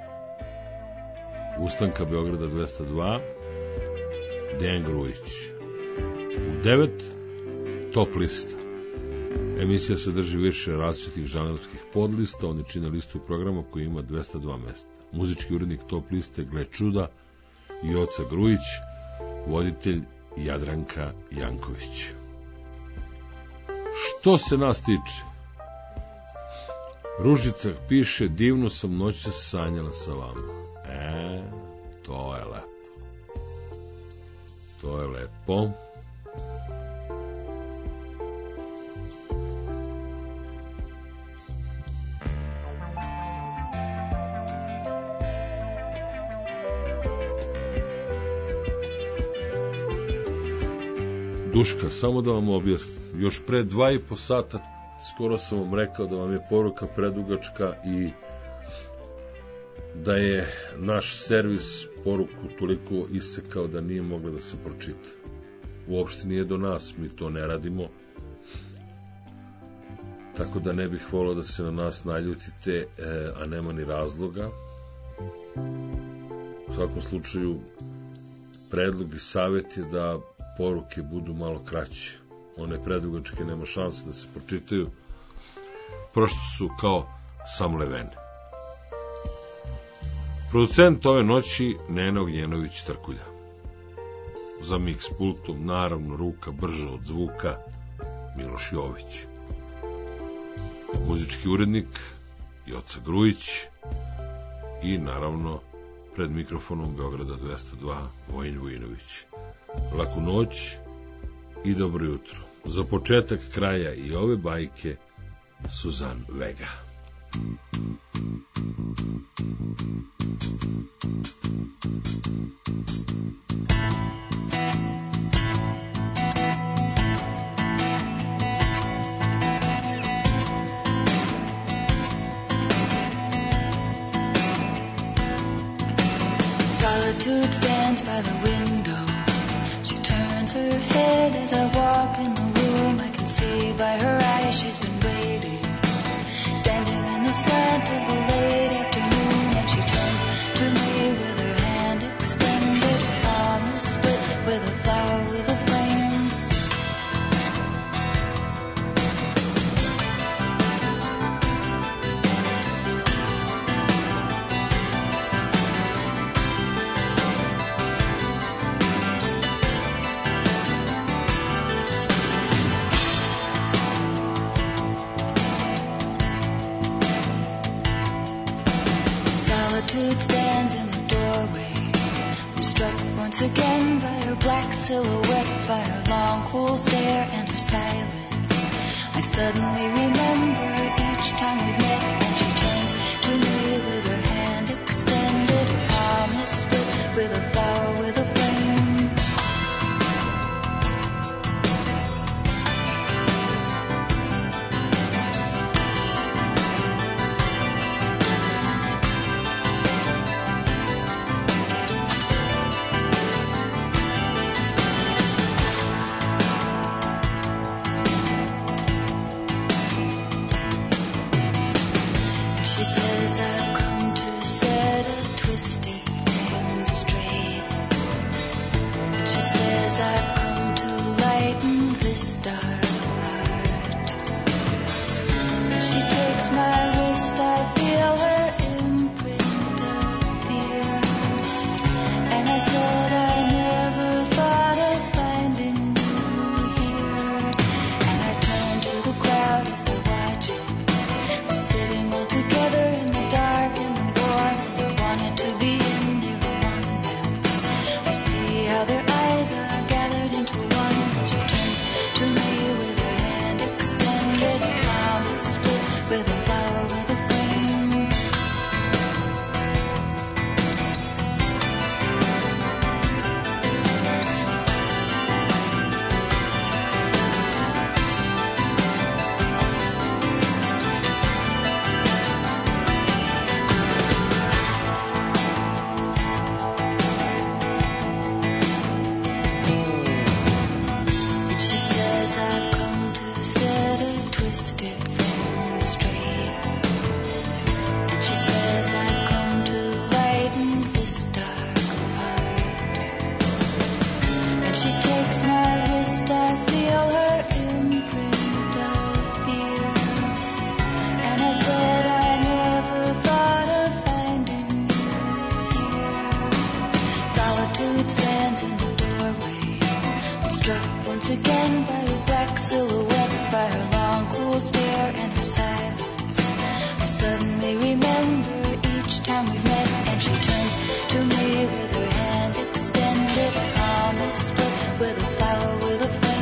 A: Ustanka Beograda 202 Dejan Grujić. U 9 Top lista. Emisija sadrži više različitih žanrovskih podlista, oni čine listu programa koji ima 202 mesta. Muzički urednik Top liste, gle čuda, Joca Grujić, voditelj Jadranka Janković. Što se nas tiče, Ružica piše: divno sam noćas sanjala sa vama. To je lepo. To je lepo. Duška, samo da vam objasnim. Još pre 2,5 sata skoro sam vam rekao da vam je poruka predugačka i da je naš servis poruku toliko isekao da nije mogla da se pročita. Uopšte nije do nas, mi to ne radimo. Tako da ne bih volao da se na nas naljutite, a nema ni razloga. U svakom slučaju, predlog i savjet je da poruke budu malo kraće. One predugačke nema šanse da se pročitaju, prosto su kao samlevene. Producent ove noći Nena Ognjenović Trkulja. Za mix pultom, naravno, ruka brža od zvuka, Miloš Jović. Muzički urednik Joca Grujić i naravno pred mikrofonom Beograda 202 Vojin Vujinović. Laku noć i dobro jutro. Za početak kraja i ove bajke Suzan Vega.
I: once again by her black silhouette, by her long cool stare and her silence. I suddenly remember each time we've met, and she turns to me with her hand extended, her palm is split with a flower with a flame. She says I've come to set a twisted thing straight. And she says I've come to lighten this dark heart. She takes my wrist, I feel her imprint of fear. And I said I never thought of finding you here. And I turn to the crowd as they're watching. We're sitting all together in the dark and the warm. I wanted to be in here among them. I see how their eyes are gathered into one. She turns to me with her hand extended, her palm is split with a flower with a flame. And she says I've come to set a twisted thing straight. And she says I've come to lighten this dark heart. And she takes my wrist, I feel her imprint of fear. And I said I never thought of finding you here. Solitude stands in the doorway. I'm struck once again by her black silhouette, by her long cool stare and her silence. I suddenly remember each time we've met, and she turns to me with her hand extended, her palm is split with a flower with a flame.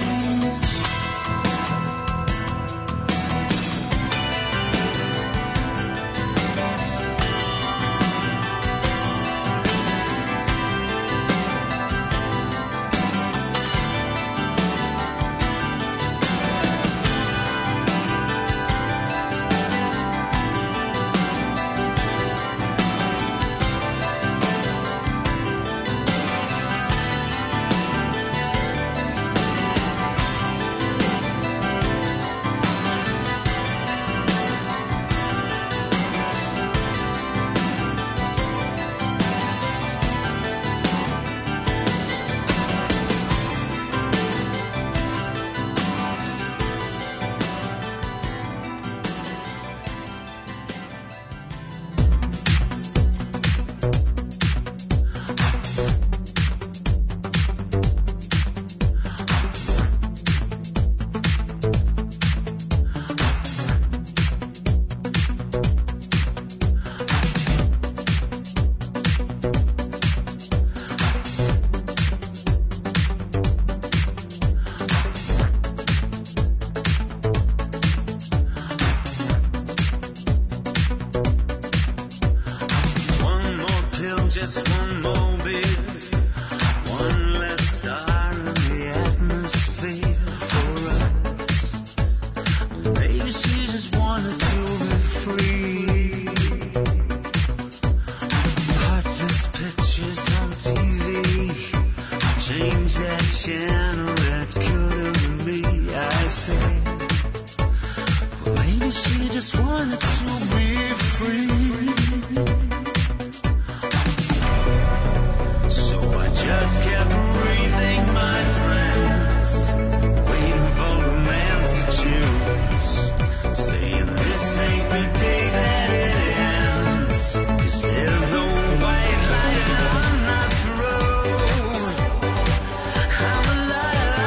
C: One more pill, just one more bit. One less star in the atmosphere for us. Maybe she just wanted to be free. Heartless pictures on TV. Change that channel, that could have been me, I say. Maybe she just wanted to be free. So I just kept breathing, my friends, waiting for a man to choose, saying this ain't the day that it ends, 'cause there's no white line on that road. I'm alive.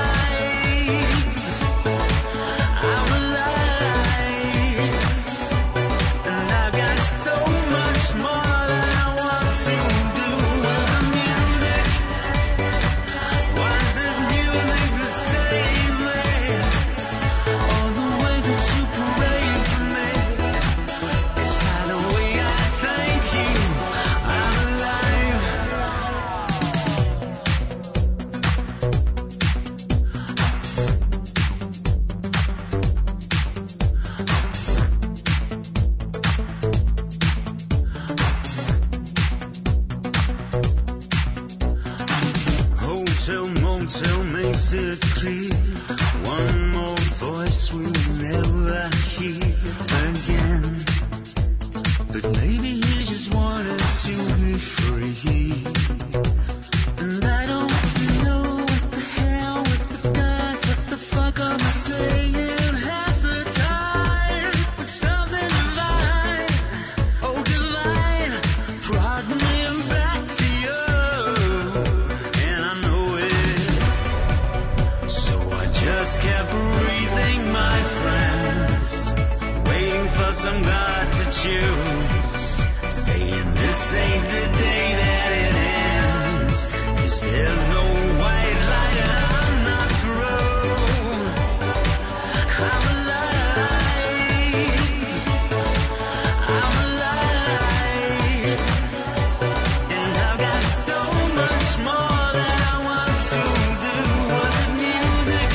C: motel makes it clear. One more voice we'll never hear again. But maybe he just wanted to be free. And I don't know what the hell, what the guts, what the fuck am I saying half the time. But something divine, oh divine, brought me back to you. And I know it. So I just kept breathing, my friends, waiting for some God to choose, saying this ain't the day that it ends, 'cause there's no white light and I'm not through. I'm alive, I'm alive, and I've got so much more that I want to do. Was it music?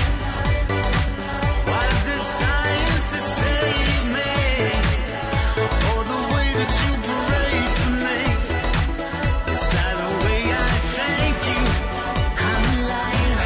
C: Was it science to save me? Or the way that you prayed for me? Is that the way I thank you? I'm alive.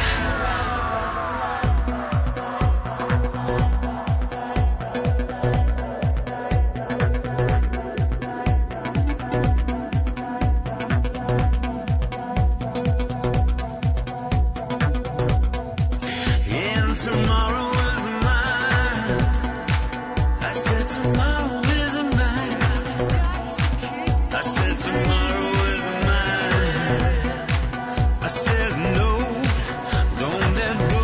C: And tomorrow is mine. I said tomorrow is mine. I said tomorrow is mine. I said no, don't let go.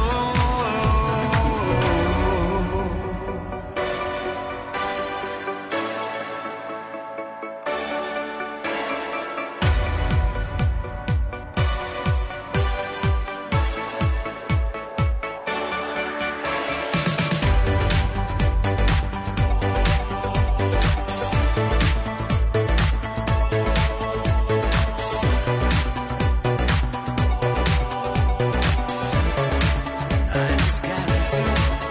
C: I just got to.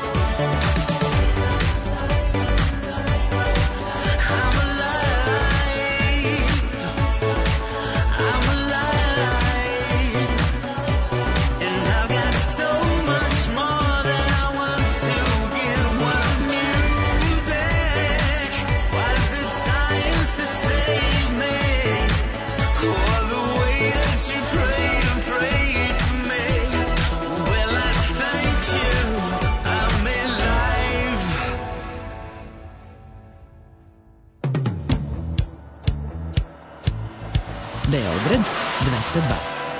C: I'm alive. I'm alive. And I've got so much more that I want to give. Was music? Was it science to save me? Or the way that you prayed and prayed for me? Well, I thank you. I'm alive.
O: Beograd 202.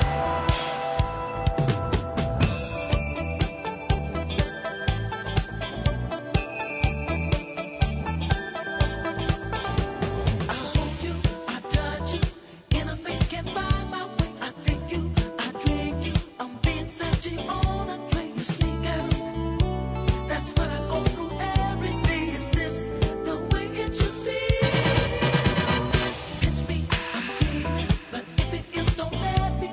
D: I touch you, in a face can't find my way. I think you, I drink you, I'm being searchy on a train. You see, girl, that's what I go through every day. Is this the way it should be? It's me, I'm dreaming, but if it is, don't let me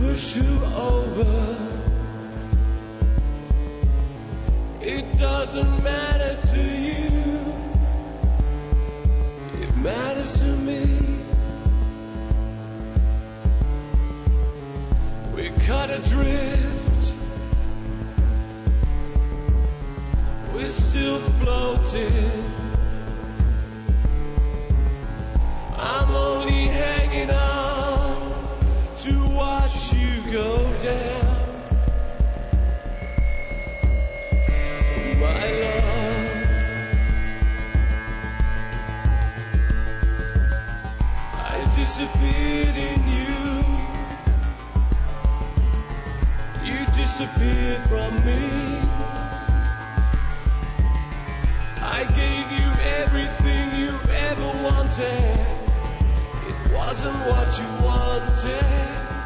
K: push you over. It doesn't matter to you, it matters to me. We cut adrift, we're still floating. I'm only hanging on to watch you go down. My love, I disappeared in you. You disappeared from me. I gave you everything you ever wanted. It wasn't what you wanted.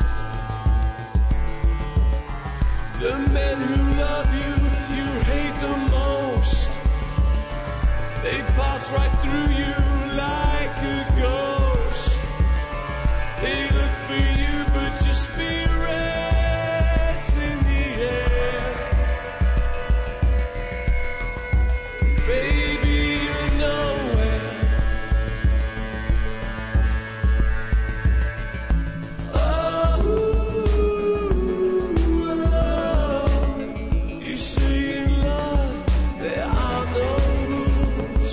K: The men who love you, you hate the most. They pass right through you like a ghost. They look for you, but your spirit's in the air. Baby, you're nowhere. You say in love there are no rules.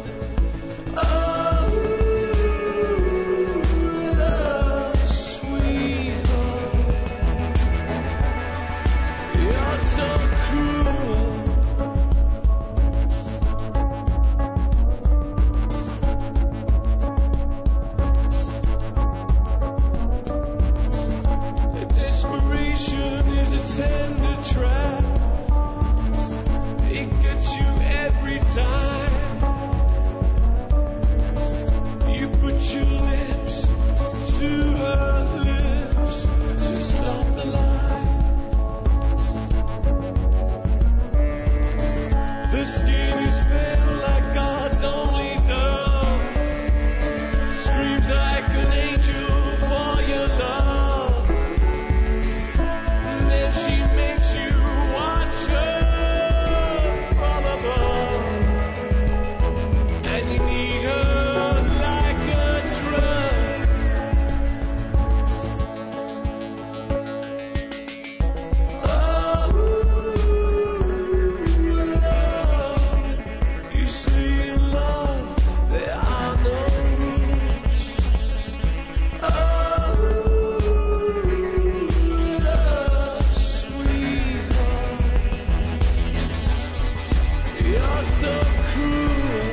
K: Sweetheart, you're so cruel. Desperation is a tender trap. It gets you every time. You put your lips to her lips to stop the lie. Her skin is pale like God's only dove. Screams like an angel for your love. And then she makes you watch her from above. And you need her like a drug. You say in love there are no rules. Sweetheart, you're so cruel.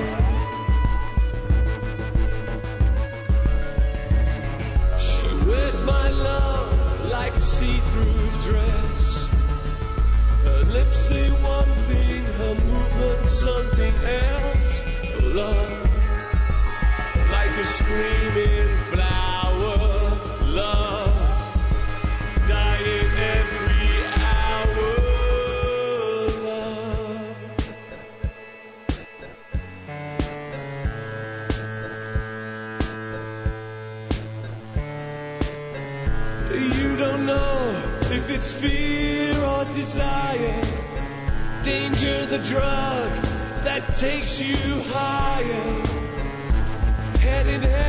K: She wears my love like a see-through dress. Her lips say one thing, her movements something else. Love, like a screaming flower. Love, dying every hour. Love. You don't know if it's fear or desire. Danger, the drug that takes you higher. Head in hand.